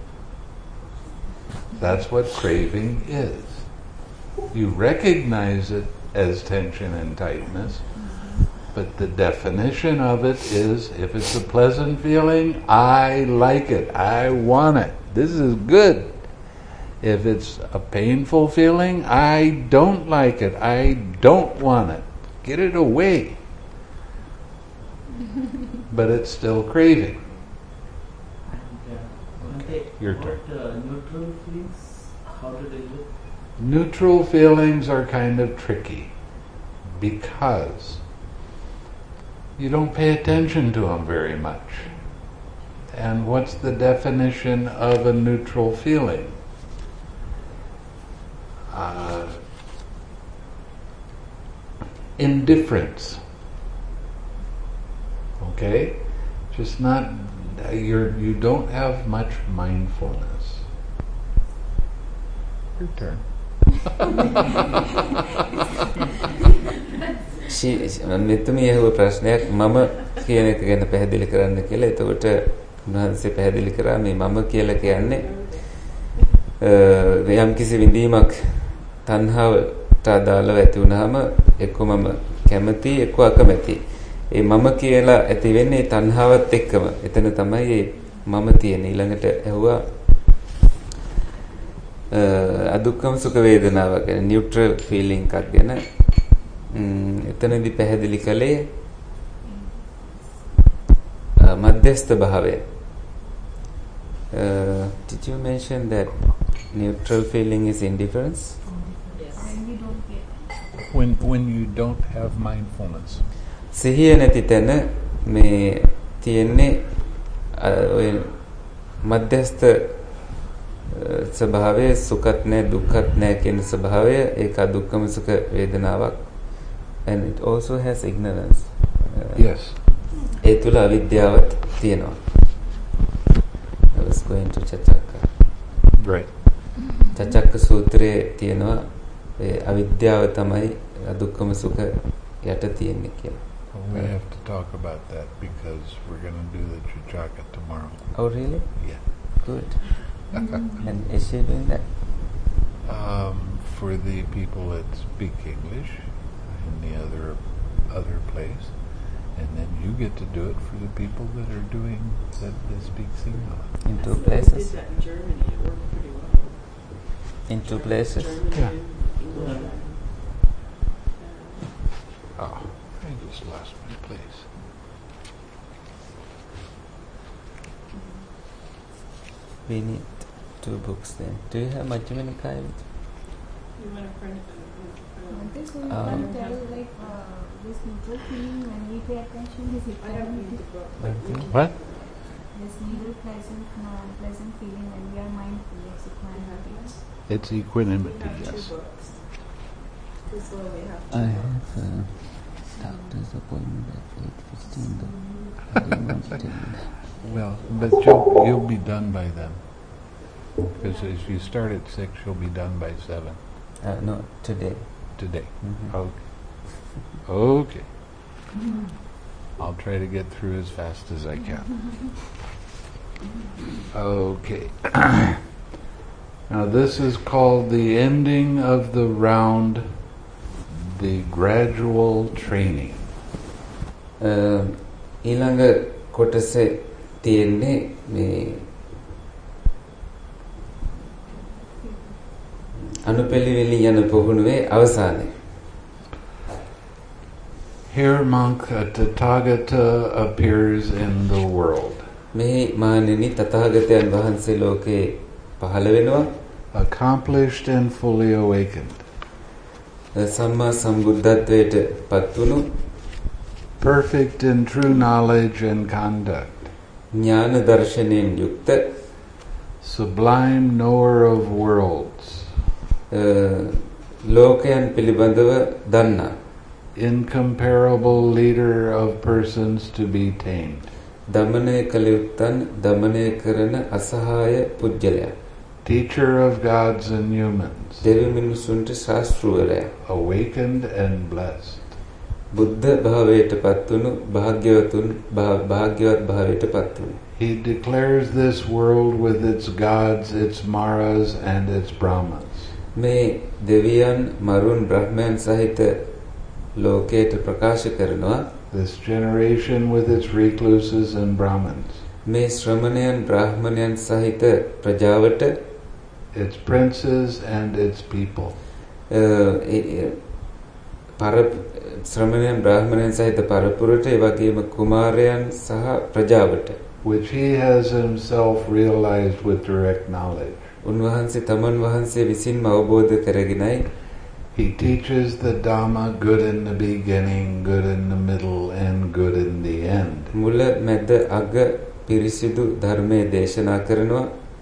That's what craving is. You recognize it as tension and tightness, but the definition of it is, if it's a pleasant feeling, I like it. I want it. This is good. If it's a painful feeling, I don't like it. I don't want it. Get it away. But it's still craving. Your turn. Neutral feelings, how to deal with? Neutral feelings are kind of tricky because you don't pay attention to them very much. And what's the definition of a neutral feeling? Indifference. Okay? Just not, you don't have much mindfulness. Your turn. මෙතුමිය ඇහුව ප්‍රශ්නයක් මම කියන එක ගැන පැහැදිලි කරන්න කියලා. එතකොට උන්වහන්සේ පැහැදිලි කරා මේ මම කියලා කියන්නේ යම් කිසි විඳීමක් තණ්හාවට අදාළව ඇති වුනහම එක්ක මම කැමති එක්ක අකමැති. ඒ මම කියලා ඇති වෙන්නේ තණ්හාවත් එක්කම. එතන තමයි මම තියෙන්නේ. ඊළඟට ඇහුවා අදුක්කම සුඛ වේදනාව ගැන නියුට්‍රල් ෆීලිං එකක් ගැන. එතනදී පැහැදිලි කළේ මධ්‍යස්ථ භාවය. Did you mention that neutral feeling is indifference? Yes. When we don't get When you don't have mindfulness. සිහිය නැති තැන මේ තියෙන්නේ ඔය මධ්‍යස්ථ ස්වභාවයේ සුඛත් නැහැ දුක්ඛත් නැහැ කියන ස්වභාවය ඒක අදුක්කම සුඛ වේදනාවක්. And it also has ignorance. Yes. ඒ තුල අවිද්‍යාවත් තියෙනවා. I was going to Chachakka. Right. Chachakka සූත්‍රයේ තියෙනවා ඒ අවිද්‍යාව තමයි අදුක්කම සුඛ යට තියෙන්නේ කියලා. We have to talk about that because we're going to do the Chachaka tomorrow. Oh really? Yeah. Good. And is she doing that? For the people that speak English in the other place, and then you get to do it for the people that are doing that speak Sinhala. In two places? did that in Germany. It worked pretty well. In two places? Germany Yeah. and England. Oh, I just lost my place. We need two books then. Do you have Majjhima Nikaya with you? You want to print it? Bhante, so you can tell like this neutral feeling when we pay attention is I don't need equanimity. the book. What? This neither pleasant nor unpleasant feeling when we are mindful is equanimity. It's We equanimity, have two yes. books. This one we have. I have a doctor's appointment at 8:15 though. I didn't want to tell you that. Well, but you'll be done by then. Because if you start at 6, you'll be done by 7 No, today. today. Mhm. Okay. Okay. I'll try to get through as fast as I can. Okay. Now this is called the ending of the round, the gradual training. ඊළඟ කොටසේ තියෙන්නේ මේ අනුපෙළිවෙලින් යන පුහුණුවේ අවසානය. Here, monk, a Tathagata appears in the world, මේ මහණෙනි තථාගතයන් වහන්සේ ලෝකේ පහළ වෙනවා. accomplished and fully awakened, සම්මා සම්බුද්ධත්වයට පත් වුණු perfect in true knowledge and conduct, ඥාන දර්ශනයෙන් යුක්ත sublime knower of worlds, ලෝකයන් පිළිබඳව දන්නා incomparable leader of persons to be tamed, දමනය කළ යුත්තන් දමනය කරන අසහාය පුජ්‍යලයා teacher of gods and humans, දෙවි මිනිසුන්ට ශාස්ත්‍රූවරයා awakened and blessed. බුද්ධ භාවයට පත්වුණු භාග්‍යවත් භාවයට පත්වුණු He declares this world with its gods, its maras and its brahmas. මේ දෙවියන් මරුන් බ්‍රහ්මයන් සහිත ලෝකයට ප්‍රකාශ කරනවා This generation with its recluses and brahmins, මේ ශ්‍රමණයන් බ්‍රාහ්මණයන් සහිත ප්‍රජාවට its princes and its people. ශ්‍රමණයන් බ්‍රාහ්මණයන් සහිත පරපුරට ඒ වගේම කුමාරයන් සහ ප්‍රජාවට which he has himself realized with direct knowledge. උන්වහන්සේ තමන් වහන්සේ විසින්ම අවබෝධ කරගෙනයි He teaches the Dhamma good in the beginning, good in the middle, and good in the end. මුල මැද අග පිරිසිදු ධර්මයේ දේශනා කරනවා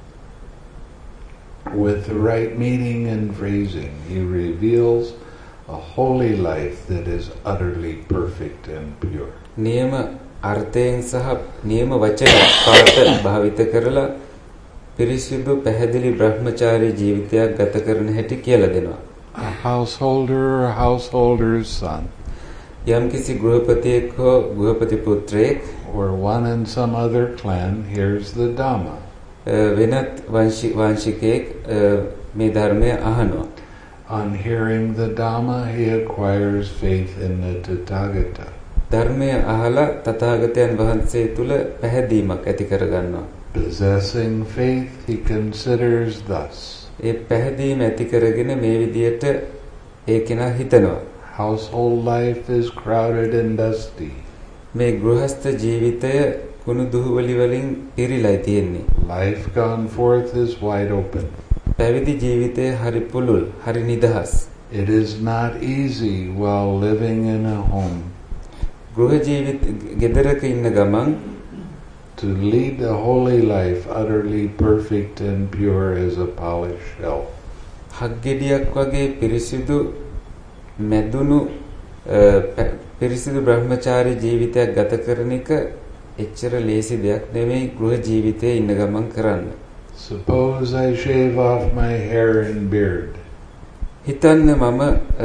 With the right meaning and phrasing, he reveals a holy life that is utterly perfect and pure. නියම අර්ථයෙන් සහ නියම වචන පාට භාවිත කරලා පිරිසිදු පැහැදිලි බ්‍රහ්මචාරී ජීවිතයක් ගත කරන හැටි කියලා දෙනවා. A householder or householder's son, යම්කිසි ගෘහපතියෙක් හෝ ගෘහපති පුත්‍රයෙක් or one in some other clan hears the Dhamma. වෙනත් වංශිකයෙක් මේ ධර්මය අහනවා. On hearing the Dhamma, he acquires faith in the Tathagata. ධර්මය අහලා තථාගතයන් වහන්සේ තුල පැහැදීමක් ඇති කරගන්නවා. Possessing faith, he considers thus. ඒ පැහැදීම ඇති කරගෙන මේ විදියට ඒ කෙනා හිතනවා. Household life is crowded and dusty. මේ ගෘහස්ත ජීවිතය කුණු දුහුවලි වලින් පිරීලායි තියෙන්නේ. Life gone forth is wide open. පැවිදි ජීවිතය හරි පුළුල්, හරි නිදහස්. It is not easy while living in a home ගෘහ ජීවිත ගෙදරක ඉන්න ගමන් to lead a holy life utterly perfect and pure as a polished shell. හග්ගෙඩියක් වගේ පිරිසිදු මැදුණු පිරිසිදු බ්‍රහ්මචාරී ජීවිතයක් ගත කරන එක එච්චර ලේසි දෙයක් නෙමෙයි ගෘහ ජීවිතයේ ඉන්න ගමන් කරන්න. Suppose I shave off my hair and beard. හිතන්න මම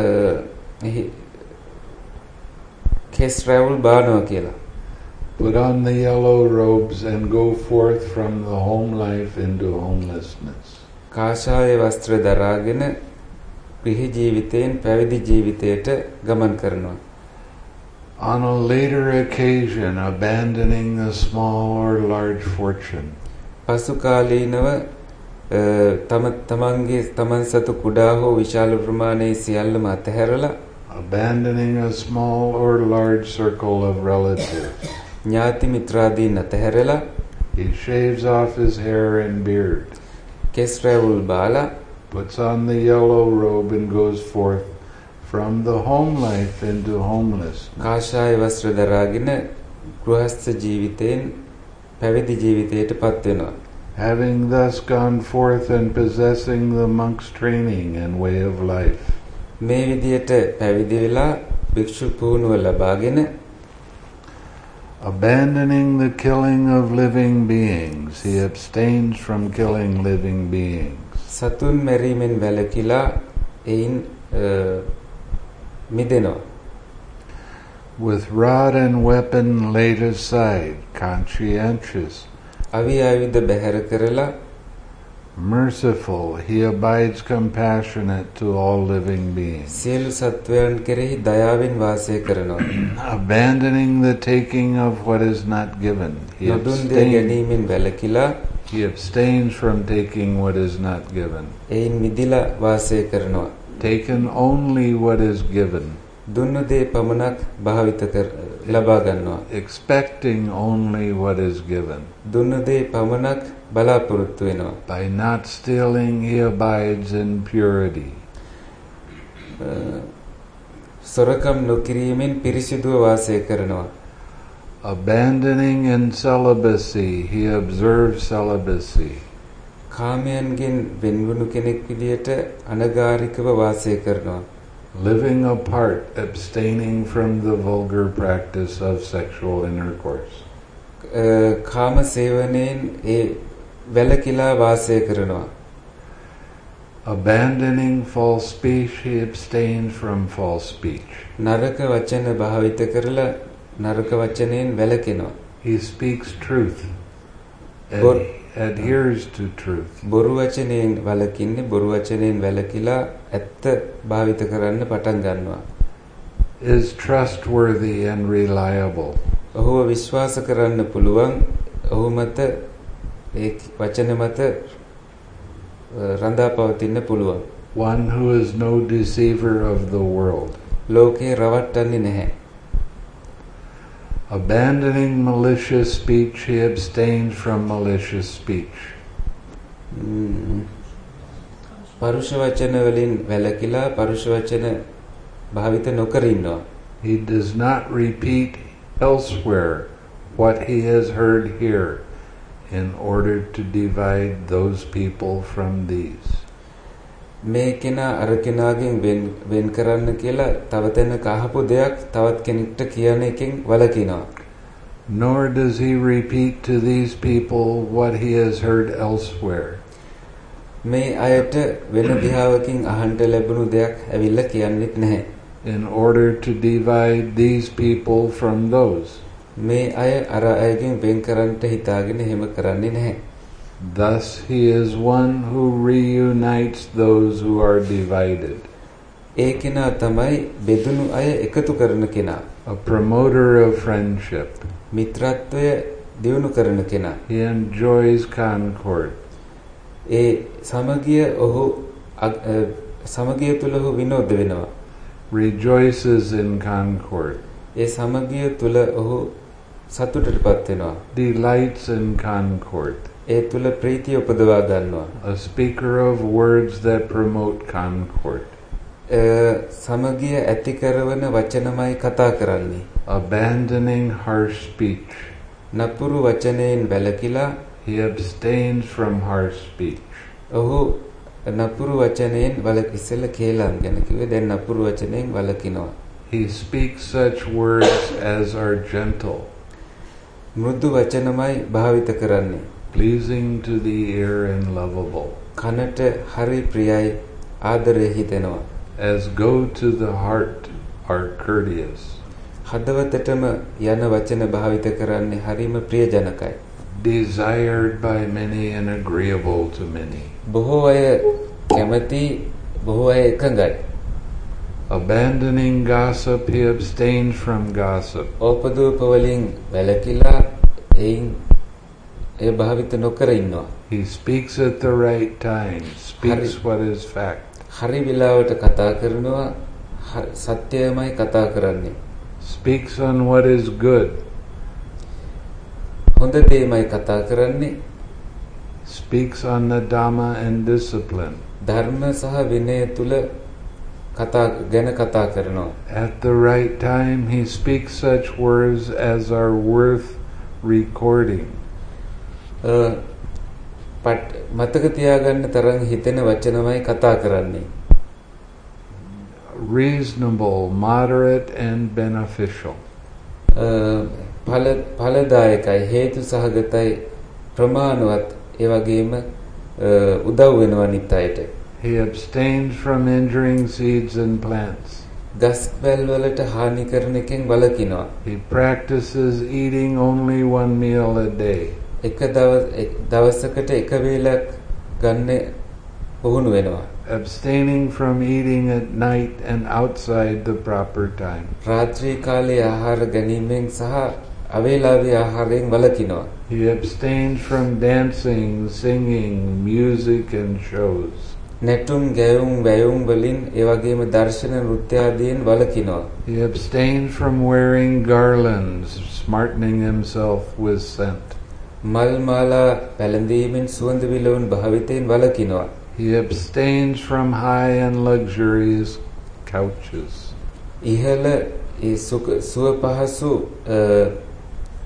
කෙස් රැවුල් බානවා කියලා. Put on the yellow robes and go forth from the home life into homelessness. කාෂාය වස්ත්‍ර දරාගෙන ගෘහ ජීවිතයෙන් පැවිදි ජීවිතයට ගමන් කරනවා. On a later occasion, abandoning the small or large fortune, පසු කාලීනව තමන් සතු කුඩා හෝ විශාල ප්‍රමාණයේ සියල්ලම අතහැරලා abandoning a small or large circle of relatives, ඥාති මිත්‍රාදීන් අතහැරලා he shaves off his hair and beard, කෙස් රැවුල් බාලා puts on the yellow robe and goes forth from the home life into homelessness. කාෂාය වස්ත්‍ර දරාගෙන ගෘහස්ත ජීවිතයෙන් පැවිදි ජීවිතයට පත් වෙනවා. Having thus gone forth and possessing the monk's training and way of life, මේ විදියට පැවිදි වෙලා භික්ෂු පුහුණුව ලබාගෙන abandoning the killing of living beings, he abstains from killing living beings. සතුන් මැරීමෙන් වැළකීලා එයින් මිදෙනවා. With rod and weapon laid aside, conscientious, අවි ආයුධ බැහැර කරලා merciful, he abides compassionate to all living beings. සියලු සත්වයන් කෙරෙහි දයාවෙන් වාසය කරනවා. Abandoning the taking of what is not given, නොදුන් දේ ගැනීමෙන් වැළකීලා he abstains from taking what is not given. එයින් මිදිලා වාසය කරනවා. Taken only what is given, දුන්නු දේ පමණක් භාවිත ලබා ගන්නවා. expecting only what is given. දුන්නු දේ පමණක් බලාපොරොත්තු වෙනවා. By not stealing, he abides in purity. සොරකම් නොකිරීමෙන් පිරිසිදුව වාසය කරනවා. Abandoning in celibacy, he observes celibacy. කාමයන්ගෙන් වෙන්වුණු කෙනෙක් විදියට අනගාരികව වාසය කරනවා. Living apart, abstaining from the vulgar practice of sexual intercourse. කාම සේවනයෙන් වැළකීලා වාසය කරනවා. Abandoning false speech, he abstains from false speech. නරක වචන භාවිත කරලා නරක වචනයෙන් වැළකෙනවා. He speaks truth, adheres to truth. බොරු වචනයෙන් වැළකින්නේ බොරු වචනයෙන් වැළකීලා ඇත්ත භාවිත කරන්න පටන් ගන්නවා. Is trustworthy and reliable. ඔහුව විශ්වාස කරන්න පුළුවන්. ඔහු මත ඒ වචන මත රඳා පවතින්න පුළුවන්. One who is no deceiver of the world. ලෝකේ රවට්ටන්නේ නැහැ. Abandoning malicious speech, he abstains from malicious speech. පරුෂ වචන වලින් වැළකීලා පරුෂ වචන භාවිත නොකර ඉන්නවා. He does not repeat elsewhere what he has heard here in order to divide those people from these. මේ කෙනා අර කෙනාගෙන් වෙන් කරන්න කියලා තව තැනක අහපු දෙයක් තවත් කෙනෙක්ට කියන එකෙන් වළකිනවා. Nor does he repeat to these people what he has heard elsewhere. මේ අයට වෙන දිහාවකින් අහන්න ලැබුණු දෙයක් ඇවිල්ලා කියන්නෙත් නැහැ. In order to divide these people from those. මේ අය අර අයගෙන් වෙන් කරන්නට හිතාගෙන එහෙම කරන්නේ නැහැ. Thus he is one who reunites those who are divided. ඒ කෙනා තමයි බෙදුණු අය එකතු කරන කෙනා. A promoter of friendship. මිත්‍රත්වය දියුණු කරන කෙනා. He enjoys concord. ඒ සමගිය ඔහු සමගිය තුල ඔහු විනෝද වෙනවා. Rejoices in concord. ඒ සමගිය තුල ඔහු සතුටටපත් වෙනවා. Delights in concord. ඒ තුල ප්‍රීතිය උපදවා ගන්නවා. A speaker of words that promote concord. සමගිය ඇති කරන වචනමයි කතා කරන්නේ. Abandoning harsh speech. නපුරු වචනයෙන් වැළකීලා he abstains from harsh speech. ඔහු නපුරු වචනයෙන් ඉස්සෙල්ලා කේලම් ගැන කිව්වේ දැන් නපුරු වචනයෙන් වළකිනවා. He speaks such words as are gentle. මෘදු වචනමයි භාවිත කරන්නේ. Pleasing to the ear and lovable. කනට හරි ප්‍රියයි ආදරෙ හිතෙනවා. As go to the heart are courteous. හදවතටම යන වචන භාවිත කරන්නේ හරිම ප්‍රියජනකයි. Desired by many and agreeable to many. බොහෝ අය කැමති බොහෝ අය එකඟයි. Abandoning gossip, he abstains from gossip. ඕපදූප වලින් වැළකීලා ඒ භාවිත නොකර ඉන්නවා. He speaks at the right time, speaks what is fact. හරි වෙලාවට කතා කරනවා සත්‍යයමයි කතා කරන්නේ. Speaks on what is good. හොඳ දේමයි කතා කරන්නේ. Speaks on the Dhamma and discipline. ධර්ම සහ විනය තුල ගැන කතා කරනවා. At the right time he speaks such words as are worth recording. මතක තියාගන්න තරම් හිතෙන වචනමයි කතා කරන්නේ. Reasonable, moderate and beneficial. ඵලදායකයි හේතු සහගතයි ප්‍රමාණවත් ඒ වගේම උදව් වෙනවා අනිත් අයට. He abstains from injuring seeds and plants. ගස් වැල් වලට හානි කරන එකෙන් වළකිනවා. He practices eating only one meal a day. එක දවසකට එක වේලක් ගන්න පුහුණු වෙනවා. Abstaining from eating at night and outside the proper time. රාත්‍රී කාලේ ආහාර ගැනීමෙන් සහ අවේලාවේ ආහාරයෙන් වළකිනවා. He abstains from dancing, singing, music and shows. නැටුම් ගැයුම් වැයුම් වලින් ඒ වගේම දර්ශන නෘත්‍ය ආදීන් වළකිනවා. He abstains from wearing garlands, smartening himself with scent. මල් මාලා පැළඳීමෙන් සුවඳ විලවුන් භාවිතයෙන් වළකිනවා. He abstains from high and luxurious couches. ඉහළ ඒ සුව පහසු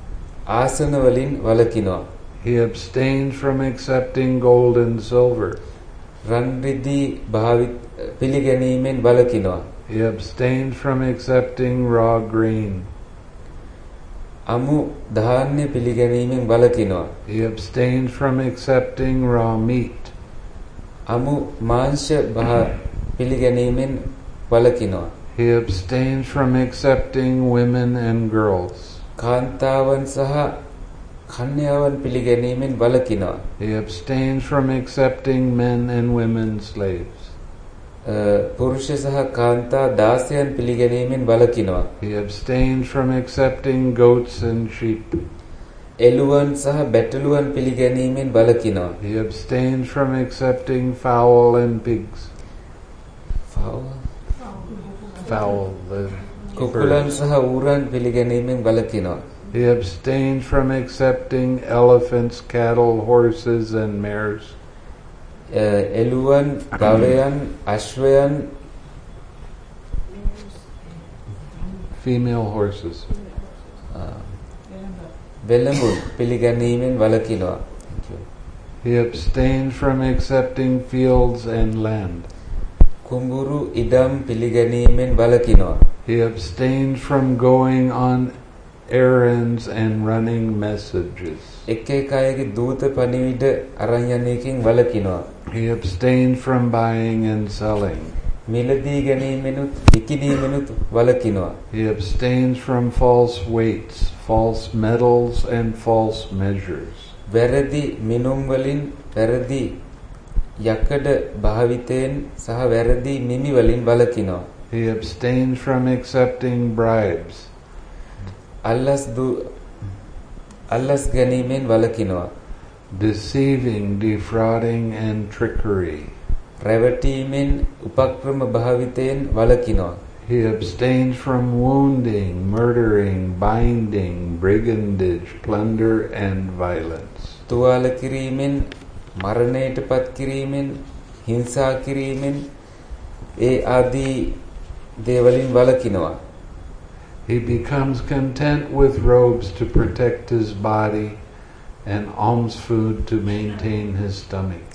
ආසන වලින් වළකිනවා. He abstains from accepting gold and silver. රන් රිදී පිළිගැනීමෙන් වළකිනවා. He abstains from accepting raw grain. අමු ධාන්‍ය පිළිගැනීමෙන් වළකිනවා. He abstains from accepting raw meat. අමු මාංශ පිළිගැනීමෙන් වළකිනවා. He abstains from accepting women and girls. කාන්තාවන් සහ කන්‍යාවන් පිළිගැනීමෙන් වළකිනවා. He abstains from accepting men and women slaves. පුරුෂ සහ කාන්තා දාසයන් පිළිගැනීමෙන් වළකිනවා. He abstains from accepting goats and sheep. එළුවන් සහ බැටළුවන් පිළිගැනීමෙන් වළකිනවා. He abstains from accepting fowl and pigs. Fowl, the කුකුලන් birds. සහ ඌරන් පිළිගැනීමෙන් වළකිනවා. He abstains from accepting elephants, cattle, horses, and mares. එළුවන්, ගවයන්, අශ්වයන්, Female horses. වෙළඹුන් පිළිගැනීමෙන් වළකිනවා. He abstains from accepting fields and land. කුඹුරු ඉඩම් පිළිගැනීමෙන් වළකිනවා. He abstains from going on errands and running messages. එක එක අයගේ දූත පණිවිඩ අරන් යන එකෙන් වළකිනවා. He abstains from buying and selling. මිලදී ගැනීමෙනුත් විකිණීමෙනුත් වළකිනවා. He abstains from false weights, false metals, and false measures. වැරදි මිනුම් වලින්, වැරදි යකඩ භාවිතයෙන් සහ වැරදි නිමි වලින් වළකිනවා. He abstains from accepting bribes. අල්ලස් ගැනීමෙන් වළකිනවා. Deceiving, defrauding, and trickery. රැවටීමෙන් උපක්‍රම භාවිතයෙන් වළකිනවා. He abstains from wounding, murdering, binding, brigandage, plunder, and violence. තුවාල කිරීමෙන්, මරණයට පත් කිරීමෙන්, හිංසා කිරීමෙන් ඒ ආදී දේවලින් වළකිනවා. He becomes content with robes to protect his body and alms food to maintain his stomach.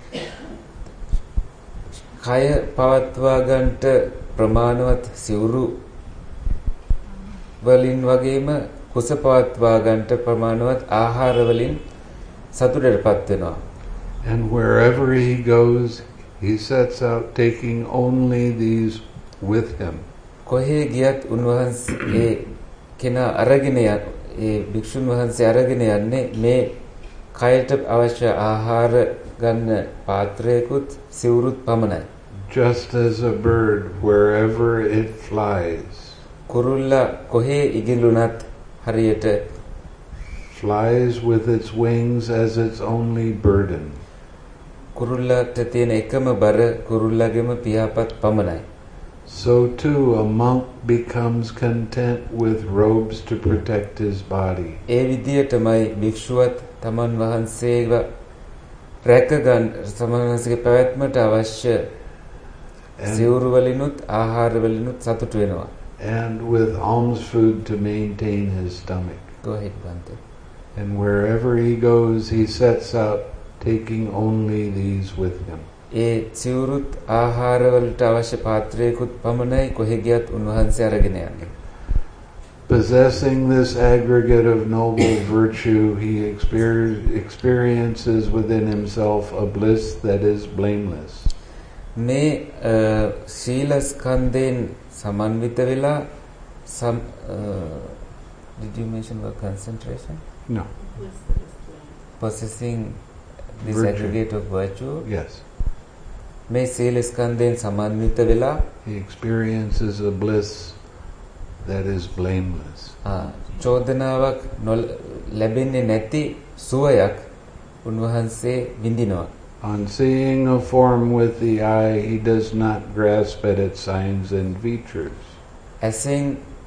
කය පවත්වා ගන්නට ප්‍රමාණවත් සිවුරු වලින් වගේම කුස පවත්වා ගන්නට ප්‍රමාණවත් ආහාර වලින් සතුටටපත් වෙනවා. And wherever he goes, he sets out taking only these with him. කොහේ ගියත් උන්වහන්සේ කෙනා අරගෙන ඒ භික්ෂුන් වහන්සේ අරගෙන යන්නේ මේ කයට අවශ්‍ය ආහාර ගන්න පාත්‍රයකුත් සිවුරුත් පමණයි. Just as a bird, wherever it flies, කුරුල්ලා කොහේ ඉගිලුණත් හරියට flies with its wings as its only burden. කුරුල්ලාට තියෙන එකම බර කුරුල්ලාගේම පියාපත් පමණයි. So too a monk becomes content with robes to protect his body. ඒ විදියටමයි භික්ෂුවත් තමන් වහන්සේව රැකගන්න තමන් වහන්සේගේ පැවැත්මට අවශ්‍ය සිවුරු වලිනුත් ආහාර වලිනුත් සතුටු වෙනවා. And with alms food to maintain his stomach. Go ahead, Bhante. And wherever he goes, he sets out taking only these with him. ඒ සිවුරුත් ආහාර වලට අවශ්‍ය පාත්‍රයකුත් පමණයි කොහෙ ගියත් උන්වහන්සේ අරගෙන යන්නේ. Possessing this aggregate of noble virtue, he experiences within himself a bliss that is blameless. මේ සීල ස්කන්ධයෙන් සමන්විත වෙලා did you mention about concentration? No. Possessing this Virtue. aggregate of virtue. Yes. මේ සීල ස්කන්ධයෙන් සමන්විත වෙලා He experiences a bliss that is blameless. චෝදනාවක් ලැබෙන්නේ නැති සුවයක් උන්වහන්සේ විඳිනවා. On seeing a form with the eye, he does not grasp at its signs and features. ඇසෙන්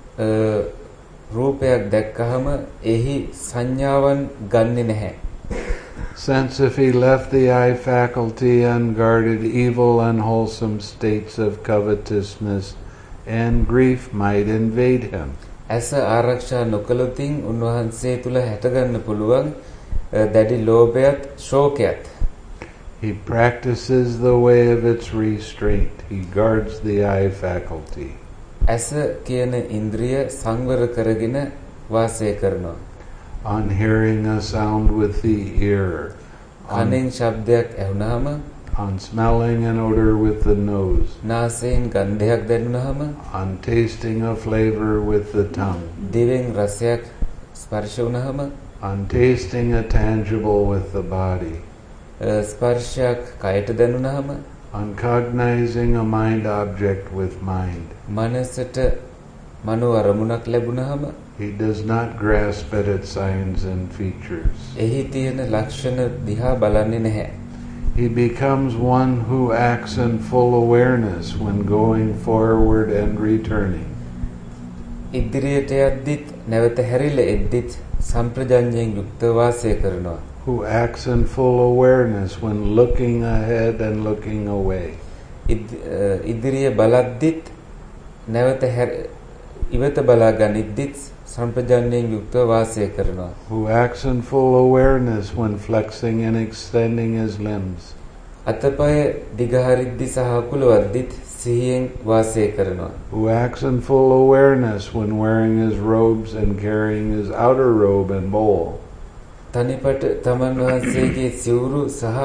රූපයක් දැක්කහම එහි සංඥාවන් ගන්නෙ නැහැ. Since if he left the eye faculty unguarded, evil, unwholesome states of covetousness and grief might invade him. ඇස ආරක්ෂා නොකළොතින් උන්වහන්සේ තුල හැටගන්න පුළුවන් දැඩි ලෝභයත් ශෝකයත්. He practices the way of its restraint. He guards the eye faculty. ඇස කියන ඉන්ද්‍රිය සංවර කරගෙන වාසය කරනවා. On hearing a sound with the ear. කනෙන් ශබ්දයක් ඇහුනහම, on smelling an odor with the nose. නාසයෙන් ගන්ධයක් දැනුනහම, on tasting a flavor with the tongue. දිවෙන් රසයක් ස්පර්ශ වුනහම, on tasting a tangible with the body. ස්පර්ශයක් කයට දැනුනහම, on cognizing a mind object with mind. මනසට මනෝ අරමුණක් ලැබුණහම, he does not grasp at its signs and features. එහි තියෙන ලක්ෂණ දිහා බලන්නේ නැහැ. He becomes one who acts in full awareness when going forward and returning. ඉදිරියට යද්දිත් නැවත හැරිලා එද්දිත් සම්ප්‍රජඤ්ඤයෙන් යුක්තව වාසය කරනවා. Who acts in full awareness when looking ahead and looking away. ඉදිරිය බලද්දිත් නැවත ඉවත බලා ගනිද්දිත් සම්ප්‍රජඤ්ඤයෙන් යුක්තව වාසය කරනවා. Who acts in full awareness when flexing and extending his limbs. අතපය දිගහරිද්දි සහ අකුලවද්දිත් සිහියෙන් වාසය කරනවා. Who acts in full awareness when wearing his robes and carrying his outer robe and bowl. තනිපට තමන් වහන්සේගේ සිවුරු සහ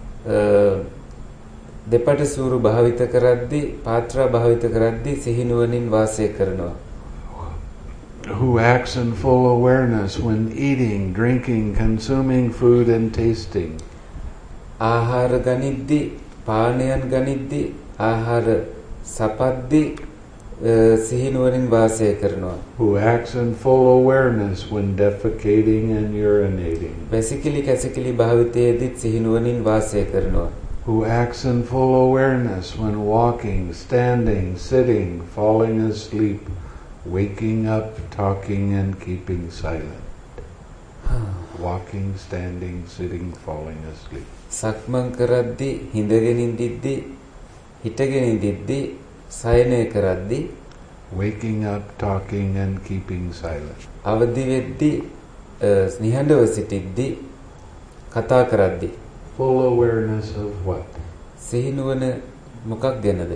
දෙපට සිවුරු භාවිත කරද්දී පාත්‍රා භාවිත කරද්දී සිහිනුවණින් වාසය කරනවා. Who acts in full awareness when eating, drinking, consuming food and tasting. ආහාර ගනිද්දී, පානයන් ගනිද්දී, ආහාර සපද්දී සිහිනුවණින් වාසය කරනවා. Who acts in full awareness when defecating and urinating. වැසිකිලි කැසිකිලි භාවිතයේදීත් සිහිනුවණින් වාසය කරනවා. Who acts in full awareness when walking, standing, sitting, falling asleep, waking up, talking and keeping silent. Walking, standing, sitting, falling asleep. සක්මන් කරද්දී, හිඳගෙන ඉඳිද්දී, හිටගෙන ඉඳිද්දී, සයනය කරද්දී, waking up, talking and keeping silent. අවදි වෙද්දී, නිහඬව සිටිද්දී, කතා කරද්දී. Full awareness of what? සිහිනුවන මොකක් ගැනද?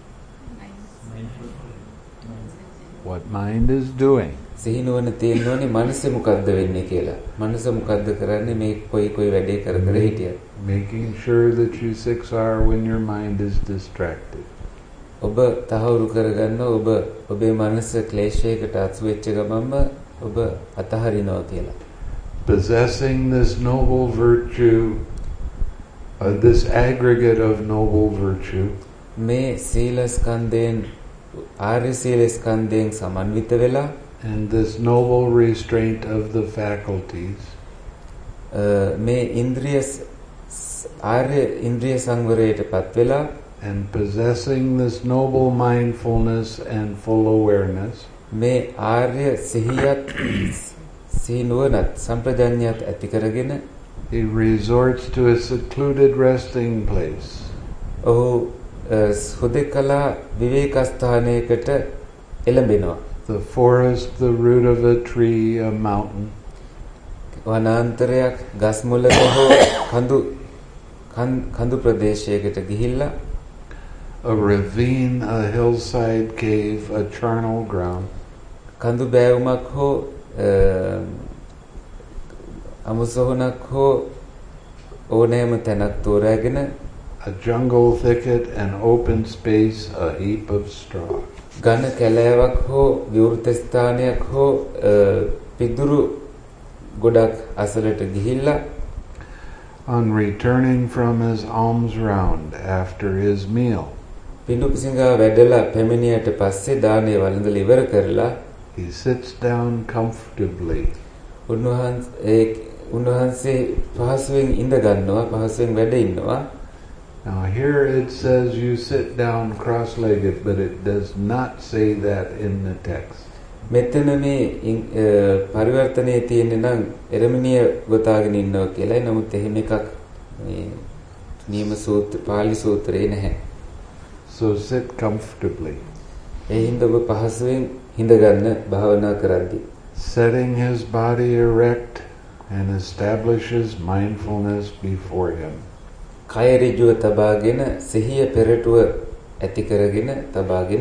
What mind is doing. සිහිනුවන තියෙනෝනේ මනස මොකද්ද වෙන්නේ කියලා. මනස මොකද්ද කරන්නේ මේ කොයි වැඩේ කර කර හිටියද? Making sure that you 6 hours when your mind is distracted. ඔබ තහවුරු කරගන්න ඔබේ මනස ක්ලේශයකට අසු වෙච්ච ගමන්ම ඔබ අතහරිනවා කියලා. Possessing this noble virtue, this aggregate of noble virtue. මේ සීල ස්කන්ධයෙන් ආර්ය සීල ස්කන්ධයෙන් සමන්විත වෙලා and this noble restraint of the faculties. මේ ඉන්ද්‍රිය ආර්ය ඉන්ද්‍රිය සංවරයටපත් වෙලා and possessing this noble mindfulness and full awareness. මේ ආර්ය සිහියත් සිහිනුවණත් සම්ප්‍රජඤ්ඤයත් ඇති කරගෙන he resorts to a secluded resting place. ඔහු හුදෙකලා විවේකස්ථානයකට එළඹෙනවා. The forest, the root of a tree, a mountain. වනාන්තරයක් ගස් මුලක හෝ කඳු ප්‍රදේශයකට ගිහිල්ලා a ravine, a hillside cave, a charnel ground. කඳු බෑවුමක් හෝ අමුසොහනක් හෝ ඕනෑම තැනක් තෝරාගෙන a jungle thicket, an open space, a heap of straw. ඝන කැලෑවක් හෝ විවෘත ස්ථානයක් හෝ පිදුරු ගොඩක් අසලට ගිහිල්ලා on returning from his alms round after his meal. පිඬුපිසිඟා වැඩලා පැමිණියට පස්සේ දානේ වළඳලා ඉවර කරලා he sits down comfortably. උන්වහන්සේ පහසුවෙන් ඉඳ ගන්නවා, පහසුවෙන් වැඩ ඉන්නවා. Now here it says you sit down cross-legged, but it does not say that in the text. මෙතන මේ පරිවර්තනයේ තියෙන්නේ නම් එරමිනිය ගොතාගෙන ඉන්නවා කියලායි. නමුත් එහෙම එකක් මේ නියම සූත්‍ර පාලි සූත්‍රේ නැහැ. So sit comfortably. ඒ හින්දා ඔබ පහසුවෙන් හිඳගන්න භාවනා කරද්දී. Setting his body erect and establishes mindfulness before him. කය ඍජුව තබාගෙන සිහිය පෙරටුව ඇති කරගෙන තබාගෙන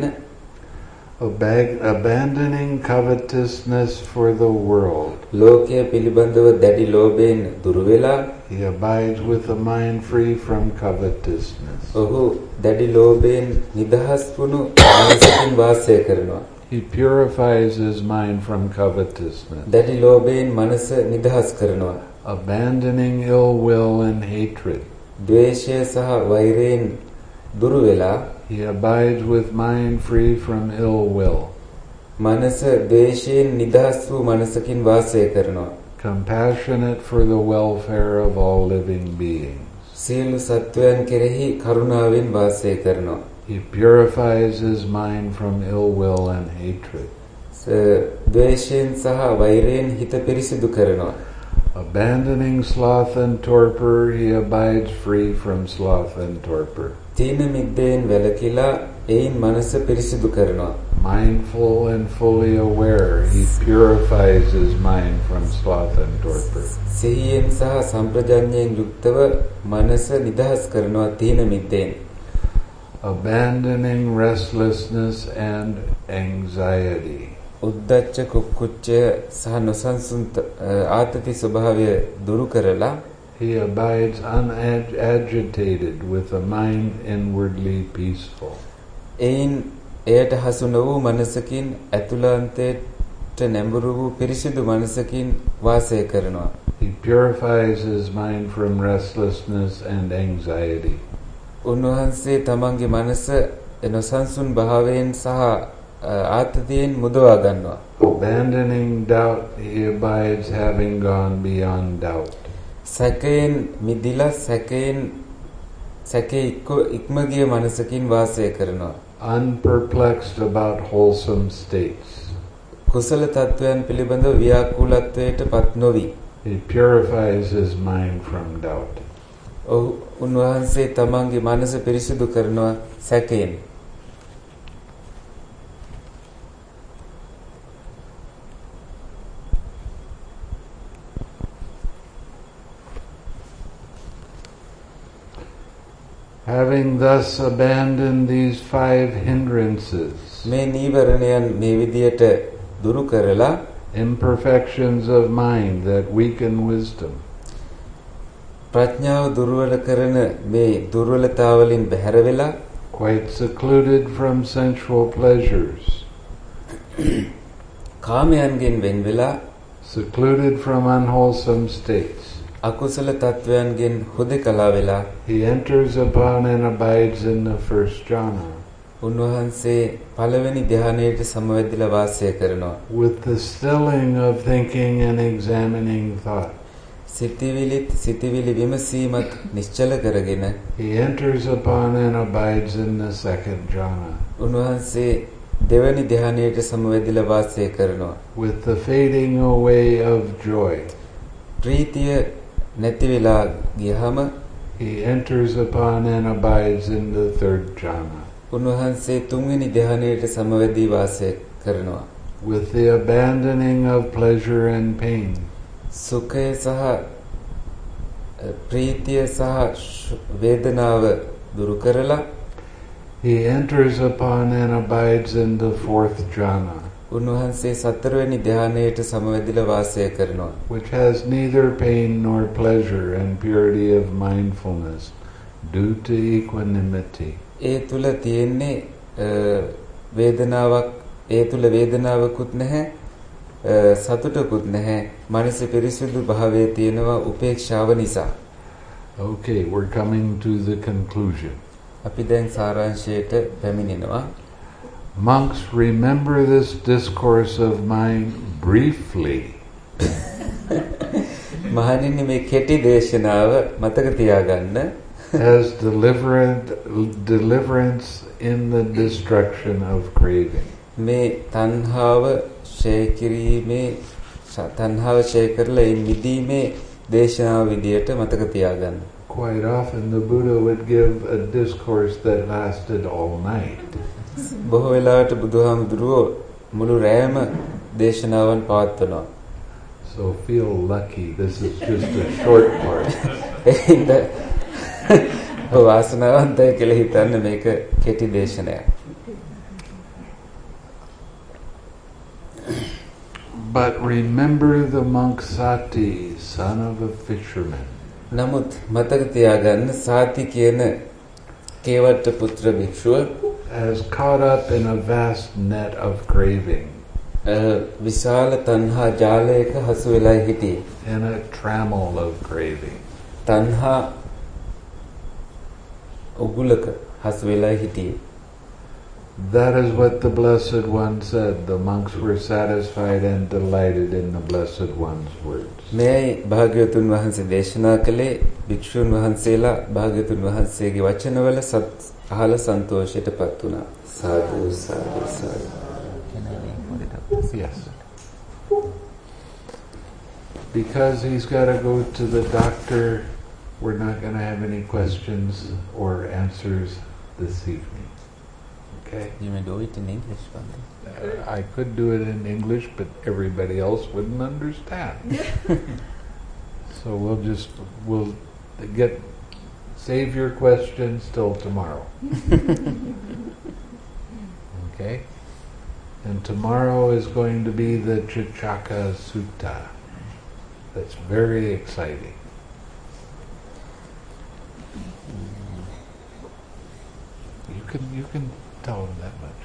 abandoning covetousness for the world. ලෝකය පිළිබඳව දැඩි ලෝභයෙන් දුර වෙලා He abides with a mind free from covetousness. ඔහු දැඩි ලෝභයෙන් නිදහස් වුණු මනසකින් වාසය කරනවා. He purifies his mind from covetousness. දැඩි ලෝභයෙන් මනස නිදහස් කරනවා. Abandoning ill will and hatred. ද්වේෂය සහ වෛරයෙන් දුර වෙලා He abides with mind free from ill will. මනස ද්වේෂයෙන් නිදහස් වූ මනසකින් වාසය කරනවා. Compassionate for the welfare of all living beings. සියලු සත්වයන් කෙරෙහි කරුණාවෙන් වාසය කරනවා. He purifies his mind from ill will and hatred. ද්වේෂයෙන් සහ වෛරයෙන් හිත පිරිසිදු කරනවා. Abandoning sloth and torpor, he abides free from sloth and torpor. තීන මිද්දෙන් වැළකීලා එයින් මනස පිරිසිදු කරනවා. Mindful and fully aware, he purifies his mind from sloth and torpor. සිහියෙන් සහ සම්ප්‍රඥයෙන් යුක්තව මනස නිදහස් කරනවා තීන මිද්දෙන්. Abandoning restlessness and anxiety. උද්දච්ච කුක්කුච්චය සහ නොසන්සුන් ආතති ස්වභාවය දුරු කරලා He abides unagitated with a mind inwardly peaceful. එයින් එයට හසු නොවූ මනසකින් ඇතුළාන්තයට නැඹුරු වූ පිරිසිදු මනසකින් වාසය කරනවා. He purifies his mind from restlessness and anxiety. උන්වහන්සේ තමන්ගේ මනස නොසන්සුන් භාවයෙන් සහ ආතතියෙන් මුදවා ගන්නවා. Abandoning doubt, he abides having gone beyond doubt. සැකයෙන් මිදිලා සැකේ ඉක්ම ගිය මනසකින් වාසය කරනවා. Unperplexed about wholesome states. කුසල තත්වයන් පිළිබඳව ව්‍යාකූලත්වයට පත් නොවි. He purifies his mind from doubt. උන්වහන්සේ තමන්ගේ මනස පිරිසිදු කරනවා සැකයෙන්. Having thus abandoned these 5 hindrances, මේ නීවරණයන් මේ විදියට දුරු කරලා imperfections of mind that weaken wisdom, ප්‍රඥාව දුර්වල කරන මේ දුර්වලතාවලින් බැහැර වෙලා quite secluded from sensual pleasures, කාමයන්ගෙන් වෙන් වෙලා secluded from unwholesome states, අකුසල තත්වයන්ගෙන් හුදකලා වෙලා he enters upon and abides in the first jhana. උන්වහන්සේ පළවෙනි ධ්‍යානයට සමවැදිලා වාසය කරනවා. With the stilling of thinking and examining thought, සිතිවිලි විමසීමත් නිශ්චල කරගෙන he enters upon and abides in the second jhana. උන්වහන්සේ දෙවැනි ධ්‍යානයට සමවැදිලා වාසය කරනවා. With the fading away of joy, ප්‍රීතිය නැති වෙලා ගියහම he enters upon and abides in the third jhana. උන්වහන්සේ තුන්වෙනි ධ්‍යානයට සමවැදී වාසය කරනවා. With the abandoning of pleasure and pain, සුඛය සහ ප්‍රීතිය සහ වේදනාව දුරු කරලා he enters upon and abides in the fourth jhana, උන්වහන්සේ සතරවෙනි ධ්‍යානයට සමවැදිලා වාසය කරනවා. which has neither pain nor pleasure and purity of mindfulness due to equanimity. ඒ තුල තියෙන්නේ වේදනාවක්, ඒ තුල වේදනාවකුත් නැහැ, සතුටකුත් නැහැ. මනස පිරිසිදු භාවයේ තියෙනවා උපේක්ෂාව නිසා. Okay, we're coming to the conclusion. අපි දැන් සාරාංශයට පැමිණෙනවා. Monks, remember this discourse of mine briefly. මහණෙනි මේ කෙටි දේශනාව මතක තියාගන්න. As deliverance in the destruction of craving. මේ තණ්හාව ඡය කිරීමේ තණ්හාව ඡය කරලා ඒ මිදීමේ දේශනාව විදියට මතක තියාගන්න. Quite often the Buddha would give a discourse that lasted all night. බොහෝ වෙලාවට බුදුහාමුදුරුවෝ මුළු රැයම දේශනාවන් පවත්වනවා. So feel lucky. This is just a short part. වාසනාවන්තයි කියලා හිතන්න මේක කෙටි දේශනයක්. But remember the monk Sati, son of a fisherman. නමුත් මතක තියාගන්න සාති කියන කේවට්ට පුත්‍ර භික්ෂුව has caught up in a vast net of craving. විශාල තණ්හා ජාලයක හසු වෙලා හිටියේ. In a trammel of craving. තණ්හා උගුලක හසු වෙලා හිටියේ. That is what the Blessed One said. The monks were satisfied and delighted in the Blessed One's words. මේ භාග්‍යවතුන් වහන්සේ දේශනා කළේ භික්ෂුන් වහන්සේලා භාග්‍යවතුන් වහන්සේගේ වචනවල අහල සන්තෝෂයටපත් වුණා. සාදු සාදු සාදු. Yes. Because he's got to go to the doctor, we're not going to have any questions or answers this evening. Okay? You may do it in English, Bhante. I could do it in English, but everybody else wouldn't understand. So we'll save your questions till tomorrow. Okay? And tomorrow is going to be the Chichaka Sutta. That's very exciting. You can tell them that much.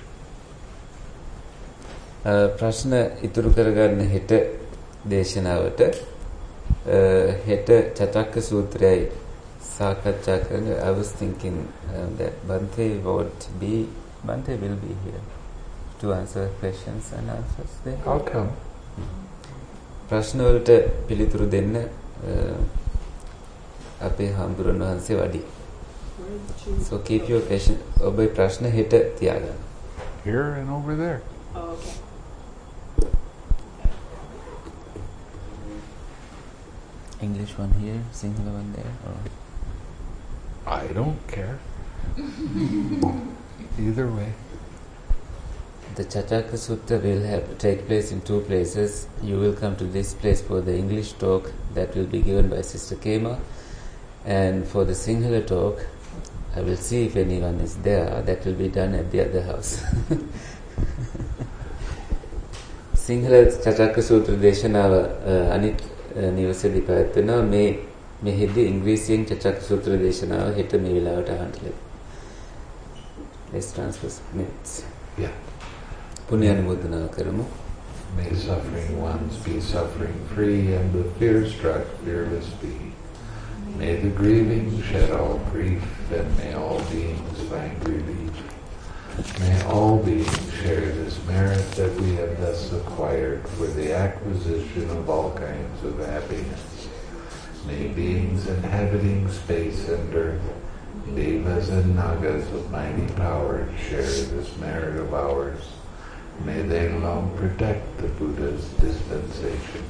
ප්‍රශ්න ඉතුරු කරගන්න හෙට දේශනාවට හෙට චතක්ක සූත්‍රයයි සාකච්ඡා කරන. I was thinking that Bhante will be here to answer questions and answers there. I'll come. ප්‍රශ්න වලට පිළිතුරු දෙන්න අපේ හාමුදුරන් වහන්සේ වඩි. So keep your question. ඔබේ ප්‍රශ්න හෙට තියාගන්න. Here and over there. Oh, okay. English one here, Sinhala one there. Or I don't care. Either way. the Chaturanga Sutta will take place in two places. You will come to this place for the English talk that will be given by Sister Kema, and for the Sinhala talk, I will see if anyone is there. That will be done at the other house. Sinhala Chaturanga Sutra දේශනාව අනිත් නිවසේදී පැවැත්වෙනවා. මෙහිදී ඉංග්‍රීසියෙන් Chaturanga Sutra දේශනාව හෙට මේ වෙලාවට අහන්න ලැබෙනවා. Let's transfer minutes. Yeah. පුණ්‍ය අනුමෝදනා කරමු. May suffering ones be suffering free, and the fear-struck fearless be. May the grieving shed all grief, and may all beings find relief. May all beings share this merit that we have thus acquired for the acquisition of all kinds of happiness. May beings inhabiting space and earth, devas and nagas of mighty power, share this merit of ours. May they long protect the Buddha's dispensation.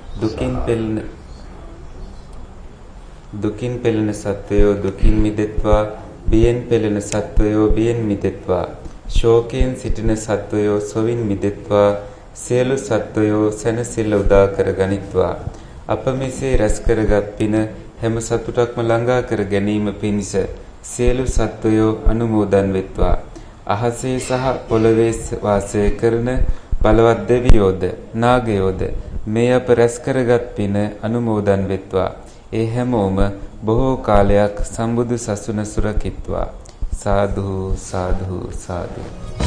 දුකින් පෙළෙන සත්වයෝ දුකින් මිදෙත්වා, බියෙන් පෙළෙන සත්වයෝ බියෙන් මිදෙත්වා, ශෝකයෙන් සිටින සත්වයෝ සොවින් මිදෙත්වා, සියලු සත්වයෝ සැනසෙල්ල උදා කර ගනිත්වා. අප මෙසේ රැස් කරගත් පින හැම සතුටක්ම ළඟා කර ගැනීම පිණිස සියලු සත්වයෝ අනුමෝදන් වෙත්වා. අහසේ සහ පොළවේ වාසය කරන බලවත් දෙවියෝද නාගයෝද මේ අප රැස් කරගත් පින අනුමෝදන් වෙත්වා. ඒ හැමෝම බොහෝ කාලයක් සම්බුදු සසුන සුරකිත්වා. සාදු සාදු සාදු.